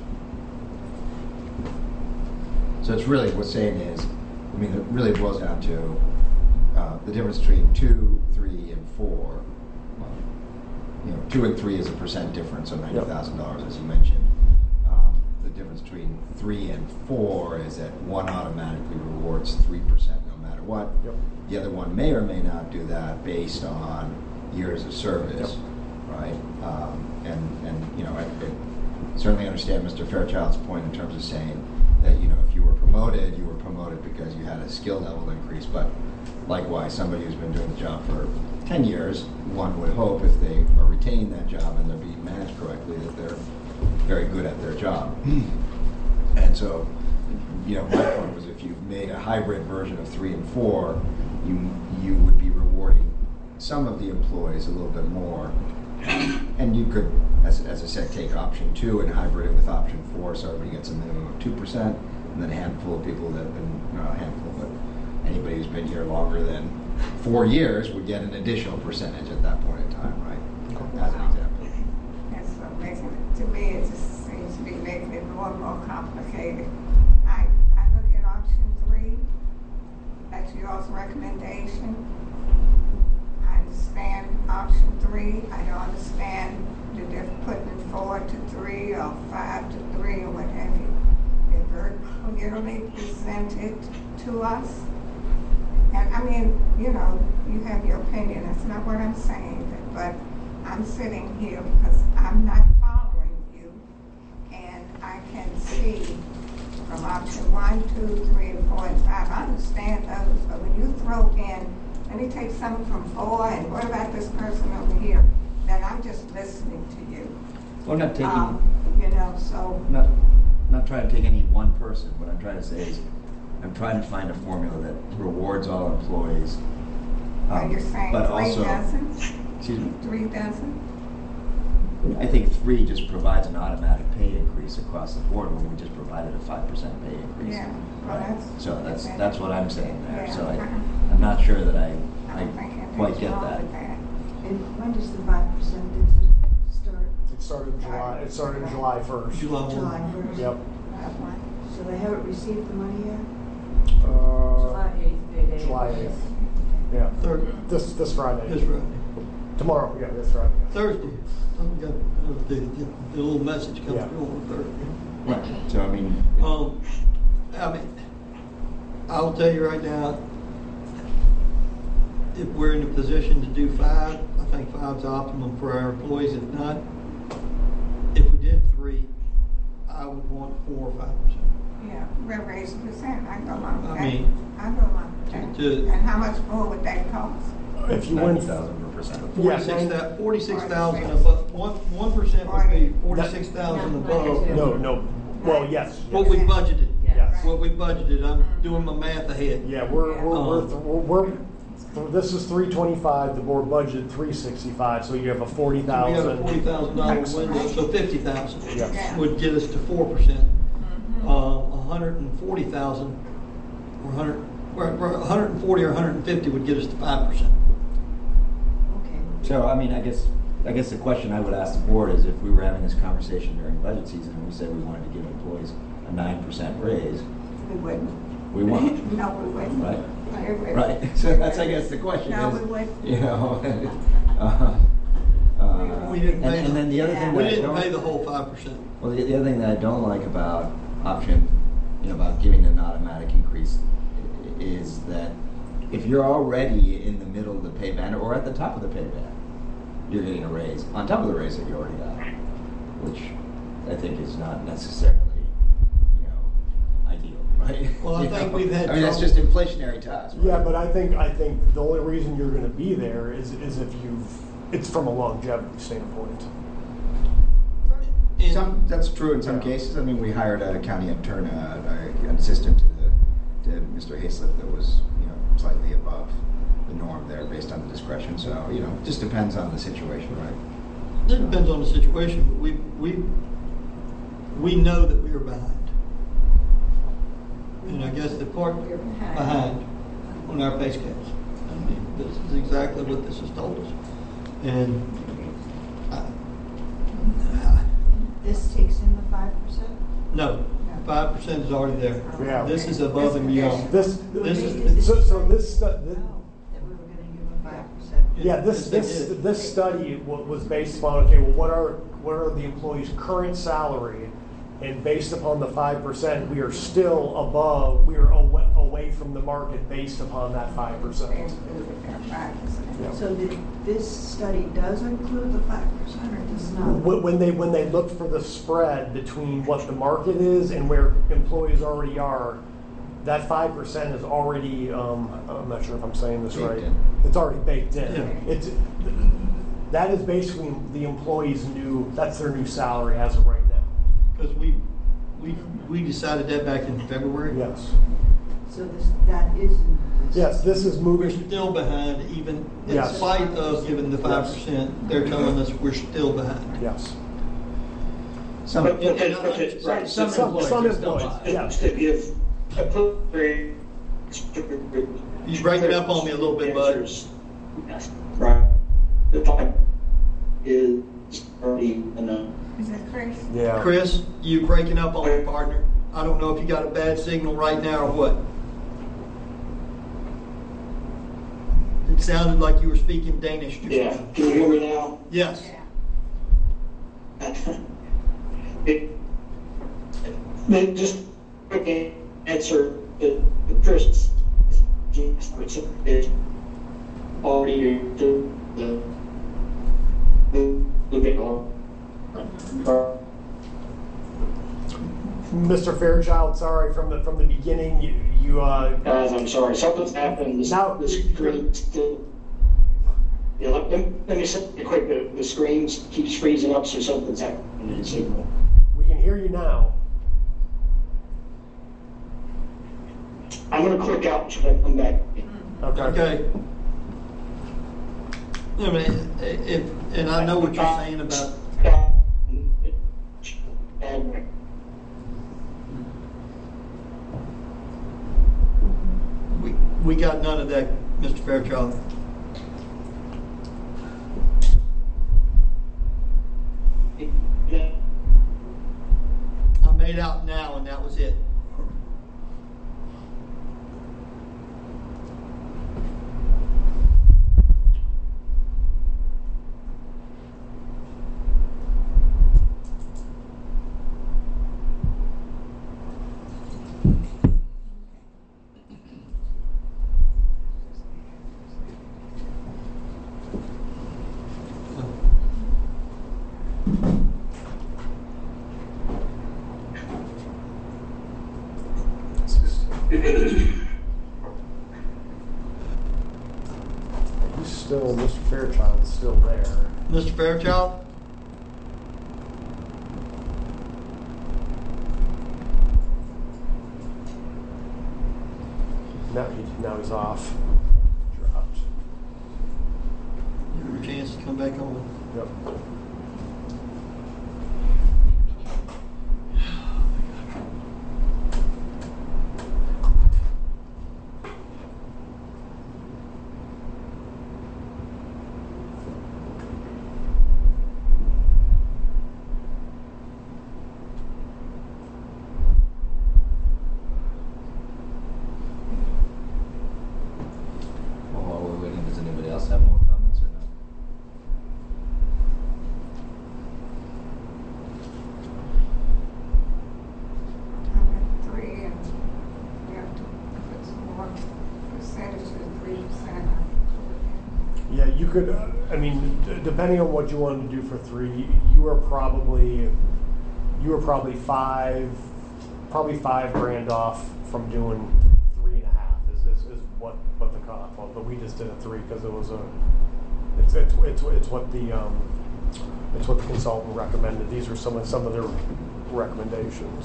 So it's really, what's saying is, I mean, it really boils down to the difference between 2, 3, and 4. Well, 2 and 3 is a percent difference, so $90,000, as you mentioned. The difference between 3 and 4 is that one automatically rewards 3% no matter what. Yep. The other one may or may not do that based on years of service, right? certainly understand Mr. Fairchild's point in terms of saying that, if you were promoted because you had a skill level increase, but likewise, somebody who's been doing the job for 10 years, one would hope if they are retaining that job and they're being managed correctly, that they're very good at their job. And so, my point was if you made a hybrid version of 3 and 4, you would be rewarding some of the employees a little bit more. And you could, as I said, take option 2 and hybrid it with option 4, so everybody gets a minimum of 2%, and then a handful of people that have been, not a handful, but anybody who's been here longer than 4 years would get an additional percentage at that point in time, right? As an example. And so to me, it just seems to be making it more and more complicated. I look at option 3, that's y'all's recommendation. I understand option 3. I don't understand the difference putting 4 to 3 or 5 to 3 or whatever. They're very clearly presented to us. And I mean, you have your opinion. That's not what I'm saying. But I'm sitting here because I'm not following you. And I can see from option 1, 2, 3, and 4, and 5. I understand those. But when you throw in, let me take something from 4, and what about this person over here? Then I'm just listening to you. Well, I'm not taking. So. Not trying to take any one person. What I'm trying to say is, I'm trying to find a formula that rewards all employees. Are you saying but 3 also, doesn't? Excuse me. 3 doesn't? I think 3 just provides an automatic pay increase across the board when we just provided a 5% pay increase. Yeah. Well, Right. So that's what I'm saying there. Yeah. So I'm not sure that I quite get that. And when does the 5% start? It started July 1st. July 1. July 1st? Yep. So they haven't received the money yet? July 8th. July 8th. Yeah. This Friday. This Friday. Tomorrow, yeah, this Friday. Thursday. I've got the little message comes through on Thursday. Right. So I mean, I'll tell you right now, if we're in a position to do 5, I think 5's optimum for our employees. If not, if we did 3, I would want 4 or 5%. Yeah, we'll raise the percent. I go along with I that. mean, I go along with that. And how much more would that cost? If you went 90,000 per percent. 46,000 above. 1% would be 46,000 above. No. Well, yes. What we budgeted. Yes. What we budgeted. I'm doing my math ahead. Yeah, this is 325. The board budgeted 365, so you have a 40,000. We have a $40,000 window, so 50,000 Yes. would get us to 4%. 140,000 or 140 or 150 would get us to 5%. So I mean, I guess the question I would ask the board is, if we were having this conversation during budget season and we said we wanted to give employees a 9% raise, We wouldn't. we won't. No, we wouldn't. Right. I agree. Right. So that's, I guess, the question No, is, we wouldn't. We didn't pay and then the other thing we that I didn't pay don't- the whole 5%. Well, the other thing that I don't like about option, about giving an automatic increase, is that if you're already in the middle of the pay band or at the top of the pay band, you're getting a raise on top of the raise that you already got, which I think is not necessarily, ideal, right? Well, I think we've had. I mean, that's just inflationary to us. Right? Yeah, but I think the only reason you're going to be there is if it's from a longevity standpoint. That's true in some cases. I mean, we hired a county intern, an assistant to Mr. Hayslip that was, slightly above the norm there based on the discretion. So, it just depends on the situation, right? It depends on the situation, but we know that we are behind. And I guess the part behind on our pay scales. I mean, this is exactly what this has told us. And This takes in the 5%? no, 5% is already there. Yeah. This is above and beyond. This So this. That we were going to give them 5%. Yeah, this study was based upon, okay, well, what are the employees' current salary And based upon the 5%, we are still above, we are away from the market based upon that 5%. Yeah. So this study does include the 5% or does not? When they look for the spread between what the market is and where employees already are, that 5% is already, I'm not sure if I'm saying this right. It's already baked in. Yeah. That is basically the employee's that's their new salary as of right now. Because we decided that back in February. Yes. So that is. Yes, this is moving. We're still behind, even in Yes. spite of giving the 5%. They're telling us we're still behind. Yes. Some employees yes. To give You break it up on me a little bit, bud. Yes, right. The time is already enough. Is that Chris? Yeah. Chris, you breaking up on me, partner. I don't know if you got a bad signal right now or what. It sounded like you were speaking Danish. Yeah. Can you hear me now? Yes. Just quick answer to Chris. It's already Mr. Fairchild, sorry, from the beginning, you Guys, I'm sorry. Something's happened. The screen still. Yeah, let me say it quick. The screen keeps freezing up, so something's happening to the signal. We can hear you now. I'm going to click out until I come back. Okay. I mean, and I know what you're saying about. We got none of that, Mr. Fairchild. I made out now, and that was it. Mr. Fairchild's still there. Mr. Fairchild? Now he's off. Dropped. Give him a chance to come back on. Yep. While we're waiting, does anybody else have more comments or not? I'm at 3, and we have to put some more percentage to 3%. Yeah, you could, depending on what you wanted to do for 3, you were probably $5,000 off from doing 3.5 is what the cutoff was. But we just did a 3 because it was it's what the consultant recommended. These are some of their recommendations.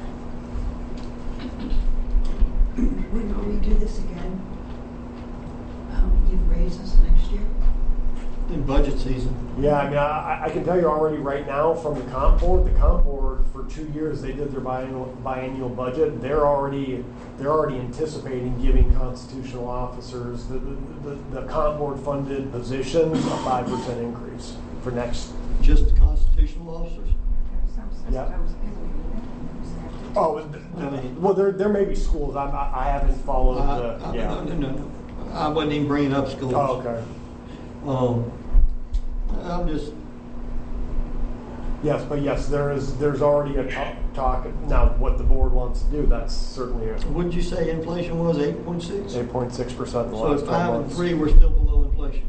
When we do this again, you've raised us next year? In budget season. Yeah, I can tell you already right now from the comp board for 2 years they did their biannual budget. They're already anticipating giving constitutional officers the comp board funded positions a 5% increase for next. Just constitutional officers? Yeah. Oh, well, there may be schools. I haven't followed the. Yeah. No. I wasn't even bringing up schools. Oh, okay. I'm just. Yes, but yes, there's already a talk. Now, what the board wants to do, that's certainly a What did you say inflation was, 8.6? 8.6% in the So last at 12 5 and months. 3, we're still below inflation.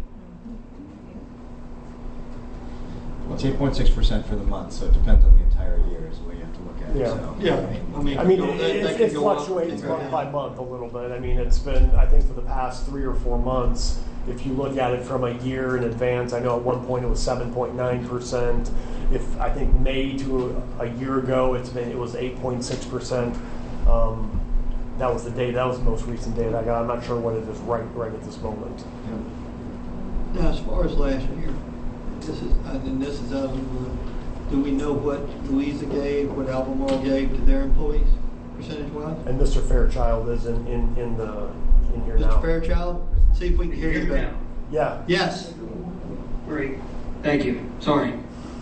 Well, it's 8.6% for the month, so it depends on the entire year is the way you have to look at it. Yeah. So, Yeah. I mean, that it could go up, fluctuates it could go month by down. month a little bit. I mean, it's been, I think for the past 3 or 4 months, if you look at it from a year in advance, I know at one point it was 7.9%. If I think May to a year ago, it was 8.6%. That was the data. That was the most recent data I got. I'm not sure what it is right at this moment. Now, as far as last year, this is out of the blue. Do we know what Louisa gave, what Albemarle gave to their employees, percentage-wise? And Mr. Fairchild is in here now. Mr. Fairchild, see if we can hear you better. Yeah. Yes. Great. Thank you. Sorry.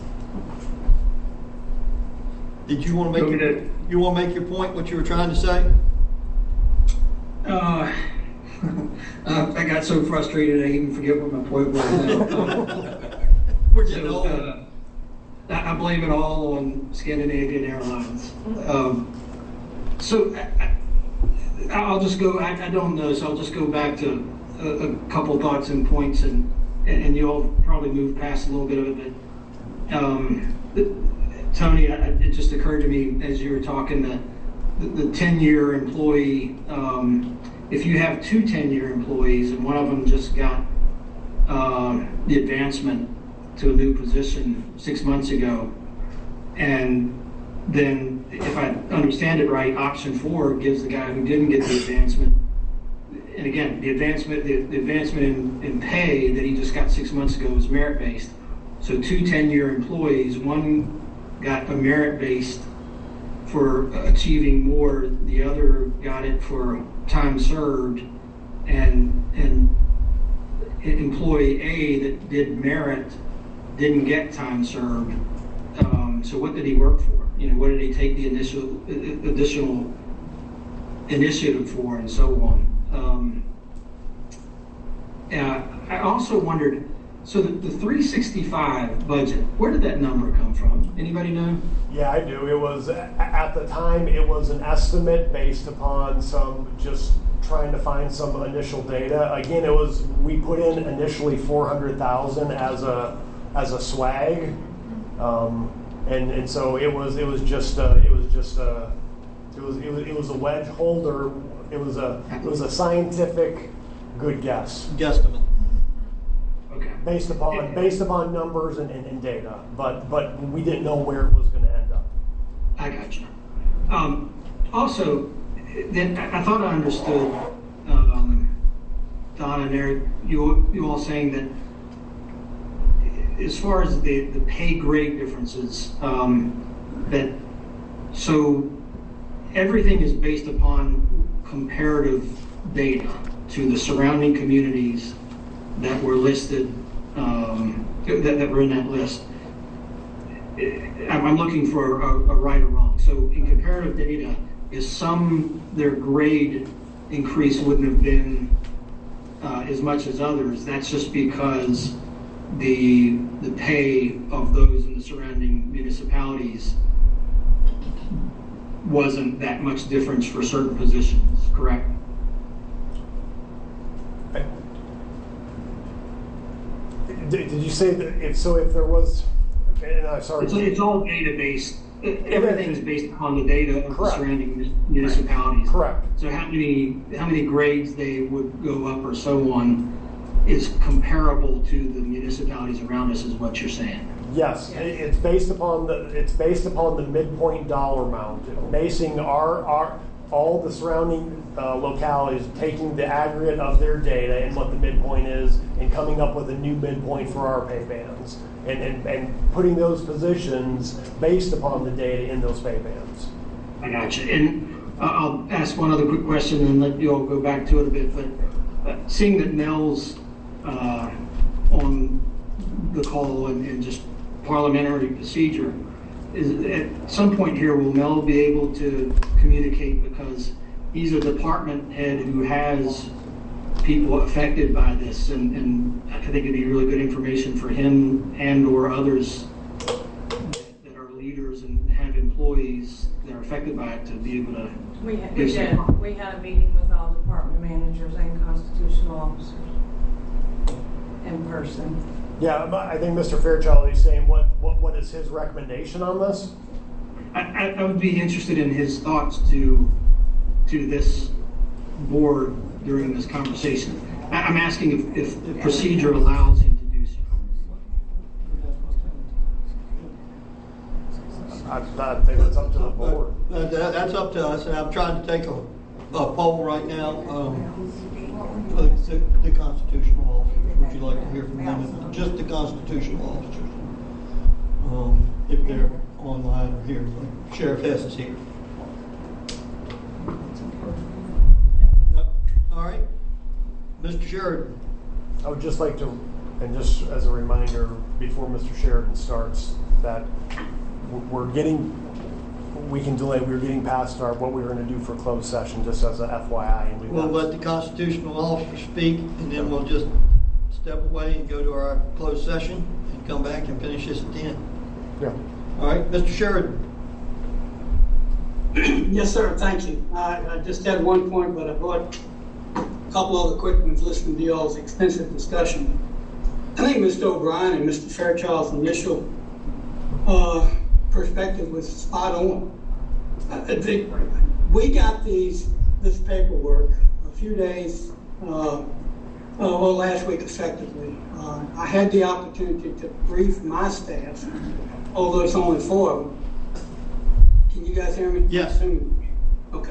Did you want to make your point? What you were trying to say? I got so frustrated I even forget what my point was now. We're getting old. I blame it all on Scandinavian Airlines. I'll just go. I don't know, so I'll just go back to a couple thoughts and points, and you all probably moved past a little bit of it. But Tony, it just occurred to me as you were talking that the 10-year employee, if you have 2 10-year employees and one of them just got the advancement to a new position 6 months ago, and then if I understand it right, option 4 gives the guy who didn't get the advancement, and again, the advancement in pay that he just got 6 months ago is merit-based. So 2 10-year employees, one got a merit-based for achieving more, the other got it for time served, and employee A that did merit didn't get time served. So what did he work for? What did he take the additional initiative for, and so on. I also wondered, so the 365 budget, where did that number come from? Anybody know? Yeah, I do. It was, at the time, it was an estimate based upon just trying to find some initial data. Again, we put in initially 400,000 as a swag. And so it was a wedge holder. It was a scientific good guess. Guesstimate. Okay. Based upon numbers and data, but we didn't know where it was going to end up. I got you. Also, then I thought I understood Don and Eric, you all saying that as far as the pay grade differences, that so everything is based upon comparative data to the surrounding communities that were listed, that were in that list. I'm looking for a right or wrong. So in comparative data, their grade increase wouldn't have been as much as others. That's just because the pay of those in the surrounding municipalities wasn't that much difference for certain positions, correct? Did you say that if there was? Sorry. It's all data-based. Everything's based upon the data of the surrounding municipalities. Correct. So how many grades they would go up or so on is comparable to the municipalities around us, is what you're saying. Yes, it's based upon the midpoint dollar amount, basing all the surrounding localities, taking the aggregate of their data and what the midpoint is, and coming up with a new midpoint for our pay bands, and putting those positions based upon the data in those pay bands. I got you. And I'll ask one other quick question and let you all go back to it a bit. But seeing that Mel's on the call and just parliamentary procedure, is at some point here will Mel be able to communicate, because he's a department head who has people affected by this, and I think it'd be really good information for him and or others affected by it to be able to. We did. We had a meeting with all department managers and constitutional officers in person. Yeah, I think Mr. Fairchild is saying what is his recommendation on this? I would be interested in his thoughts to this board during this conversation. I'm asking if the procedure allows him to do so. I think it's up to the board. That's up to us, and I'm trying to take a poll right now. For the constitutional officers, would you like to hear from them? Just the constitutional officers, if they're online or here. Sheriff Hess is here. All right, Mr. Sheridan. I would just like to, and just as a reminder, before Mr. Sheridan starts, that we're getting past what we were going to do for closed session, just as a FYI. And we'll let the constitutional officer speak, and then we'll just step away and go to our closed session and come back and finish this at the end. Yeah. All right, Mr. Sheridan. Yes, sir. Thank you. I just had one point, but I brought a couple other quick ones listening to y'all's extensive discussion. I think Mr. O'Brien and Mr. Fairchild's initial perspective was spot on. We got this paperwork a few days, last week effectively. I had the opportunity to brief my staff, although it's only 4 of them. Can you guys hear me? Yes. Okay.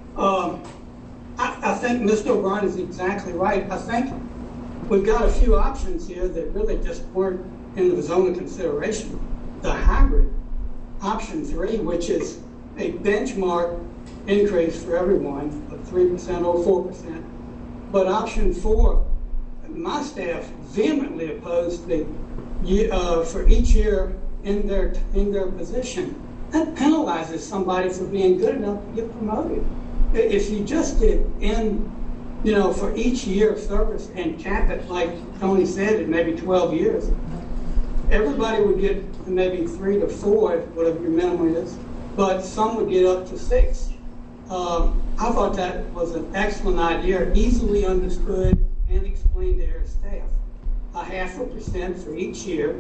I think Mr. O'Brien is exactly right. I think we've got a few options here that really just weren't in the zone of consideration. The hybrid, option 3, which is a benchmark increase for everyone of 3% or 4%. But option 4, my staff vehemently opposed for each year in their position. That penalizes somebody for being good enough to get promoted. If you just did for each year of service and cap it, like Tony said, at maybe 12 years, everybody would get maybe 3 to 4, whatever your minimum is, but some would get up to 6. I thought that was an excellent idea, easily understood and explained to their staff. 0.5% for each year,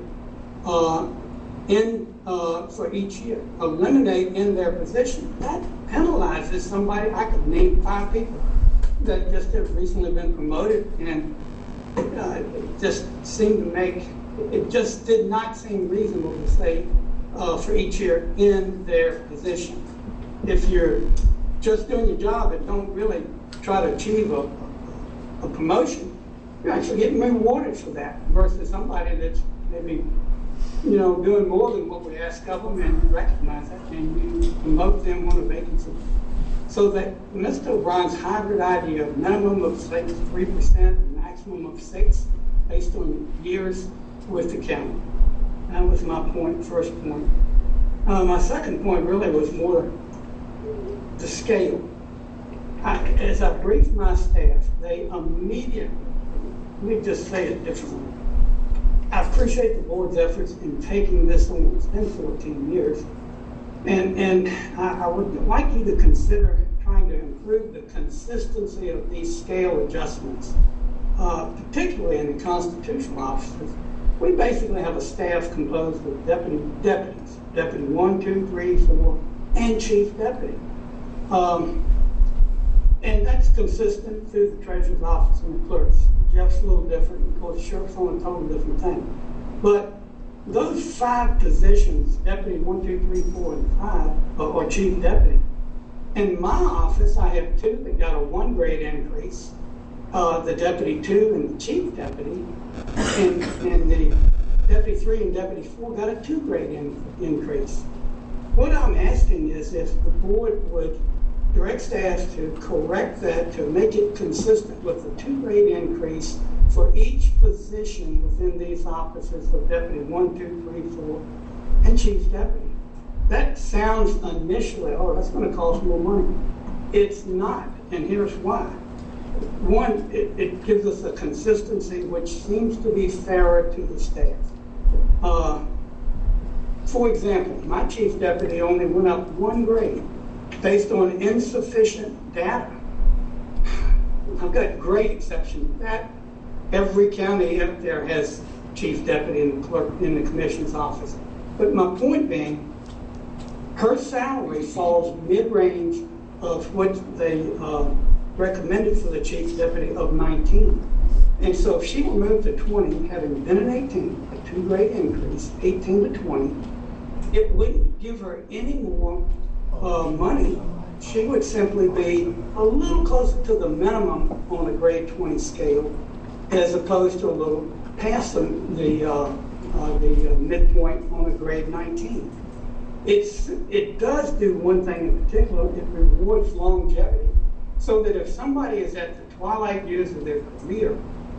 for each year. Eliminate in their position. That penalizes somebody. I could name 5 people that just have recently been promoted, and it just seemed to make, it just did not seem reasonable to say for each year in their position. If you're just doing your job and don't really try to achieve a promotion, you're actually getting rewarded for that versus somebody that's maybe doing more than what we ask of them, and you recognize that and you promote them on a vacancy. So that Mr. O'Brien's hybrid idea of minimum of 3%, maximum of 6%, based on years with the county. That was my first point. My second point really was more the scale. As I briefed my staff, they immediately, let me just say it differently. I appreciate the board's efforts in taking this on. It's been 14 years. And I would like you to consider trying to improve the consistency of these scale adjustments, particularly in the constitutional officers. We basically have a staff composed of deputies, deputy 1, 2, 3, 4, and chief deputy. And that's consistent through the treasurer's office and the clerks. Jeff's a little different, of course, sheriff's on a totally different thing. But those 5 positions, deputy 1, 2, 3, 4, and 5, or chief deputy. In my office, I have 2 that got a 1 grade increase, the deputy 2 and the chief deputy, and the deputy 3 and deputy 4 got a 2 grade increase. What I'm asking is if the board would direct staff to correct that, to make it consistent with the 2 grade increase for each position within these offices of deputy 1, 2, 3, 4, and chief deputy. That sounds initially, oh, that's going to cost more money. It's not, and here's why. One, it gives us a consistency which seems to be fairer to the staff. For example, my chief deputy only went up 1 grade based on insufficient data. I've got great exception to that. Every county up there has chief deputy and clerk in the commissioner's office. But my point being, her salary falls mid-range of what they recommended for the chief deputy of 19. And so if she were moved to 20, having been in 18, a 2-grade increase, 18 to 20, it wouldn't give her any more money. She would simply be a little closer to the minimum on a grade 20 scale, as opposed to a little past the midpoint on a grade 19. It does do one thing in particular. It rewards longevity, so that if somebody is at the twilight years of their career,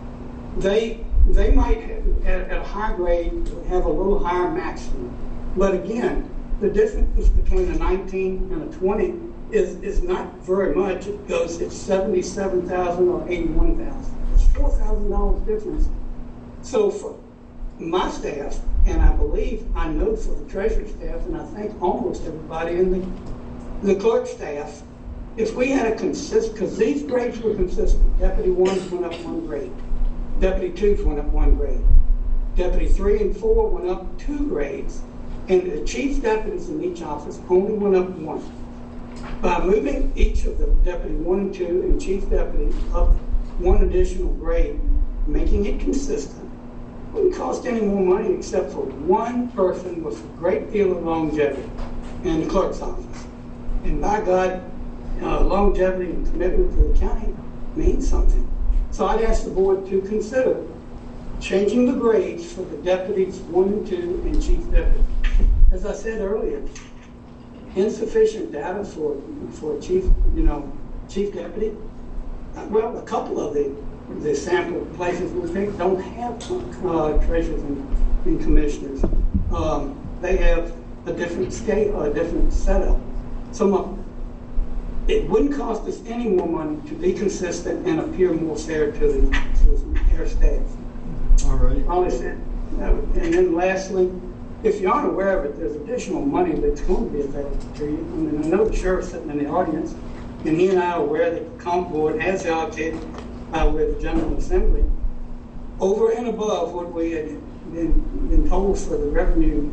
they might have, at a high grade have a little higher maximum. But again, the difference between a 19 and a 20 is not very much. It goes, it's $77,000 or $81,000. It's $4,000 difference. So for my staff, and I know for the treasury staff, and I think almost everybody in the clerk staff, if we had a consistent, because these grades were consistent. Deputy 1s went up 1 grade. Deputy 2s went up 1 grade. Deputy 3 and 4 went up 2 grades. And the chief deputies in each office only went up 1. By moving each of the deputy 1 and 2 and chief deputy up 1 additional grade, making it consistent, wouldn't cost any more money except for one person with a great deal of longevity in the clerk's office. And by God, longevity and commitment to the county means something. So I'd ask the board to consider changing the grades for the deputies 1 and 2 and chief deputy. As I said earlier, insufficient data for chief deputy. Well, a couple of the sample places we pick don't have treasurers and commissioners. They have a different scale, a different setup. So it wouldn't cost us any more money to be consistent and appear more fair to their staff. All right. And then lastly, if you aren't aware of it, there's additional money that's going to be available to you. I mean, I know the sheriff's sitting in the audience, and he and I are aware that the comp board has allocated with the General Assembly over and above what we had been told for the revenue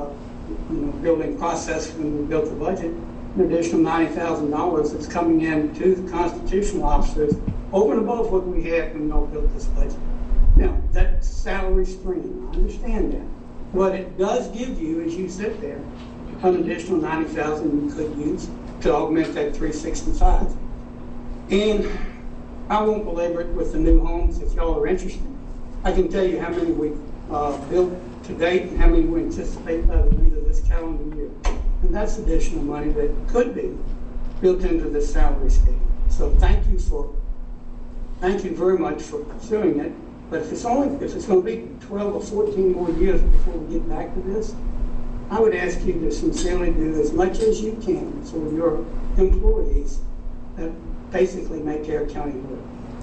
building process when we built the budget. An additional $90,000 that's coming in to the constitutional officers over and above what we had when we all built this budget. Now, that's salary stream. I understand that. What it does give you, as you sit there, an additional $90,000 you could use to augment that 365. And I won't belabor it with the new homes if y'all are interested. I can tell you how many we've built to date and how many we anticipate by the end of this calendar year. And that's additional money that could be built into this salary scale. So thank you very much for pursuing it. But if it's going to be 12 or 14 more years before we get back to this, I would ask you to sincerely do as much as you can for your employees that basically make Carroll County work.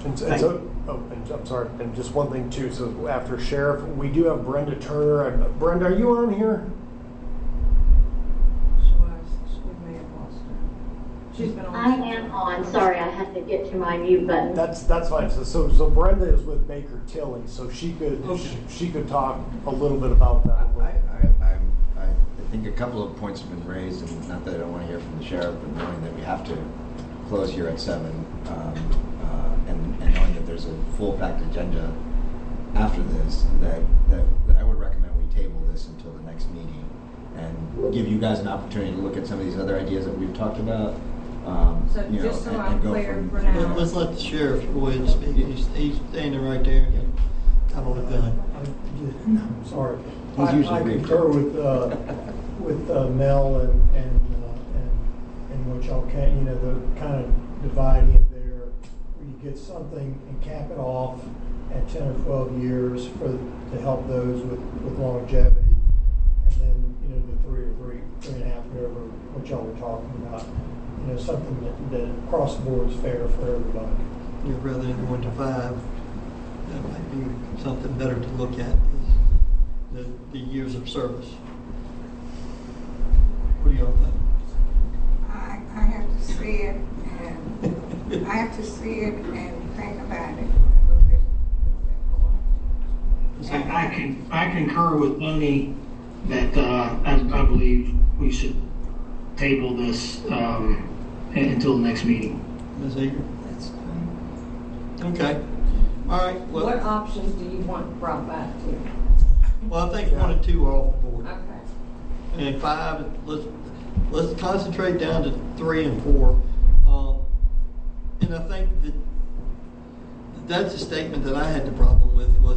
I'm sorry, and just one thing too. So after Sheriff, we do have Brenda Turner. Brenda, are you on here? I am on. Sorry, I had to get to my mute button. That's fine. So Brenda is with Baker Tilly, so she could talk a little bit about that. I think a couple of points have been raised, and not that I don't want to hear from the sheriff, but knowing that we have to close here at 7, and knowing that there's a full-packed agenda after this, that I would recommend we table this until the next meeting and give you guys an opportunity to look at some of these other ideas that we've talked about. So just so I'm clear for now. Let's let the sheriff go ahead and speak. He's standing right there. I'm on the gun. Sorry. He's usually I concur with Mel and what y'all can, the kind of dividing it there, where you get something and cap it off at 10 or 12 years to help those with longevity, and then the 3 or 3.5, whatever what y'all were talking about. Something that across the board is fair for everybody. Rather than going to 5, that might be something better to look at, is the years of service. What do y'all think? I have like to see it and think about it a little bit more. I concur with Tony that I believe we should table this until the next meeting. Ms. Eager? Okay. All right. Well, What options do you want brought back to? well, I think 1 and 2 are off the board. Okay. And 5, let's concentrate down to 3 and 4. And I think that's a statement that I had the problem with, was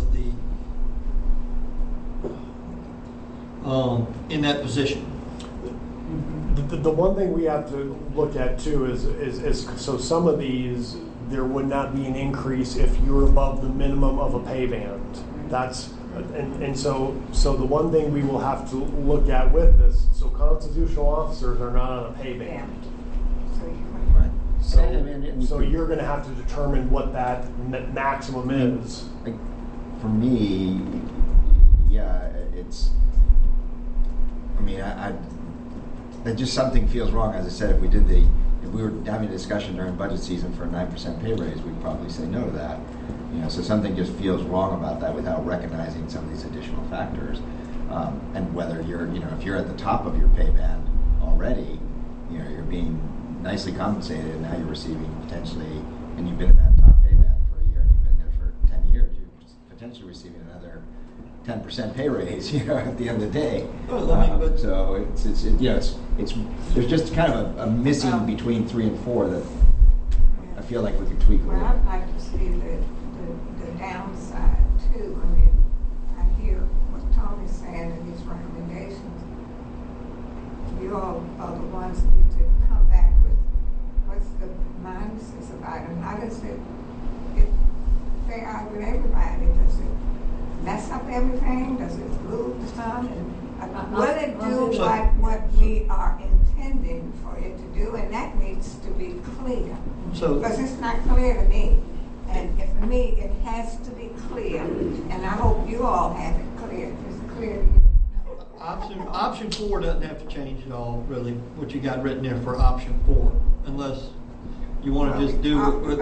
in that position. The one thing we have to look at too is so some of these, there would not be an increase if you're above the minimum of a pay band. That's and so the one thing we will have to look at with this, so constitutional officers are not on a pay band. So you're going to have to determine what that maximum is. For me, yeah, it's. I mean, that just something feels wrong. As I said, if we were having a discussion during budget season for a 9% pay raise, we'd probably say no to that. So something just feels wrong about that without recognizing some of these additional factors, and whether you're, if you're at the top of your pay band already, you're being nicely compensated, and now you're receiving potentially, and you've been in that top pay band for a year, and you've been there for 10 years, you're potentially receiving another 10% pay raise, at the end of the day. So it's there's just kind of a missing between 3 and 4 that I feel like we could tweak a little. Well, I'd like to see the downside too. I mean, I hear what Tony's saying in his recommendations. You all are the ones who need to come back with what's the minuses about it. How does it, if they are with everybody, does it mess up everything? Does it lose some? And will it do what we are intending for it to do? And that needs to be clear. Because it's not clear to me. And for me, it has to be clear. And I hope you all have it clear. It's clear to you. Option 4 doesn't have to change at all, really, what you got written there for option 4, unless you want to just do it.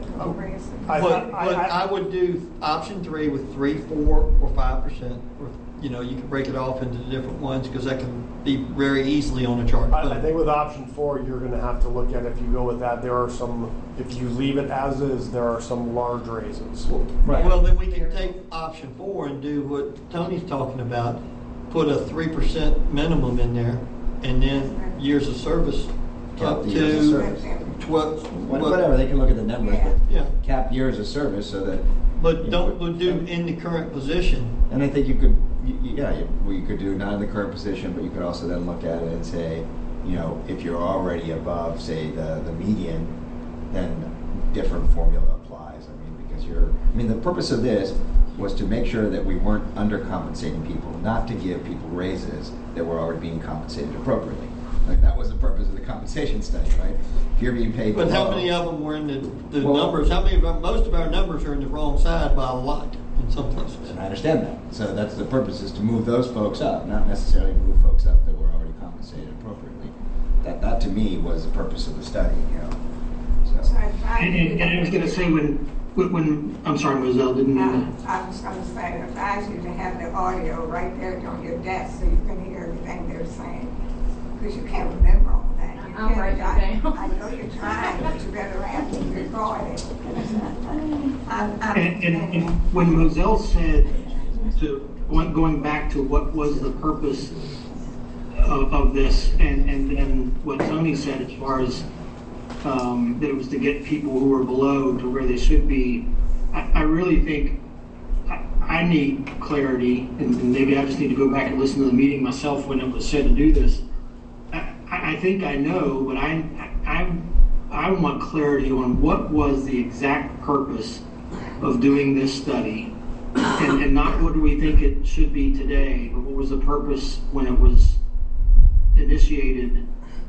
I would do option 3 with 3, 4, or 5%. Or, you can break it off into different ones, because that can be very easily on a chart. I think with option 4, you're going to have to look at, if you go with that, there are some, if you leave it as is, there are some large raises. Right. Well, then we can take option 4 and do what Tony's talking about, put a 3% minimum in there, and then years of service up to 12. Whatever, they can look at the numbers, but cap years of service so that. But don't do in the current position. And I think you could, you could do not in the current position, but you could also then look at it and say, if you're already above, say, the median, then different formula applies. Because the purpose of this was to make sure that we weren't undercompensating people, not to give people raises that were already being compensated appropriately. That was the purpose of the compensation study, right? If you're being paid But how many of them were in the numbers? How many of them, most of our numbers are in the wrong side by a lot in some places. And I understand that. So that's the purpose, is to move those folks up, not necessarily move folks up that were already compensated appropriately. That to me was the purpose of the study, So. And I was going to say when I'm sorry, Moselle, didn't mean that. I was going to say, advise you to have the audio right there on your desk so you can hear everything they're saying. Because you can't remember all that. I'll write it down. I know you're trying, but you better have to record it. And when Moselle said, going back to what was the purpose of this, and then what Tony said as far as that it was to get people who are below to where they should be, I really think I need clarity, and maybe I just need to go back and listen to the meeting myself when it was said to do this. I think I know, but I want clarity on what was the exact purpose of doing this study, and not what do we think it should be today, but what was the purpose when it was initiated,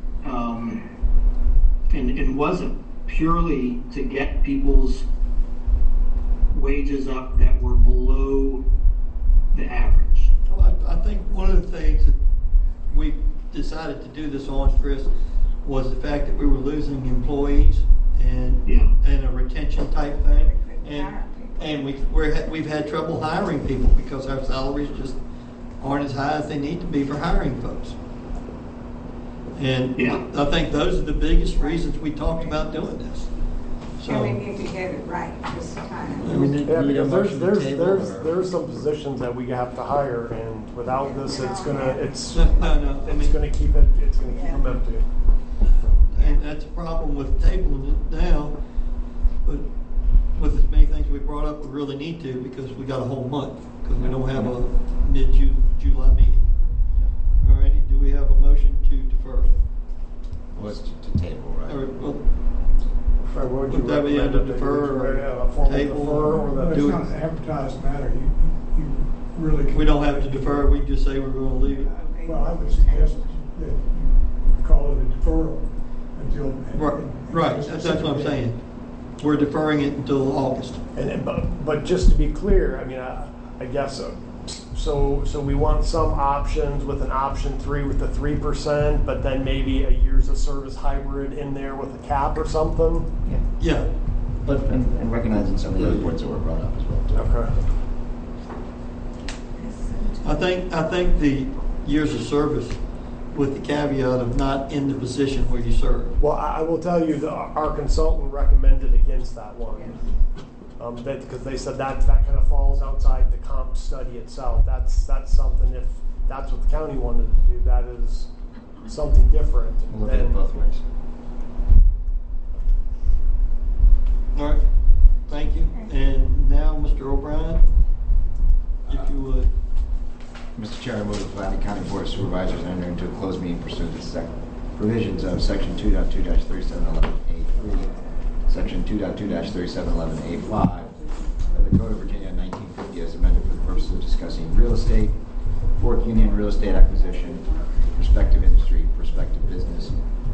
and was it purely to get people's wages up that were below the average? Well, I think one of the things that we decided to do this on, Chris, was the fact that we were losing employees, and a retention type thing. And we've had trouble hiring people because our salaries just aren't as high as they need to be for hiring folks. And I think those are the biggest reasons we talked about doing this. So, And we need to get it right this time. Because there's some positions that we have to hire, and without this, it's gonna keep them empty. And that's a problem with tabling it now, but with as many things we brought up, we really need to, because we got a whole month, because we don't have a mid-July meeting. All righty, do we have a motion to defer? Well, it's to table, right? Would that be under defer or table? Well, it's not an advertised matter. You really can. We don't have to defer, we just say we're going to leave it. Well, I would suggest that you call it a deferral until. Right, that's what I'm saying. We're deferring it until August. But just to be clear, I mean, I guess so we want some options with an option 3 with the 3%, but then maybe a years of service hybrid in there with a cap or something. Yeah. But and recognizing some of the other points that were brought up as well too. Okay. I think the years of service with the caveat of not in the position where you serve. Well, I will tell you, our consultant recommended against that one. Because they said that kind of falls outside the comp study itself. That's something, if that's what the county wanted to do, that is something different. We'll look at it both ways. All right, thank you. And now, Mr. O'Brien, if you would. Mr. Chair, I move the Flatty County Board of Supervisors enter into a closed meeting pursuant to provisions of Section 2.2-3711A3, Section 2.2-3711A5 of the Code of Virginia 1950 as amended for the purpose of discussing real estate, Fork Union real estate acquisition, prospective industry, prospective business.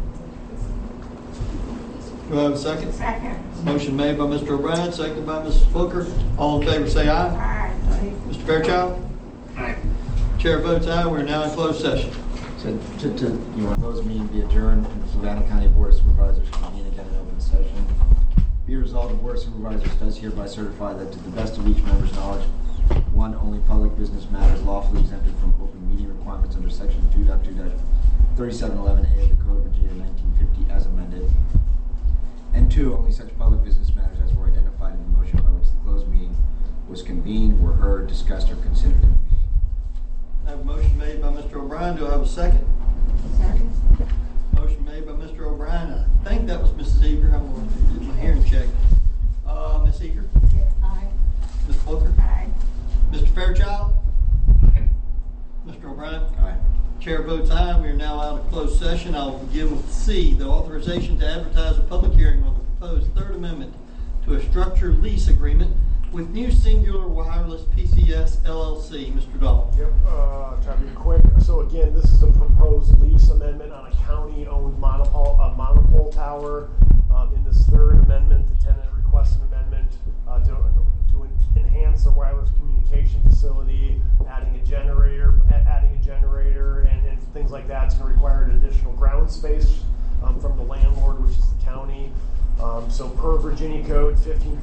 Do I have a second? Second. Motion made by Mr. O'Brien, seconded by Mrs. Booker. All in favor say aye. Aye. Mr. Fairchild? Aye. Chair votes aye. We're now in closed session. So you want to close meeting be adjourned and the Fluvanna County Board of Supervisors convene again in open session. Be resolved, the Board of Supervisors does hereby certify that to the best of each member's knowledge, 1, only public business matters lawfully exempted from open meeting requirements under Section 2.2-3711A of the Code of Virginia 1950 as amended. And 2, only such public business matters as were identified in the motion by which the closed meeting was convened, were heard, discussed, or considered in the meeting. I have a motion made by Mr. O'Brien. Do I have a second? Second. Motion made by Mr. O'Brien. I think that was Mrs. Eager. I'm going to get my hearing checked. Ms. Eager? Aye. Ms. Booker? Aye. Mr. Fairchild? Mr. O'Brien? Aye. Chair votes aye. We are now out of closed session. I'll begin with C, the authorization to advertise a public hearing on the proposed Third Amendment to a structured lease agreement with New Singular Wireless PCS LLC. Mr. Dahl. Yep, try to be quick. So again, this is a proposed lease amendment on a county-owned monopole tower. In this Third Amendment, the tenant requests an amendment to enhance the wireless communication facility, adding a generator, and things like that. It's going to require an additional ground space from the landlord, which is the county. So per Virginia Code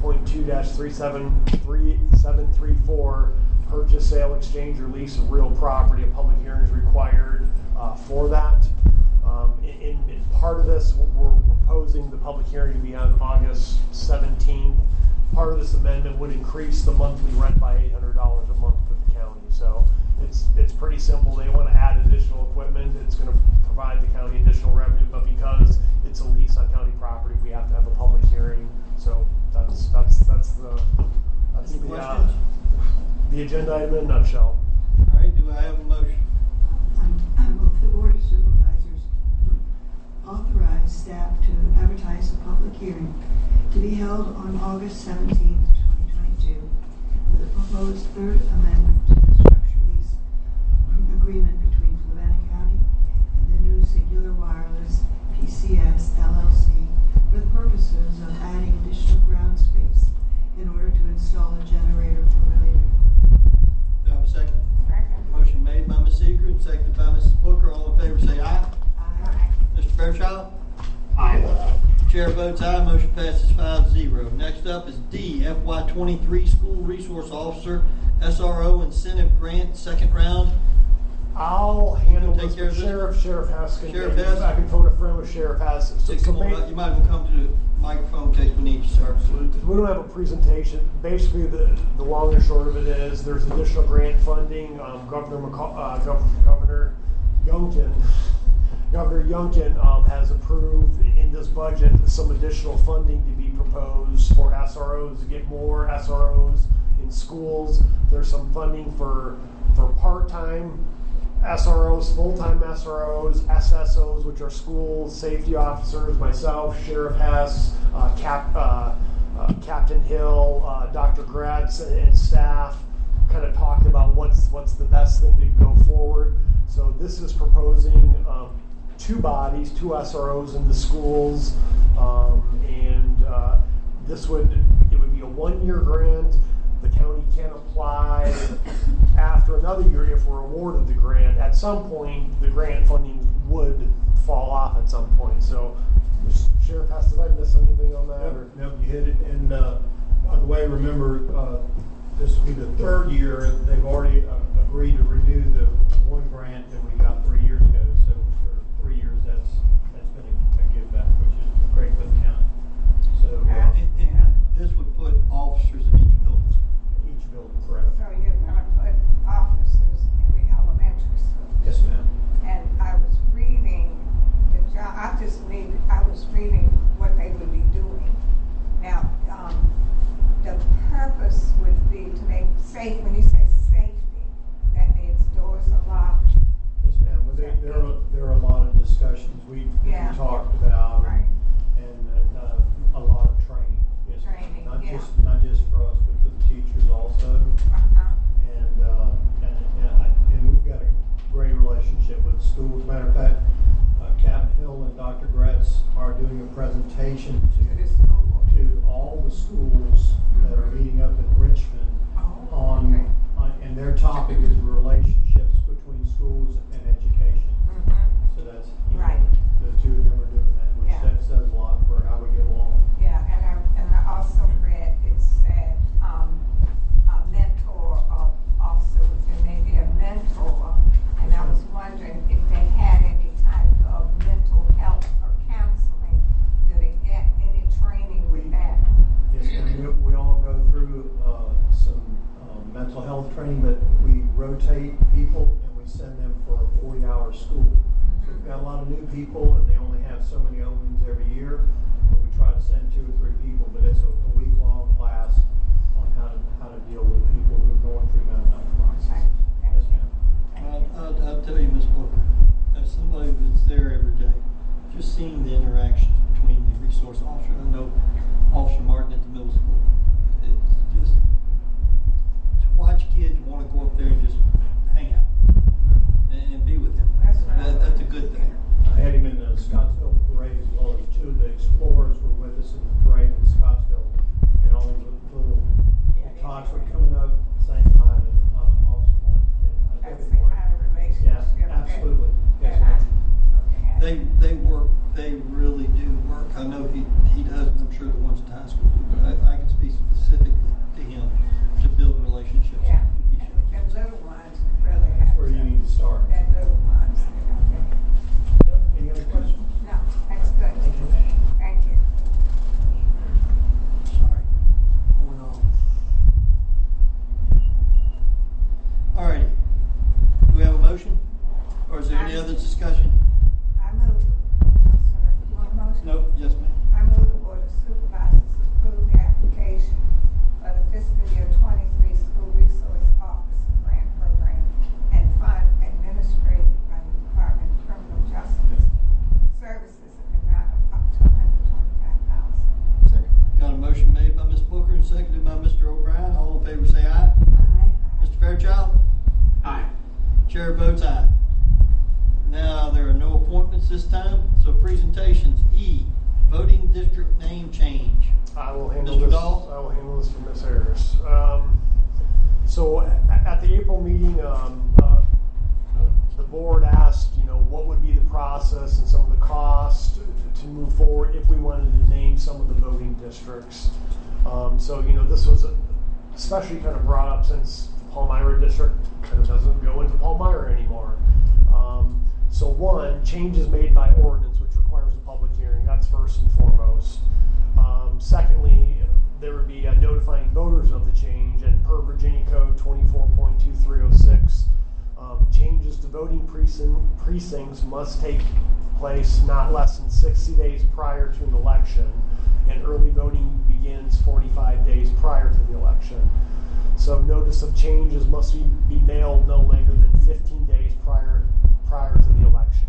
15.2-3734, purchase, sale, exchange, or lease of real property, a public hearing is required for that. In part of this, we're proposing the public hearing to be on August 17th. Part of this amendment would increase the monthly rent by $800 a month for the county. So it's pretty simple. They want to add additional equipment. It's going to provide the county additional revenue, but because it's a lease on county property, we have to have a public hearing. So that's the agenda item in a nutshell. All right, do I have a motion? I move the Board of Supervisors authorize staff to advertise a public hearing to be held on August 17th, 2022, for the proposed Third Amendment to the structured lease agreement between Fluvanna County and the New Singular Wireless PCS LLC for the purposes of adding additional ground space in order to install a generator for related. Do I have a second? Second. Motion made by Ms. Eager and seconded by Mrs. Booker. All in favor say aye. Aye. Mr. Fairchild? Aye. Chair votes aye, motion passes 5-0. Next up is D, FY23 School Resource Officer SRO Incentive Grant, second round. I'll handle take this care of with this? Sheriff Hess can. Sheriff Hess? I can phone a friend with Sheriff Hess. Come on, you might as well come to the microphone in case we need you, sir. We don't have a presentation. Basically, the long and short of it is there's additional grant funding. Governor Youngkin has approved in this budget some additional funding to be proposed for SROs to get more SROs in schools. There's some funding for part-time SROs, full-time SROs, SSOs, which are school safety officers, myself, Sheriff Hess, Captain Hill, Dr. Gratz, and staff kind of talked about what's the best thing to go forward. So this is proposing two bodies, two SROs in the schools, and it would be a 1-year grant. The county can apply after another year if we're awarded the grant. At some point, the grant funding would fall off at some point. So, Sheriff Hess, did I miss anything on that? Nope, you hit it. And by the way, remember, this will be the third year. They've already agreed to renew the one grant that we got 3 years ago. So for 3 years, that's been a give back, which is great for the county. So And this would put officers in each building. Each building, correct. So you're gonna put officers in the elementary school? Yes, ma'am. And I was reading the job, I was reading what they would be doing. Now, the purpose would be to make safe, when you say safety, that means doors are locked. Yes, ma'am. Well, there are a lot of discussions we talked about, right. and a lot of training. Yes, training, not just for us, but for the teachers also. And we've got a great relationship with the schools. As a matter of fact, Captain Hill and Dr. Gratz are doing a presentation to all the schools that are meeting up in Richmond and their topic is relationships between schools and education. So that's right. The two of them are doing that, which that says a lot for how we get along. Yeah, and I also read it said a mentor of officers and maybe a mentor, and I was wondering if they had any type of mental health or counseling. Do they get any training with that? Yes, and we all go through some mental health training, but we rotate people and we send them for a 40-hour school. So we've got a lot of new people, and they only have so many openings every year. But we try to send 2 or 3 people, but it's a week-long class on how to deal with people who are going through mental health crises. Yes, ma'am. I'll tell you, Ms. Booker, as somebody that's there every day, just seeing the interactions between the resource officer, I know Officer Martin at the middle school, it's just to watch kids want to go up there and just hang out and be with him. That's a good thing. I had him in the Scottsville parade as well as 2 of the explorers were with us in the parade in Scottsville, and all these little talks were coming up at the same time as Officer Martin. That's the kind of relationship. Yeah, absolutely. Yes, ma'am. They work. They really do work. I know he does, and I'm sure the ones at high school do. But I can speak specifically to him to build relationships. Yeah, and the little ones really have. That's where you need to start. That little ones. Any other questions? No, that's good. Thank you. Sorry. Going on. All right. Do we have a motion? Or is there any other discussion? I move. Sorry, you want a motion? Nope. Yes, ma'am. I move the Board of Supervisors approve the application for the fiscal year 23 School Resource Officer Grant Program and fund administrated by the Department of Criminal Justice Services in the amount of up to $125,000. Second. Got a motion made by Ms. Booker and seconded by Mr. O'Brien. All in favor say aye. Aye. Mr. Fairchild? Aye. Chair votes aye. Now, there are no appointments this time, so presentations. E, voting district name change. I will handle Mr. this. Dahl? I will handle this for Ms. Harris. So at the April meeting, the board asked, what would be the process and some of the costs to move forward if we wanted to name some of the voting districts. So, this was especially kind of brought up since the Palmyra district kind of doesn't go into Palmyra anymore. So one, changes made by ordinance, which requires a public hearing. That's first and foremost. Secondly, there would be notifying voters of the change, and per Virginia Code 24.2306, changes to voting precincts must take place not less than 60 days prior to an election, and early voting begins 45 days prior to the election. So notice of changes must be mailed no later than 15 days prior to the election.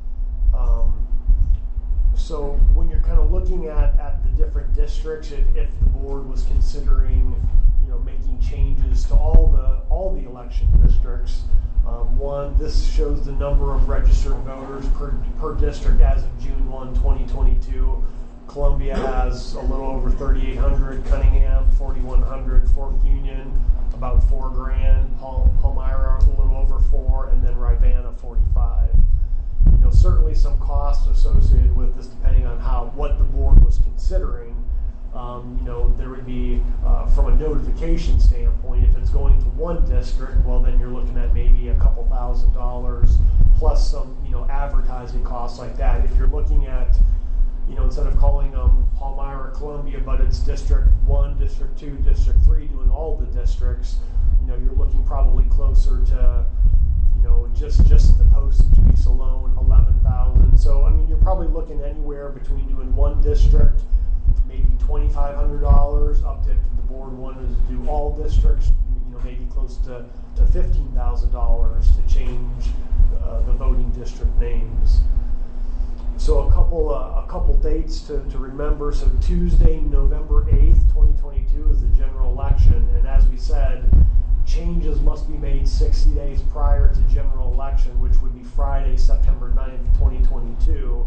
So when you're kind of looking at the different districts, if the board was considering, making changes to all the election districts, one, this shows the number of registered voters per district as of June 1, 2022. Columbia has a little over 3,800, Cunningham 4,100, Fort Union about 4 grand, Palmyra a little over 4, and then Rivanna 45. Certainly some costs associated with this, depending on what the board was considering. There would be, from a notification standpoint, if it's going to one district, well, then you're looking at maybe a couple $1,000s plus some, advertising costs like that. If you're looking at, instead of calling them Palmyra, Columbia, but it's District 1, District 2, District 3, doing all the districts, you're looking probably closer to, just in the postage piece alone, 11,000. So, you're probably looking anywhere between doing one district, maybe $2,500, up to, if the board wanted to do all districts, maybe close to $15,000 to change the voting district names. So a couple dates to remember. So Tuesday, November 8th, 2022 is the general election, and as we said, changes must be made 60 days prior to general election, which would be Friday, September 9th, 2022.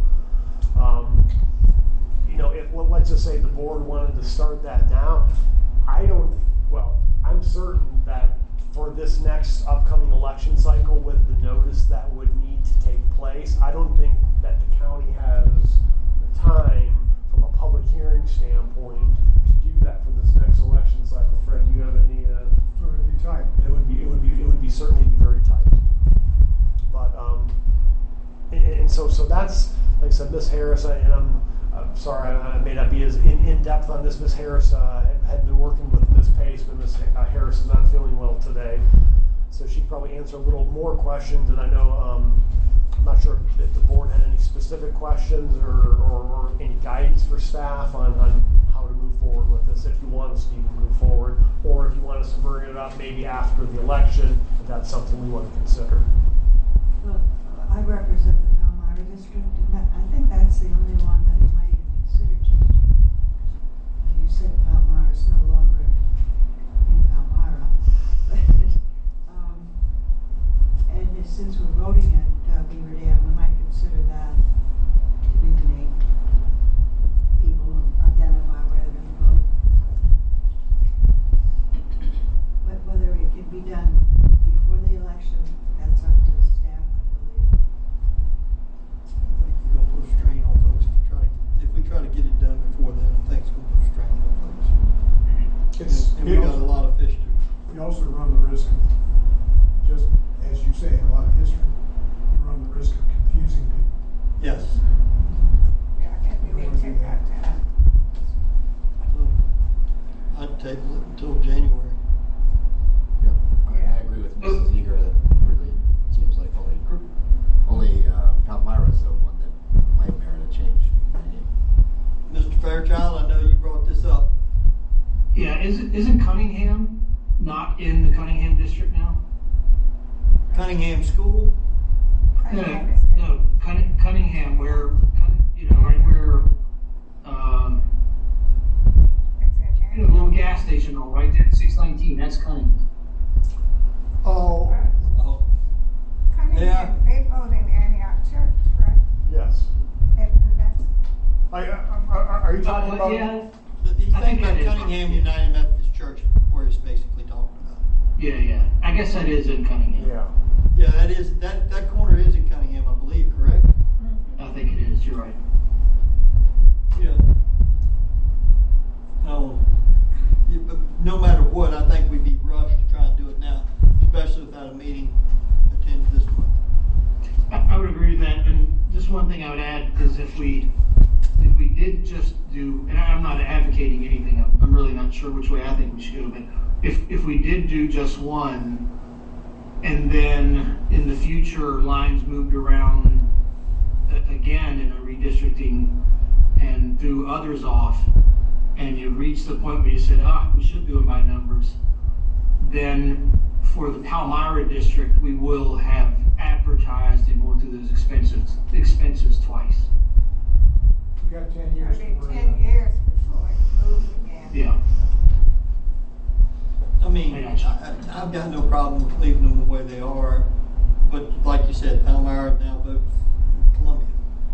Let's just say the board wanted to start that now. I'm certain that for this next upcoming election cycle, with the notice that would need to take place, I don't think that the county has the time from a public hearing standpoint to do that for this next election cycle. Fred, do you have any? It would be tight. It would be certainly be very tight. But and so that's, like I said, Ms. Harris, and I'm sorry I may not be as in depth on this. Ms. Harris had been working with Ms. Pace, but Ms. Harris is not feeling well today, so she probably answer a little more questions. And I know I'm not sure if the board had any specific questions or any guidance for staff on how to move forward with this, if you want us to even move forward, or if you want us to bring it up maybe after the election, if that's something we want to consider. Well, I represent the Palmyra district, and I think that's the only one that you might even consider changing. You said Palmyra's no longer in Palmyra. And since we're voting at Beaver Dam, we might consider that to be the name. People will identify where they're going to vote. But whether it can be done before the election, that's up to the staff, I believe. I think you're going to put a strain on folks if we try to get it done before then. I think it's going to put a strain on folks. And we got a lot of fish to. We also run the risk of, just as you say, a lot of history, you run the risk of confusing people. Yes. Yeah, I think we need to take that down. I'd table it until January. I agree with Mrs. Eager that really seems like only Palmyra is the one that might merit a change. Mr. Fairchild, I know you brought this up. Yeah, isn't Cunningham not in the Cunningham district now? Cunningham School? No, Cunningham, where, right where, the little gas station, all right, there, 619, that's Cunningham. Oh. Cunningham, Yeah. they vote in Antioch Church, right? Yes. And that's, Are you talking about? Yeah. He's I think thinking that about is Cunningham United Methodist Church, where he's basically talking about. Yeah. I guess that is in Cunningham. Yeah. Yeah, that corner is in Cunningham, I believe, correct? I think it is, you're right. did just do, and I'm not advocating anything, I'm really not sure which way I think we should go, but if we did do just one, and then in the future lines moved around again in a redistricting and threw others off, and you reached the point where you said, we should do it by numbers, then for the Palmyra district, we will have advertised and going through those expenses twice. You got 10 years. It'll be 10 years before it moves again. Yeah. I mean, I've got no problem with leaving them the way they are, but like you said, Palmyra now votes Columbia.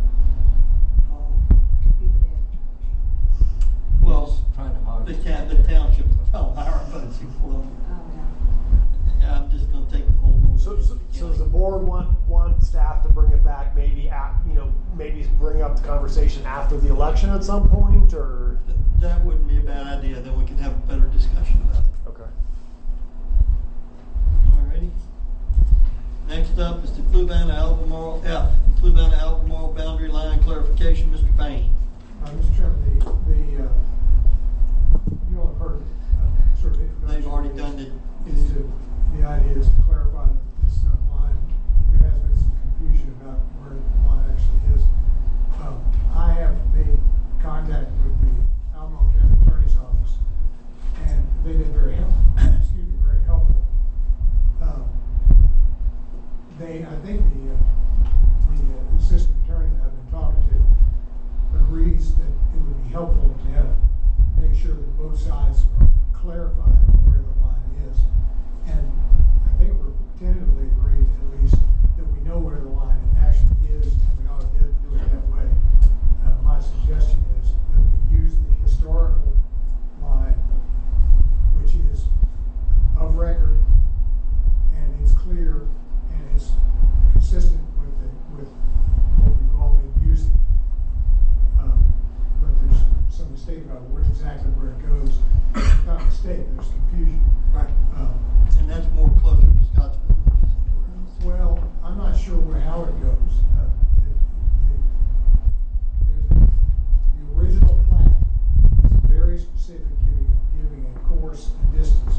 Well, the township of Palmyra votes in Columbia. Yeah, I'm just going to take the whole motion. So does the board want staff to bring it back, maybe maybe bring up the conversation after the election at some point, or? That wouldn't be a bad idea. Then we can have a better discussion about it. Okay. Alrighty. Next up is the Fluvanna-Albemarle Albemarle boundary line clarification. Mr. Payne. Mr. Chairman, you all have heard sort of introduction. They've already done it. The idea is to clarify this line. There has been some confusion about where the line actually is. I have made contact with the Albemarle County Attorney's Office, and they've been very helpful. I think the assistant attorney that I've been talking to agrees that it would be helpful to make sure that both sides are clarified on where the line is. And I think we're tentatively agreed, at least, that we know where the line actually is, and we ought to do it that way. My suggestion is that we use the historical line, which is of record, and it's clear, and it's consistent with what we've all been using. But there's some mistake about exactly where it goes. It's not a mistake, there's confusion. Right. And that's more closer to Scottsville. Well, I'm not sure how it goes. The original plat is very specific, giving a course and distance,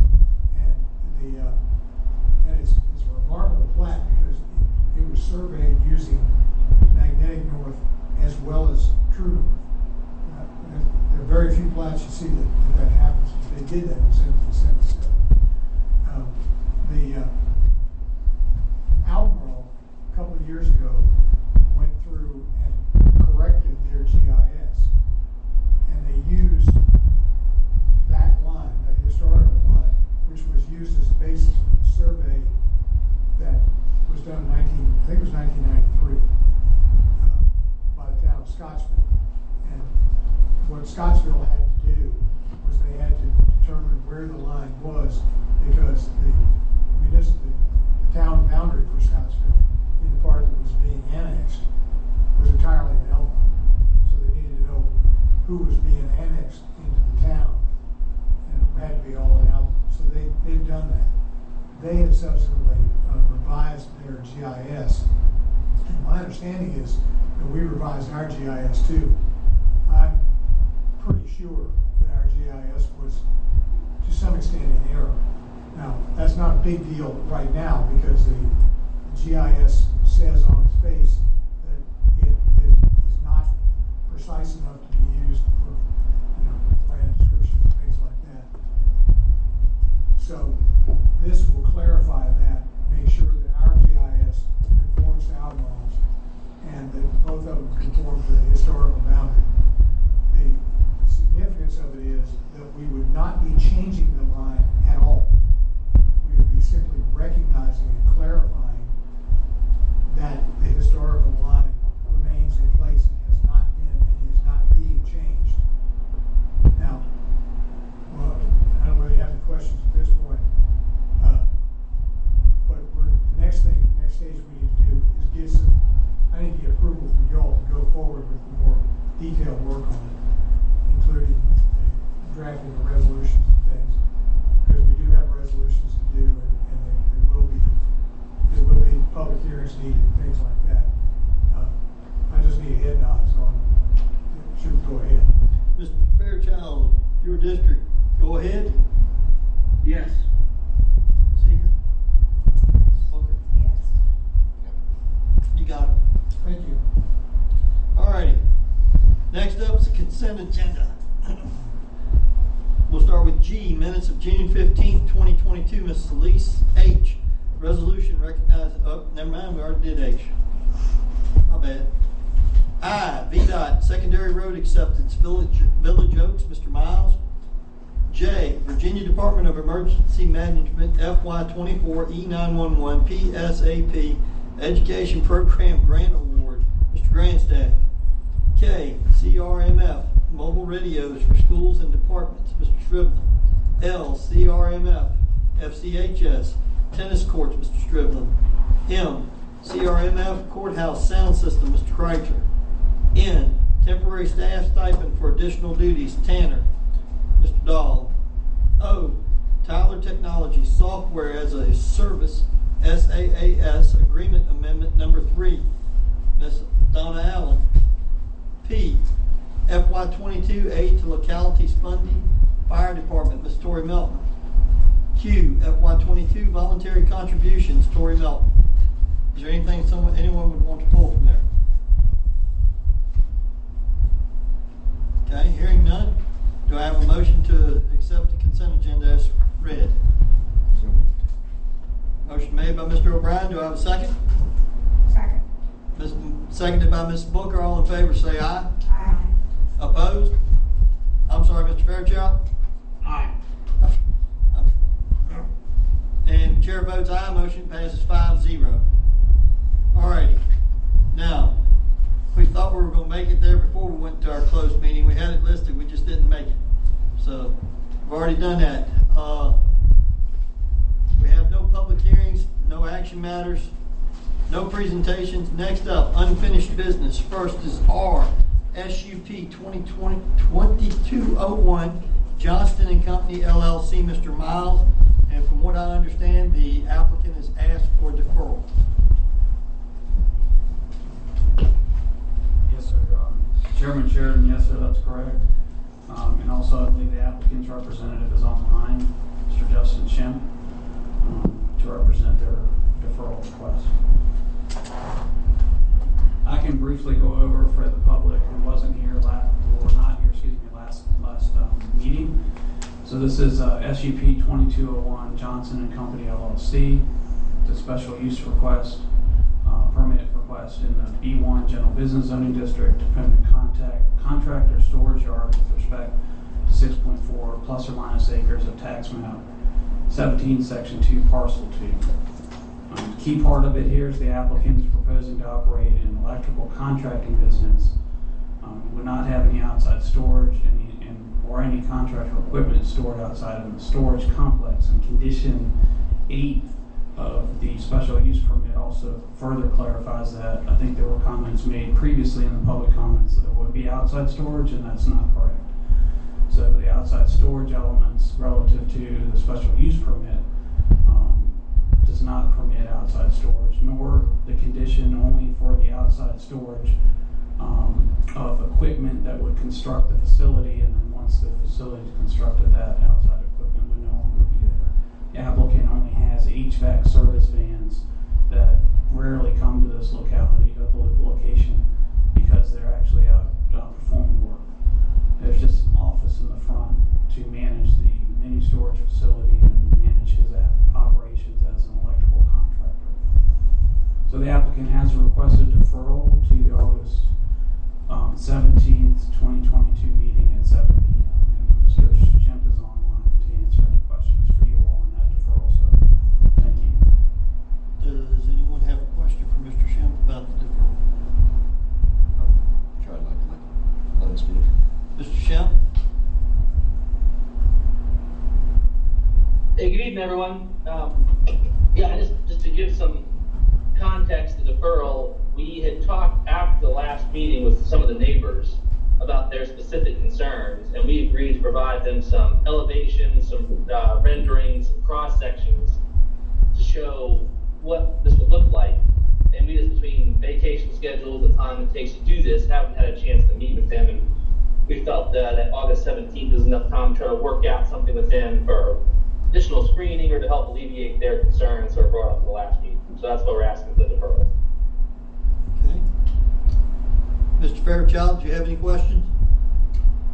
and it's a remarkable plat because it was surveyed using magnetic north as well as true north. There are very few plats you see that happens. They did that in 1777. The Albemarle, a couple of years ago, went through and corrected their GIS, and they used that line, that historical line, which was used as the basis of the survey that was done in 1993 by the town of Scottsville. And what Scottsville had to do was they had to determine where the line was, because the town boundary for Scottsville, in the part that was being annexed, was entirely in Albemarle. So they needed to know who was being annexed into the town, and it had to be all in Albemarle. So they've done that. They have subsequently revised their GIS, and my understanding is that we revised our GIS too. I'm pretty sure that our GIS was to some extent in error. Now, that's not a big deal right now because the GIS says on its face that it is not precise enough to be used for land descriptions and things like that. So this will clarify that, make sure that our GIS conforms to Albemarle's and that both of them conform to the historical boundary. The significance of it is that we would not be changing the line at all. We would be simply recognizing and clarifying that the historical line remains in place and has not been and is not being changed. Now, well, I don't really have any questions at this point, but the next stage we need to do is I need to get approval from y'all to go forward with more detailed work on it, including drafting the resolutions and things, because we do have resolutions to do, and there will be public hearings needed and things like that. I just need a head nod, so I'm consent agenda. We'll start with G, minutes of June 15th, 2022. Ms. Elise H. Resolution recognized, oh, never mind, we already did H. My bad. I, VDOT, secondary road acceptance, Village Oaks, Mr. Miles. J, Virginia Department of Emergency Management, FY24 E911 PSAP Education Program Grant Award, Mr. Grandstaff. K, CRMF, mobile radios for schools and departments, Mr. Striblin. L, CRMF, FCHS, tennis courts, Mr. Striblin. M, CRMF courthouse sound system, Mr. Kreitzer. N, temporary staff stipend for additional duties, Tanner, Mr. Dahl. O, Tyler Technologies software as a service, SaaS agreement amendment number 3, Ms. Donna Allen. P, FY22 aid to localities funding, fire department, Ms. Tori Melton. Q, FY22 voluntary contributions, Tori Melton. Is there anything anyone would want to pull from there? Okay, hearing none, do I have a motion to accept the consent agenda as read? Motion made by Mr. O'Brien. Do I have a second? Second. Seconded by Ms. Booker. All in favor say aye. Aye. Opposed? I'm sorry, Mr. Fairchild? Aye. And chair votes aye. Motion passes 5-0. All righty. Now, we thought we were going to make it there before we went to our closed meeting. We had it listed. We just didn't make it. So, we've already done that. We have no public hearings, no action matters, no presentations. Next up, unfinished business. First is R, SUP 2020-2201, Johnston and Company, LLC, Mr. Miles. And from what I understand, the applicant has asked for deferral. Yes, sir. Chairman Sheridan, yes, sir, that's correct. And also, I believe the applicant's representative is on the line, Mr. Justin Shemp, to represent their deferral request. I can briefly go over for the public who wasn't here last meeting. So this is SUP 2201 Johnson and Company LLC. It's a special use request, permit request in the B1 General Business Zoning District, dependent contractor storage yard with respect to 6.4 plus or minus acres of tax map 17 section 2 parcel 2. The key part of it here is the applicant is proposing to operate an electrical contracting business. Would not have any outside storage or any contractor equipment stored outside of the storage complex. And condition 8 of the special use permit also further clarifies that. I think there were comments made previously in the public comments that there would be outside storage, and that's not correct. So the outside storage elements relative to the special use permit does not permit outside storage, nor the condition only for the outside storage of equipment that would construct the facility, and then once the facility is constructed, that outside equipment would no longer be there. The applicant only has HVAC service vans that rarely come to this location because they're actually out performing work. There's just an office in the front to manage the mini storage facility and manage his operations as an electrical contractor. So the applicant has requested deferral to the August 17th, 2022 meeting at 7 p.m. And Mr. Shemp is online to answer any questions for you all on that deferral, sir. Thank you. Does anyone have a question for Mr. Shemp about the deferral? Sure, I'd like to let him speak. Mr. Shemp? Hey, good evening, everyone. Just to give some context to deferral, we had talked after the last meeting with some of the neighbors about their specific concerns, and we agreed to provide them some elevations, some renderings, some cross sections to show what this would look like. And we just, between vacation schedules, the time it takes to do this, haven't had a chance to meet with them, and we felt that August 17th was enough time to try to work out something with them for additional screening or to help alleviate their concerns that were brought up in the last meeting. So that's why we're asking for the deferral. Okay. Mr. Fairchild, do you have any questions?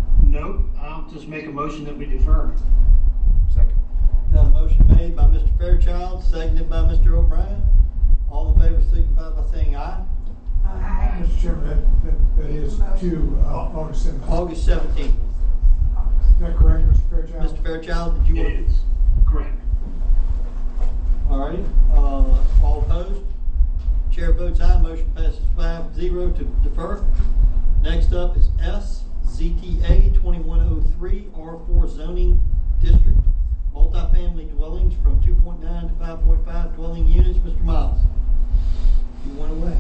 just make a motion that we defer. Second. Got a motion made by Mr. Fairchild, seconded by Mr. O'Brien. All in favor signify by saying aye. Aye. Mr. Chairman, that is to August 17th. August 17th. Is that correct, Mr. Fairchild? Mr. Fairchild, did you want? It is. Correct. All righty. All opposed? Chair votes aye. Motion passes 5-0 to defer. Next up is S, ZTA 2103, R4 zoning district. Multifamily dwellings from 2.9 to 5.5 dwelling units. Mr. Miles, you went away.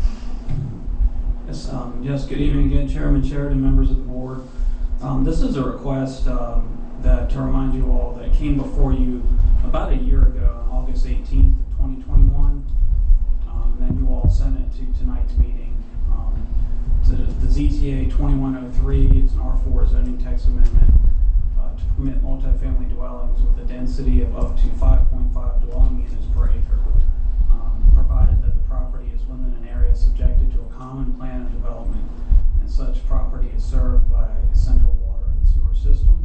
Yes, good evening again, Chairman Sheridan, members of the board. This is a request that, to remind you all, that came before you about a year ago, on August 18th, 2021. And then you all sent it to tonight's meeting. To the ZTA 2103, it's an R4 zoning text amendment to permit multifamily dwellings with a density of up to 5.5 dwelling units per acre, provided that the property is within an area subjected to a common plan of development, and such property is served by a central water and sewer system.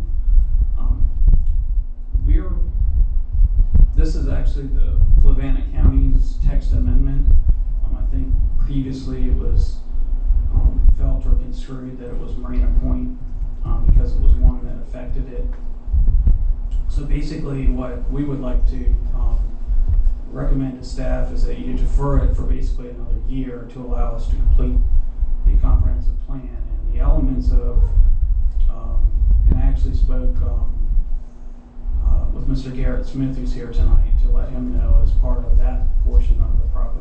This is actually the Fluvanna County's text amendment. I think previously it was felt or construed that it was Marina Point because it was one that affected it. So basically what we would like to recommend to staff is that you defer it for basically another year to allow us to complete the comprehensive plan. And the elements of, and I actually spoke with Mr. Garrett Smith, who's here tonight, to let him know as part of that portion of the property.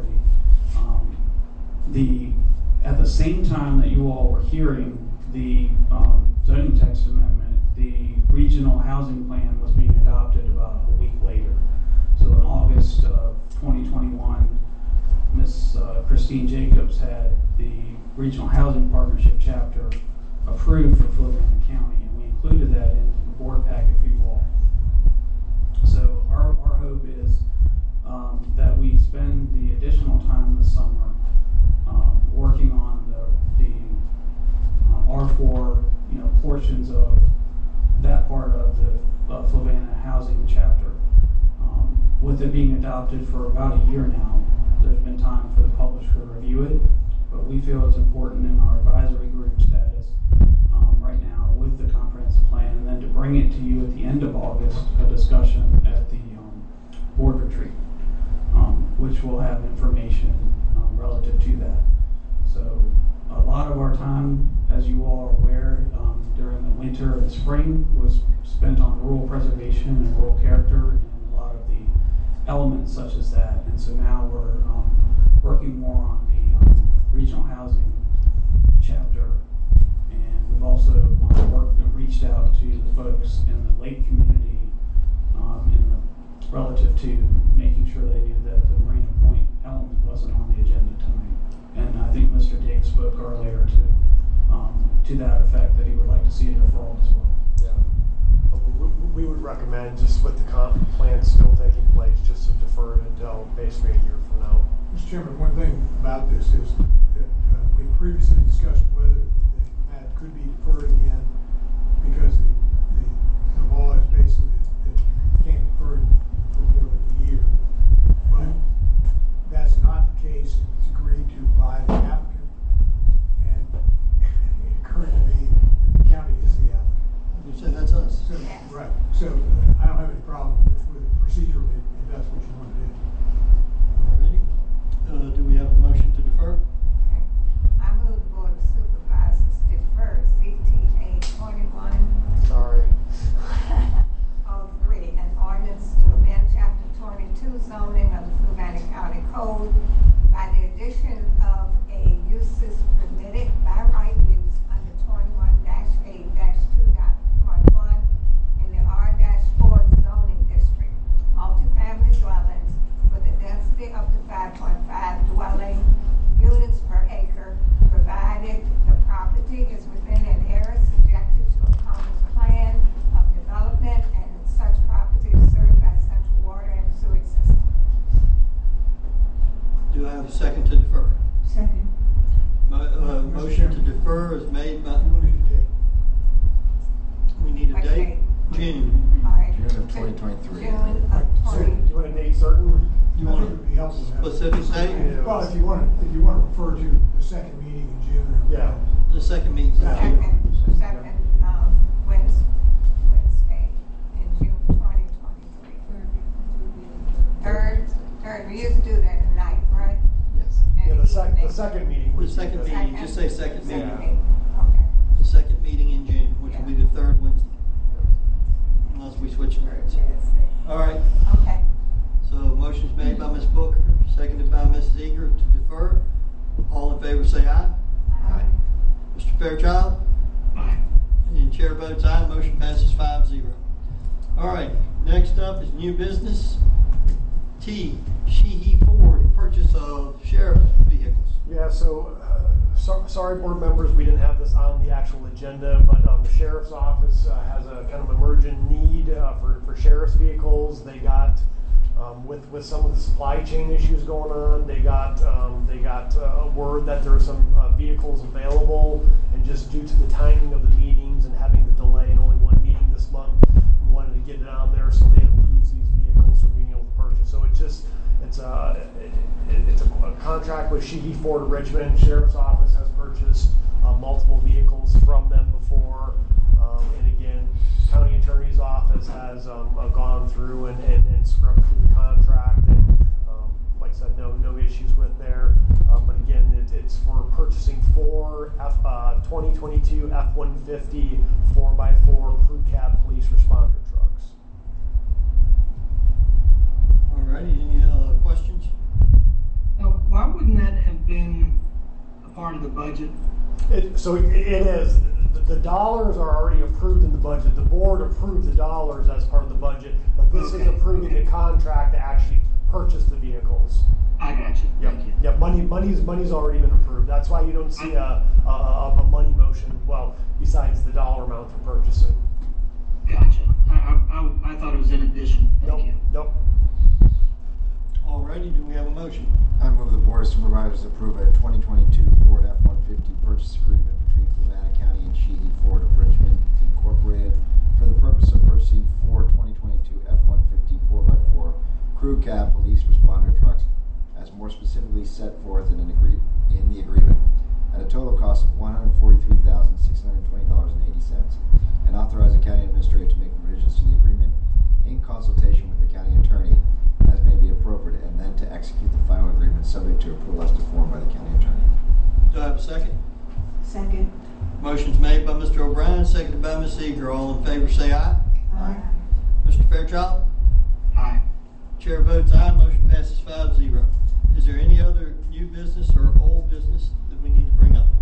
At the same time that you all were hearing the zoning text amendment, the regional housing plan was being adopted about a week later. So in August of 2021, Ms. Christine Jacobs had the Regional Housing Partnership chapter approved for Fluvanna County, and we included that in the board packet for you all. So our hope is that we spend the additional time this summer working on the R4 portions of that part of the Fluvanna housing chapter. With it being adopted for about a year now, there's been time for the publisher to review it, but we feel it's important in our advisory group status right now with the comprehensive plan, and then to bring it to you at the end of August, a discussion at the board retreat, which will have information relative to that. So a lot of our time, as you all are aware, during the winter and spring was spent on rural preservation and rural character, and a lot of the elements such as that. And so now we're working more on the regional housing chapter, and we've also worked and reached out to the folks in the lake community relative to making sure they knew that the Marina Point element wasn't on the agenda tonight. And I think Mr. Diggs spoke earlier to that effect, that he would like to see a deferral as well. Yeah. We would recommend, just with the comp plan still taking place, just to defer it until basically a year from now. Mr. Chairman, one thing about this is that we previously discussed whether the matter could be deferred again, because the law is basically that you can't defer it for more than a year. But that's not the case. It's agreed to by the applicant, and it occurred to me that the county is the applicant. You said that's us. So, right. So I don't have any problem with it procedurally if that's what you want to do. All righty. Do we have a motion to defer? I move the Board of Supervisors specific date? Well, if you want to refer to the second meeting in June. Yeah. The second meeting in June. Second Wednesday in June 2023. Third, we used to do that at night, right? Yes. Yeah, the second meeting. The second meeting, just say second meeting. Okay. The second meeting in June, which will be the third Wednesday. Unless we switch nights. All right. Okay. So motion's made by Ms. Booker, seconded by Mrs. Eager to defer. All in favor say aye. Aye. Mr. Fairchild? Aye. And chair votes aye, motion passes 5-0. All right, next up is new business. T, Sheehy Ford, purchase of sheriff vehicles. Yeah, so, sorry board members, we didn't have this on the actual agenda, but the sheriff's office has a kind of emergent need for sheriff's vehicles. They got, with some of the supply chain issues going on, they got a word that there are some vehicles available, and just due to the timing of the meetings and having the delay in only one meeting this month, we wanted to get it on there so they didn't lose these vehicles from being able to purchase. So it's a contract with Sheehy Ford of Richmond. Sheriff's office has purchased multiple vehicles from them before, and again, county attorney's office has gone through and scrubbed through the contract, and like I said, no issues with there. But again, it's for purchasing 4 2022 F-150 4x4 crew cab police responder trucks. All righty, any questions? Now, why wouldn't that have been a part of the budget? So it is. The dollars are already approved in the budget. The board approved the dollars as part of the budget, but this is approving the contract to actually purchase the vehicles. I got you. Yep. Thank you. Yep. Money's already been approved. That's why you don't see a money motion. Well, besides the dollar amount for purchasing. Gotcha. I thought it was in addition. Thank you. Nope. All righty, do we have a motion? I move the Board of Supervisors approve a 2022 Ford F-150 purchase agreement between Fluvanna County and Sheehy Ford of Richmond Incorporated for the purpose of purchasing 4 2022 F-150 4x4 crew cab police responder trucks, as more specifically set forth in the agreement, at a total cost of $143,620.80, and authorize the county administrator to make revisions to the agreement in consultation with the county attorney as may be appropriate, and then to execute the final agreement subject to approval as to form by the county attorney. Do I have a second? Second. Motion's made by Mr. O'Brien, seconded by Ms. Eager. All in favor say aye. Aye. Mr. Fairchild? Aye. Chair votes aye, motion passes 5-0. Is there any other new business or old business that we need to bring up?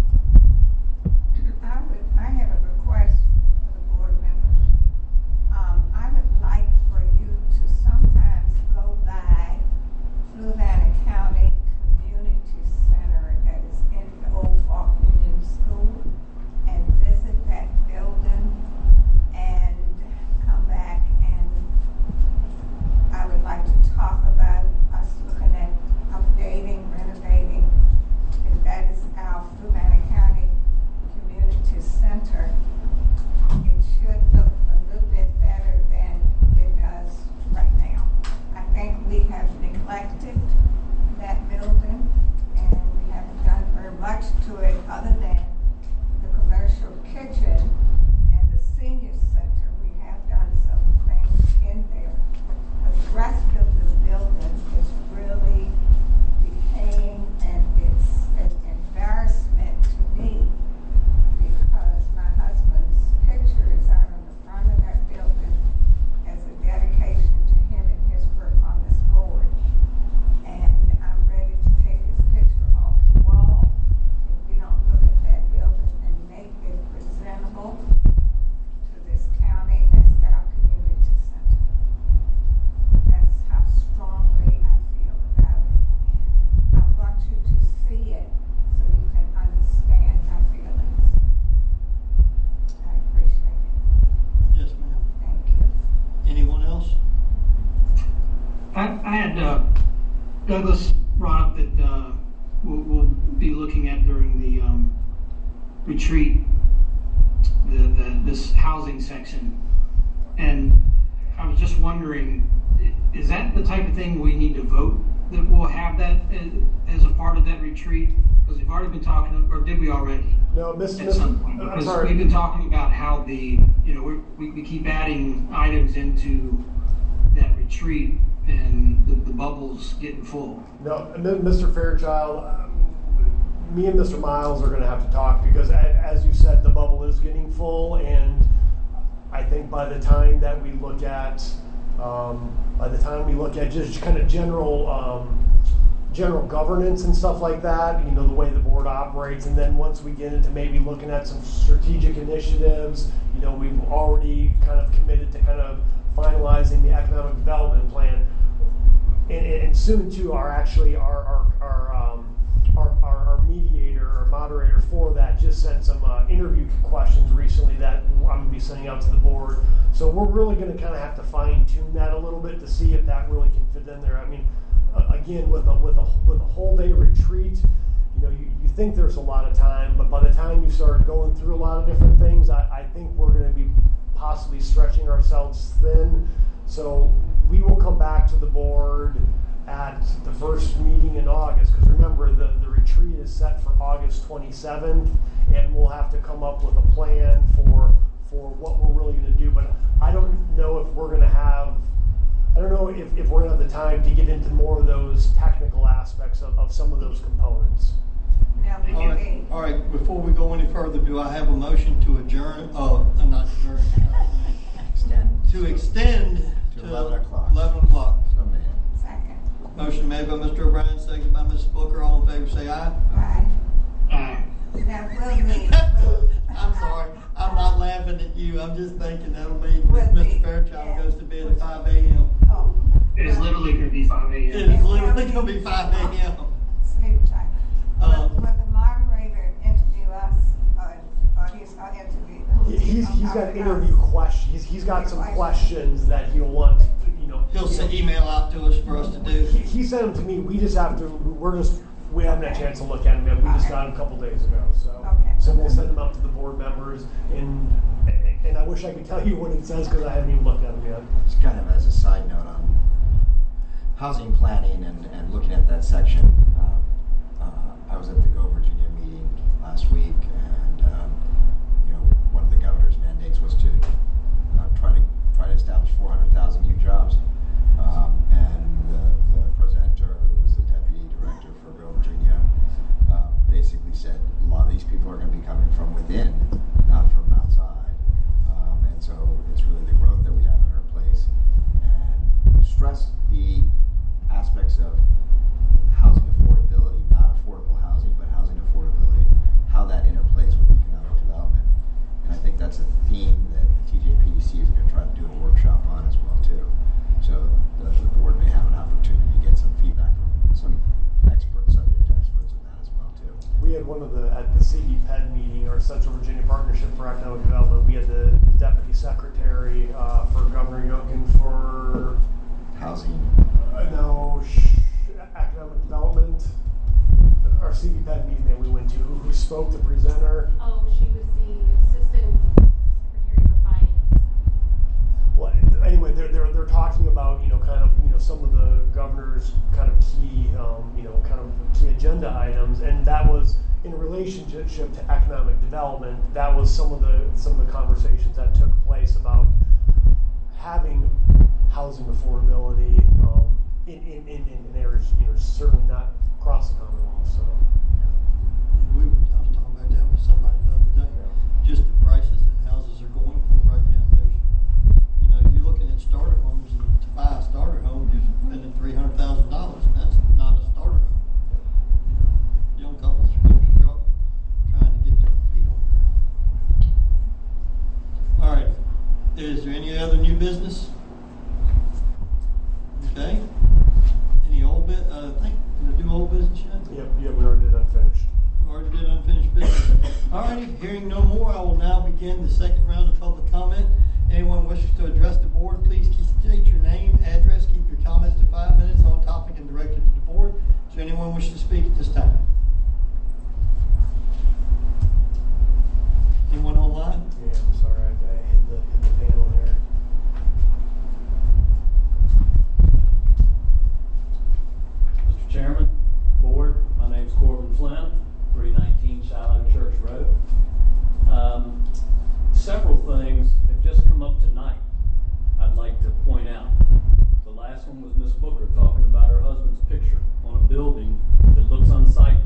I have a request for the board members. I would like for you to sometimes go by Fluvanna County Community Center that is in the old Park Union School and visit that building and come back, and I would like to talk about us looking at updating, renovating, if that is our Fluvanna County Community Center. It should look a little bit better than it does right now. I think we have neglected that building, and we haven't done very much to it other than the commercial kitchen and the senior center. We have done some things in there, but the rest of the building is really decaying, and it's an embarrassment to me because my husband's picture is out on the front of that building as a dedication to him and his work on this board. And I'm ready to take his picture off the wall if we don't look at that building and make it presentable to this county as our community center. That's how strongly I feel about it. And I want you to see it so you can understand my feelings. I appreciate it. Yes, ma'am. Thank you. Anyone else? I had Douglas brought up that we'll be looking at during the retreat this housing section, and I was just wondering, is that the type of thing we need to vote that we'll have that as a part of that retreat? Because we've already been talking, or did we already? No, At some point, because we've been talking about how we keep adding items into that retreat, and the bubble's getting full. No, and then Mr. Fairchild, me and Mr. Miles are going to have to talk because, as you said, the bubble is getting full, and I think by the time that we look at, just kind of general governance and stuff like that, the way the board operates, and then once we get into maybe looking at some strategic initiatives, we've already kind of committed to kind of finalizing the economic development plan, and soon too our mediator or moderator for that just sent some interview questions recently that I'm going to be sending out to the board. So we're really going to kind of have to fine tune that a little bit to see if that really can fit in there. I mean, again, with a whole day retreat, you think there's a lot of time, but by the time you start going through a lot of different things, I think we're going to be possibly stretching ourselves thin. So we will come back to the board at the first meeting in August, because remember the retreat is set for August 27th, and we'll have to come up with a plan for what we're really going to do. But I don't know if we're going to have if we're going to have the time to get into more of those technical aspects of some of those components. All right. Before we go any further, do I have a motion to adjourn? Not adjourn. To extend to 11 o'clock. 11 o'clock. Second. Motion made by Mr. O'Brien, seconded by Ms. Booker. All in favor, say aye. Aye. Aye. That will mean. I'm sorry. I'm not laughing at you. I'm just thinking that'll mean Mr. Fairchild goes to bed at 5 a.m. Oh. It is literally going to be 5 a.m. It is literally going to be 5 a.m. Sleep time. Will the moderator interview us, or he's going to interview? He's got interview questions. He's got some questions that he'll want. He'll send email out to us for us to do. He sent them to me. We just have to. We haven't had a chance to look at them yet. We just got them a couple days ago. So we'll send them out to the board members. And I wish I could tell you what it says because I haven't even looked at them yet. Just kind of as a side note on housing planning and looking at that section, I was at the Go Virginia meeting last week, and one of the governor's mandates was to try to establish 400,000 new jobs. And the presenter, who was the deputy director for Go Virginia, basically said a lot of these people are going to be coming from within, not from outside. And so it's really the growth that we have in our place, and stress the aspects of housing affordability, not affordable housing, but housing affordability, how that interplays with economic development. And I think that's a theme that TJPDC is going to try to do a workshop on as well too. So the board may have an opportunity to get some feedback from some subject experts in that as well too. We had at the CDPED meeting, our Central Virginia Partnership for Economic Development, we had the deputy secretary for Governor Youngkin for housing. Economic development. Our CDPED meeting that we went to, who spoke, the presenter. Oh, she was the assistant secretary for finance. Well, anyway, they're talking about some of the governor's kind of key key agenda items, and that was in relationship to economic development. That was some of the conversations that took place about having housing affordability in areas certainly not across the Commonwealth. So I was talking about that with somebody the other day. Just the prices that houses are going for right now. There's, you're looking at starter homes, and to buy a starter home, you're spending $300,000, and that's not a starter home. Young couples are going to struggle trying to get their feet on the ground. All right. Is there any other new business? Okay. Any old bit? I think did I do old business yet? Yep, we already did unfinished. Already did unfinished business. All righty. Hearing no more, I will now begin the second round of public comment. Anyone wishes to address the board, please state your name, address, keep your comments to 5 minutes on topic and direct it to the board. Is there anyone wish to speak at this time? Anyone online? Yeah, I'm sorry, I hit the panel here. several things have just come up tonight I'd like to point out. The last one was Ms. Booker talking about her husband's picture on a building that looks unsightly.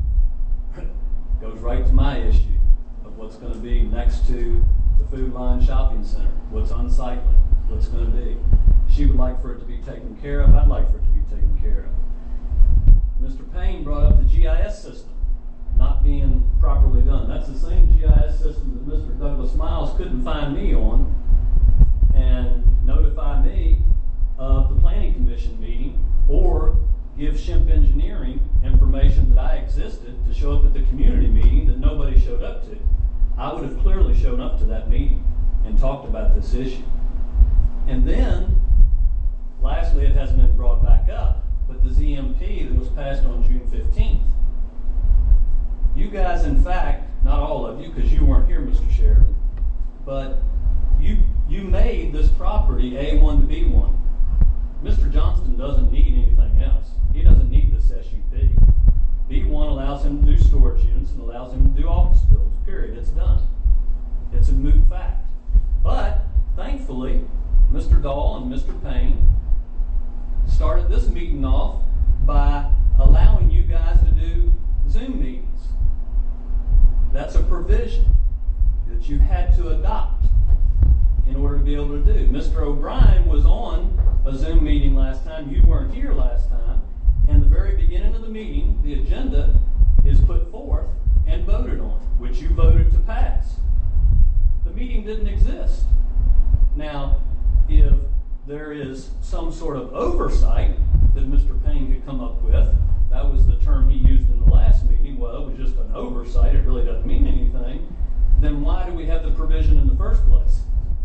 Goes right to my issue of what's going to be next to the Food Line Shopping Center. What's unsightly? What's going to be? She would like for it to be taken care of. I'd like for it to be taken care of. Mr. Payne brought up the GIS system not being properly done. That's the same GIS system that Mr. Douglas Miles couldn't find me on and notify me of the Planning Commission meeting or give Shemp Engineering information that I existed to show up at the community meeting that nobody showed up to. I would have clearly shown up to that meeting and talked about this issue. And then, lastly, it hasn't been brought back up, but the ZMP that was passed on June 15th. You guys, in fact, not all of you, because you weren't here, Mr. Sheridan, but you made this property A1 to B1. Mr. Johnston doesn't need anything else. He doesn't need this SUP. B1 allows him to do storage units and allows him to do office buildings, period. It's done. It's a moot fact. But, thankfully, Mr. Dahl and Mr. Payne started this meeting off by allowing you guys to do Zoom meetings. That's a provision that you had to adopt in order to be able to do. Mr. O'Brien was on a Zoom meeting last time. You weren't here last time. And the very beginning of the meeting, the agenda is put forth and voted on, which you voted to pass. The meeting didn't exist. Now, if there is some sort of oversight that Mr. Payne could come up with, that was the term he used in the last meeting, well, it was just an oversight, it really doesn't mean anything, then why do we have the provision in the first place?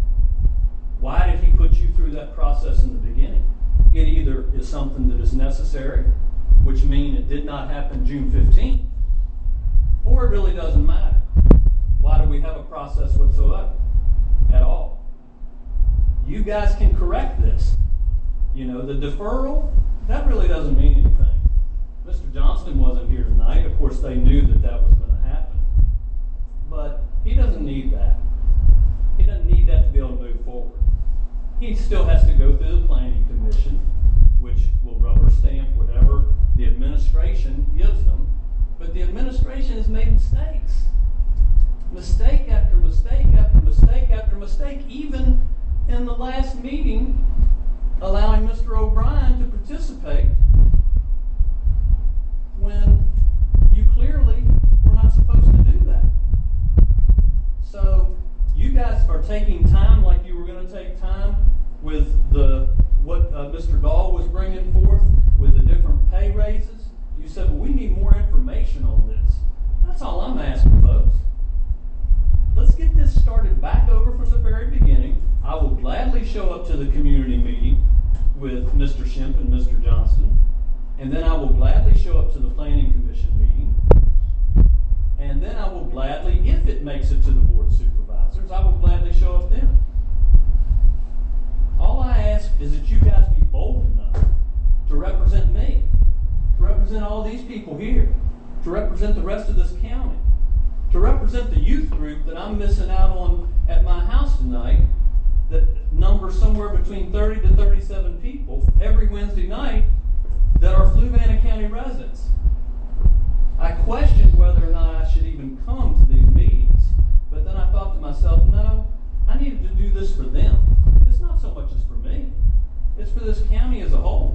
Why did he put you through that process in the beginning? It either is something that is necessary, which means it did not happen June 15th, or it really doesn't matter. Why do we have a process whatsoever at all? You guys can correct this. You know, the deferral, that really doesn't mean anything. Mr. Johnston wasn't here tonight. Of course, they knew that that was going to happen. But he doesn't need that. He doesn't need that to be able to move forward. He still has to go through the Planning Commission, which will rubber stamp whatever the administration gives them. But the administration has made mistakes. Mistake after mistake after mistake after mistake, even in the last meeting, allowing Mr. O'Brien to participate when you clearly were not supposed to do that. So you guys are taking time like you were going to take time with what Mr. Dahl was bringing forth with the different pay raises. You said, well, we need more information on this. That's all I'm asking, folks. Let's get this started back over from the very beginning. I will gladly show up to the community meeting with Mr. Shemp and Mr. Johnston. And then I will gladly show up to the Planning Commission meeting. And then I will gladly, if it makes it to the Board of Supervisors, I will gladly show up then. All I ask is that you guys be bold enough to represent me, to represent all these people here, to represent the rest of this county, to represent the youth group that I'm missing out on at my house tonight that numbers somewhere between 30 to 37 people every Wednesday night that are Fluvanna County residents. I questioned whether or not I should even come to these meetings, but then I thought to myself, no, I needed to do this for them. It's not so much as for me. It's for this county as a whole.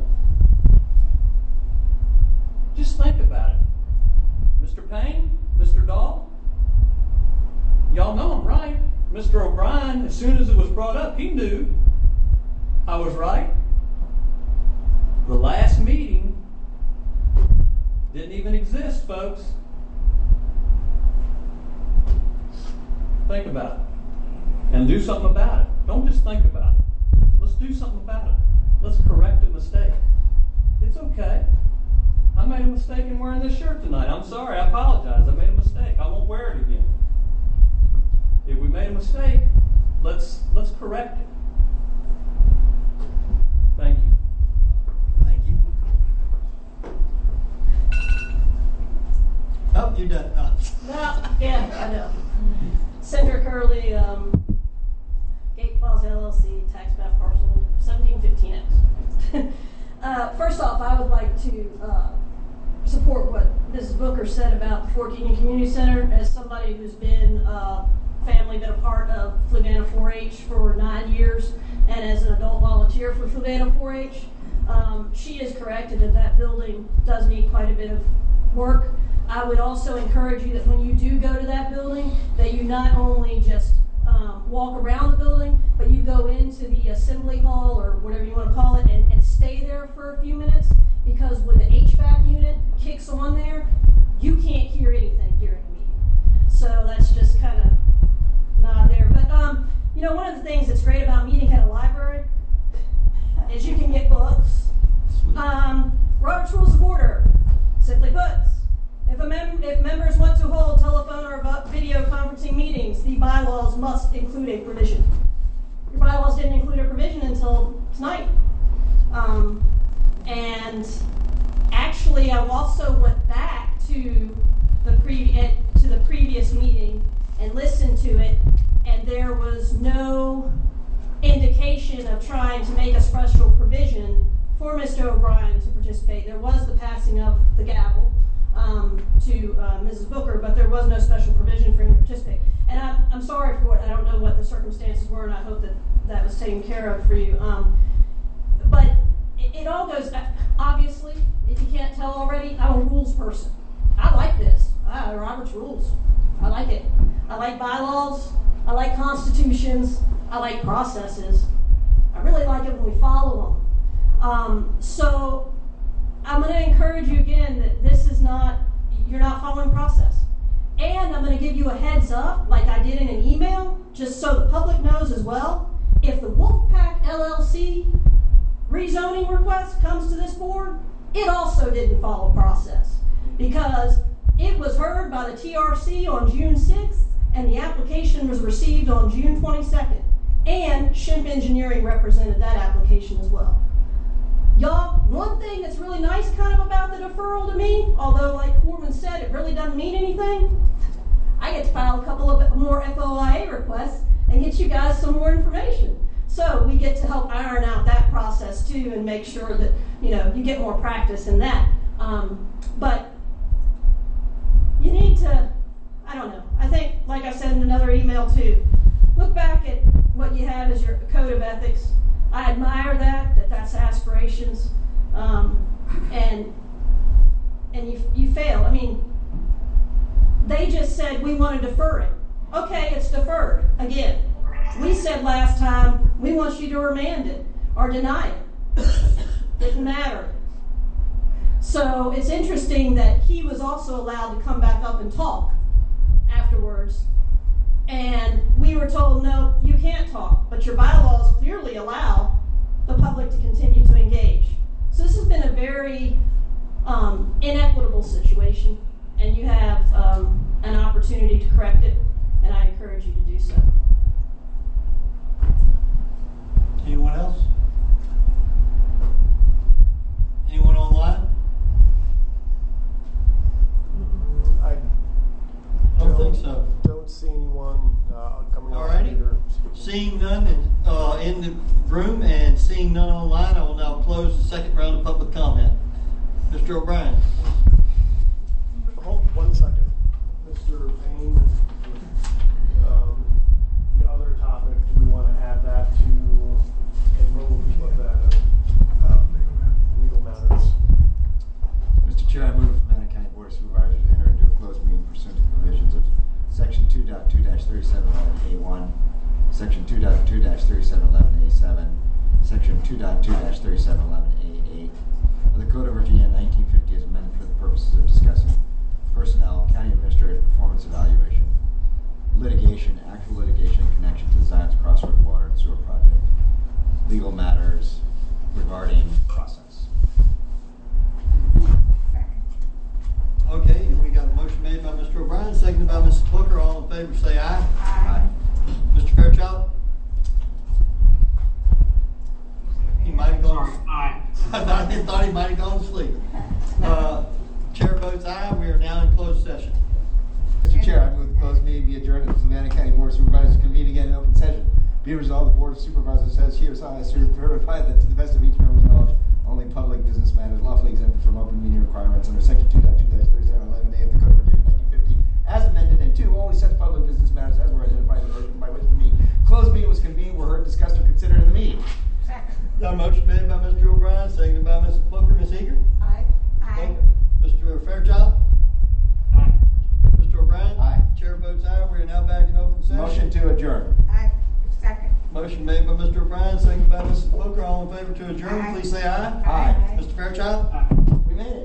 Just think about it. Mr. Payne, Mr. Dahl, y'all know I'm right. Mr. O'Brien, as soon as it was brought up, he knew I was right. The last meeting didn't even exist, folks. Think about it. And do something about it. Don't just think about it. Let's do something about it. Let's correct a mistake. It's okay. I made a mistake in wearing this shirt tonight. I'm sorry. I apologize. I made a mistake. I won't wear it again. If we made a mistake, let's correct it. Thank you. Thank you. Oh, you're done. Well, yeah, I know. Cedric Hurley, Gate Plaza LLC, tax map parcel 1715X. First off, I would like to support what Mrs. Booker said about the Fort Union Community Center. As somebody who's been been a part of Fluvanna 4-H for 9 years, and as an adult volunteer for Fluvanna 4-H, she is correct in that building does need quite a bit of work. I would also encourage you that when you do go to that building, that you not only just walk around the building, but you go into the assembly hall or whatever you want to call it and stay there for a few minutes, because when the HVAC unit kicks on there, you can't hear anything during the meeting. So that's just kind of not there. But one of the things that's great about meeting at a library is you can get books. Robert's Rules of Order simply puts, if members want to hold telephone or video conferencing meetings, the bylaws must include a provision. Your bylaws didn't include a provision until tonight. And actually, I also went back to the previous meeting and listened to it, and there was no indication of trying to make a special provision for Mr. O'Brien to participate. There was the passing of the gavel to Mrs. Booker, but there was no special provision for him to participate. And I'm sorry for it. I don't know what the circumstances were, and I hope that was taken care of for you. But it all goes, obviously, if you can't tell already, I'm a rules person. I like this. Robert's Rules. I like it. I like bylaws. I like constitutions. I like processes. I really like it when we follow them. So I'm going to encourage you again that you're not following process. And I'm going to give you a heads up, like I did in an email, just so the public knows as well. If the Wolfpack LLC rezoning request comes to this board, it also didn't follow process, because it was heard by the TRC on June 6th, and the application was received on June 22nd. And Shimp Engineering represented that application as well. Y'all, one thing that's really nice kind of about the deferral to me, although like Corbin said, it really doesn't mean anything, I get to file a couple of more FOIA requests and get you guys some more information. So we get to help iron out that process too and make sure that, you get more practice in that. But you need to, I don't know, I think, like I said in another email too, look back at what you have as your code of ethics. I admire that's aspirations, and you fail. I mean, they just said we want to defer it. Okay, it's deferred again. We said last time we want you to remand it or deny it. Didn't matter. So it's interesting that he was also allowed to come back up and talk afterwards. And we were told, no, you can't talk, but your bylaws clearly allow the public to continue to engage. So this has been a very inequitable situation, and you have an opportunity to correct it, and I encourage you to do so. Anyone else? Anyone online? I don't think so. Don't see anyone coming on. Alrighty. Seeing none in the room and seeing none online, I will now close the second round of public comment. Mr. O'Brien. Hold 1 second. Mr. Payne, the other topic, do we want to add that to, and what will we put that in? Legal matters. Mr. Chair, I move the Fluvanna County Board of Supervisors enter into a closed meeting pursuant to the provisions of Section 2.2-3711A1, Section 2.2-3711A7, Section 2.2-3711A8 of the Code of Virginia 1950 as amended for the purposes of discussing personnel, county administrative performance evaluation, litigation, actual litigation in connection to the Zions Crossroad Water and Sewer Project, legal matters regarding process. Okay, we got a motion made by Mr. O'Brien, seconded by Mrs. Booker. All in favor say aye. Aye. Mr. Fairchild? He might have gone. Aye. I thought he might have gone to sleep. Chair votes aye. We are now in closed session. Mr. Chair, I move the closed meeting be adjourned at the Fluvanna County Board Be it resolved, the Board of Supervisors has hereby certified that to the best of each member's knowledge, only public business matters lawfully exempted from open meeting requirements under Section 2.2-3711A of the Code of Virginia 1950, as amended, and 2, only such public business matters as were identified in the motion by which the meeting, closed meeting was convened, were heard, discussed, or considered in the meeting. Got a motion made by Mr. O'Brien, seconded by Mrs. Booker. Ms. Eager? Aye. Aye. Mr. Fairchild? Aye. Mr. O'Brien? Aye. Chair votes aye. We are now back in open session. Motion to adjourn. Aye. Second. Motion made by Mr. O'Brien, seconded by Mrs. Booker. All in favor to adjourn, Aye. please say aye. Aye. Mr. Fairchild? Aye. We made it.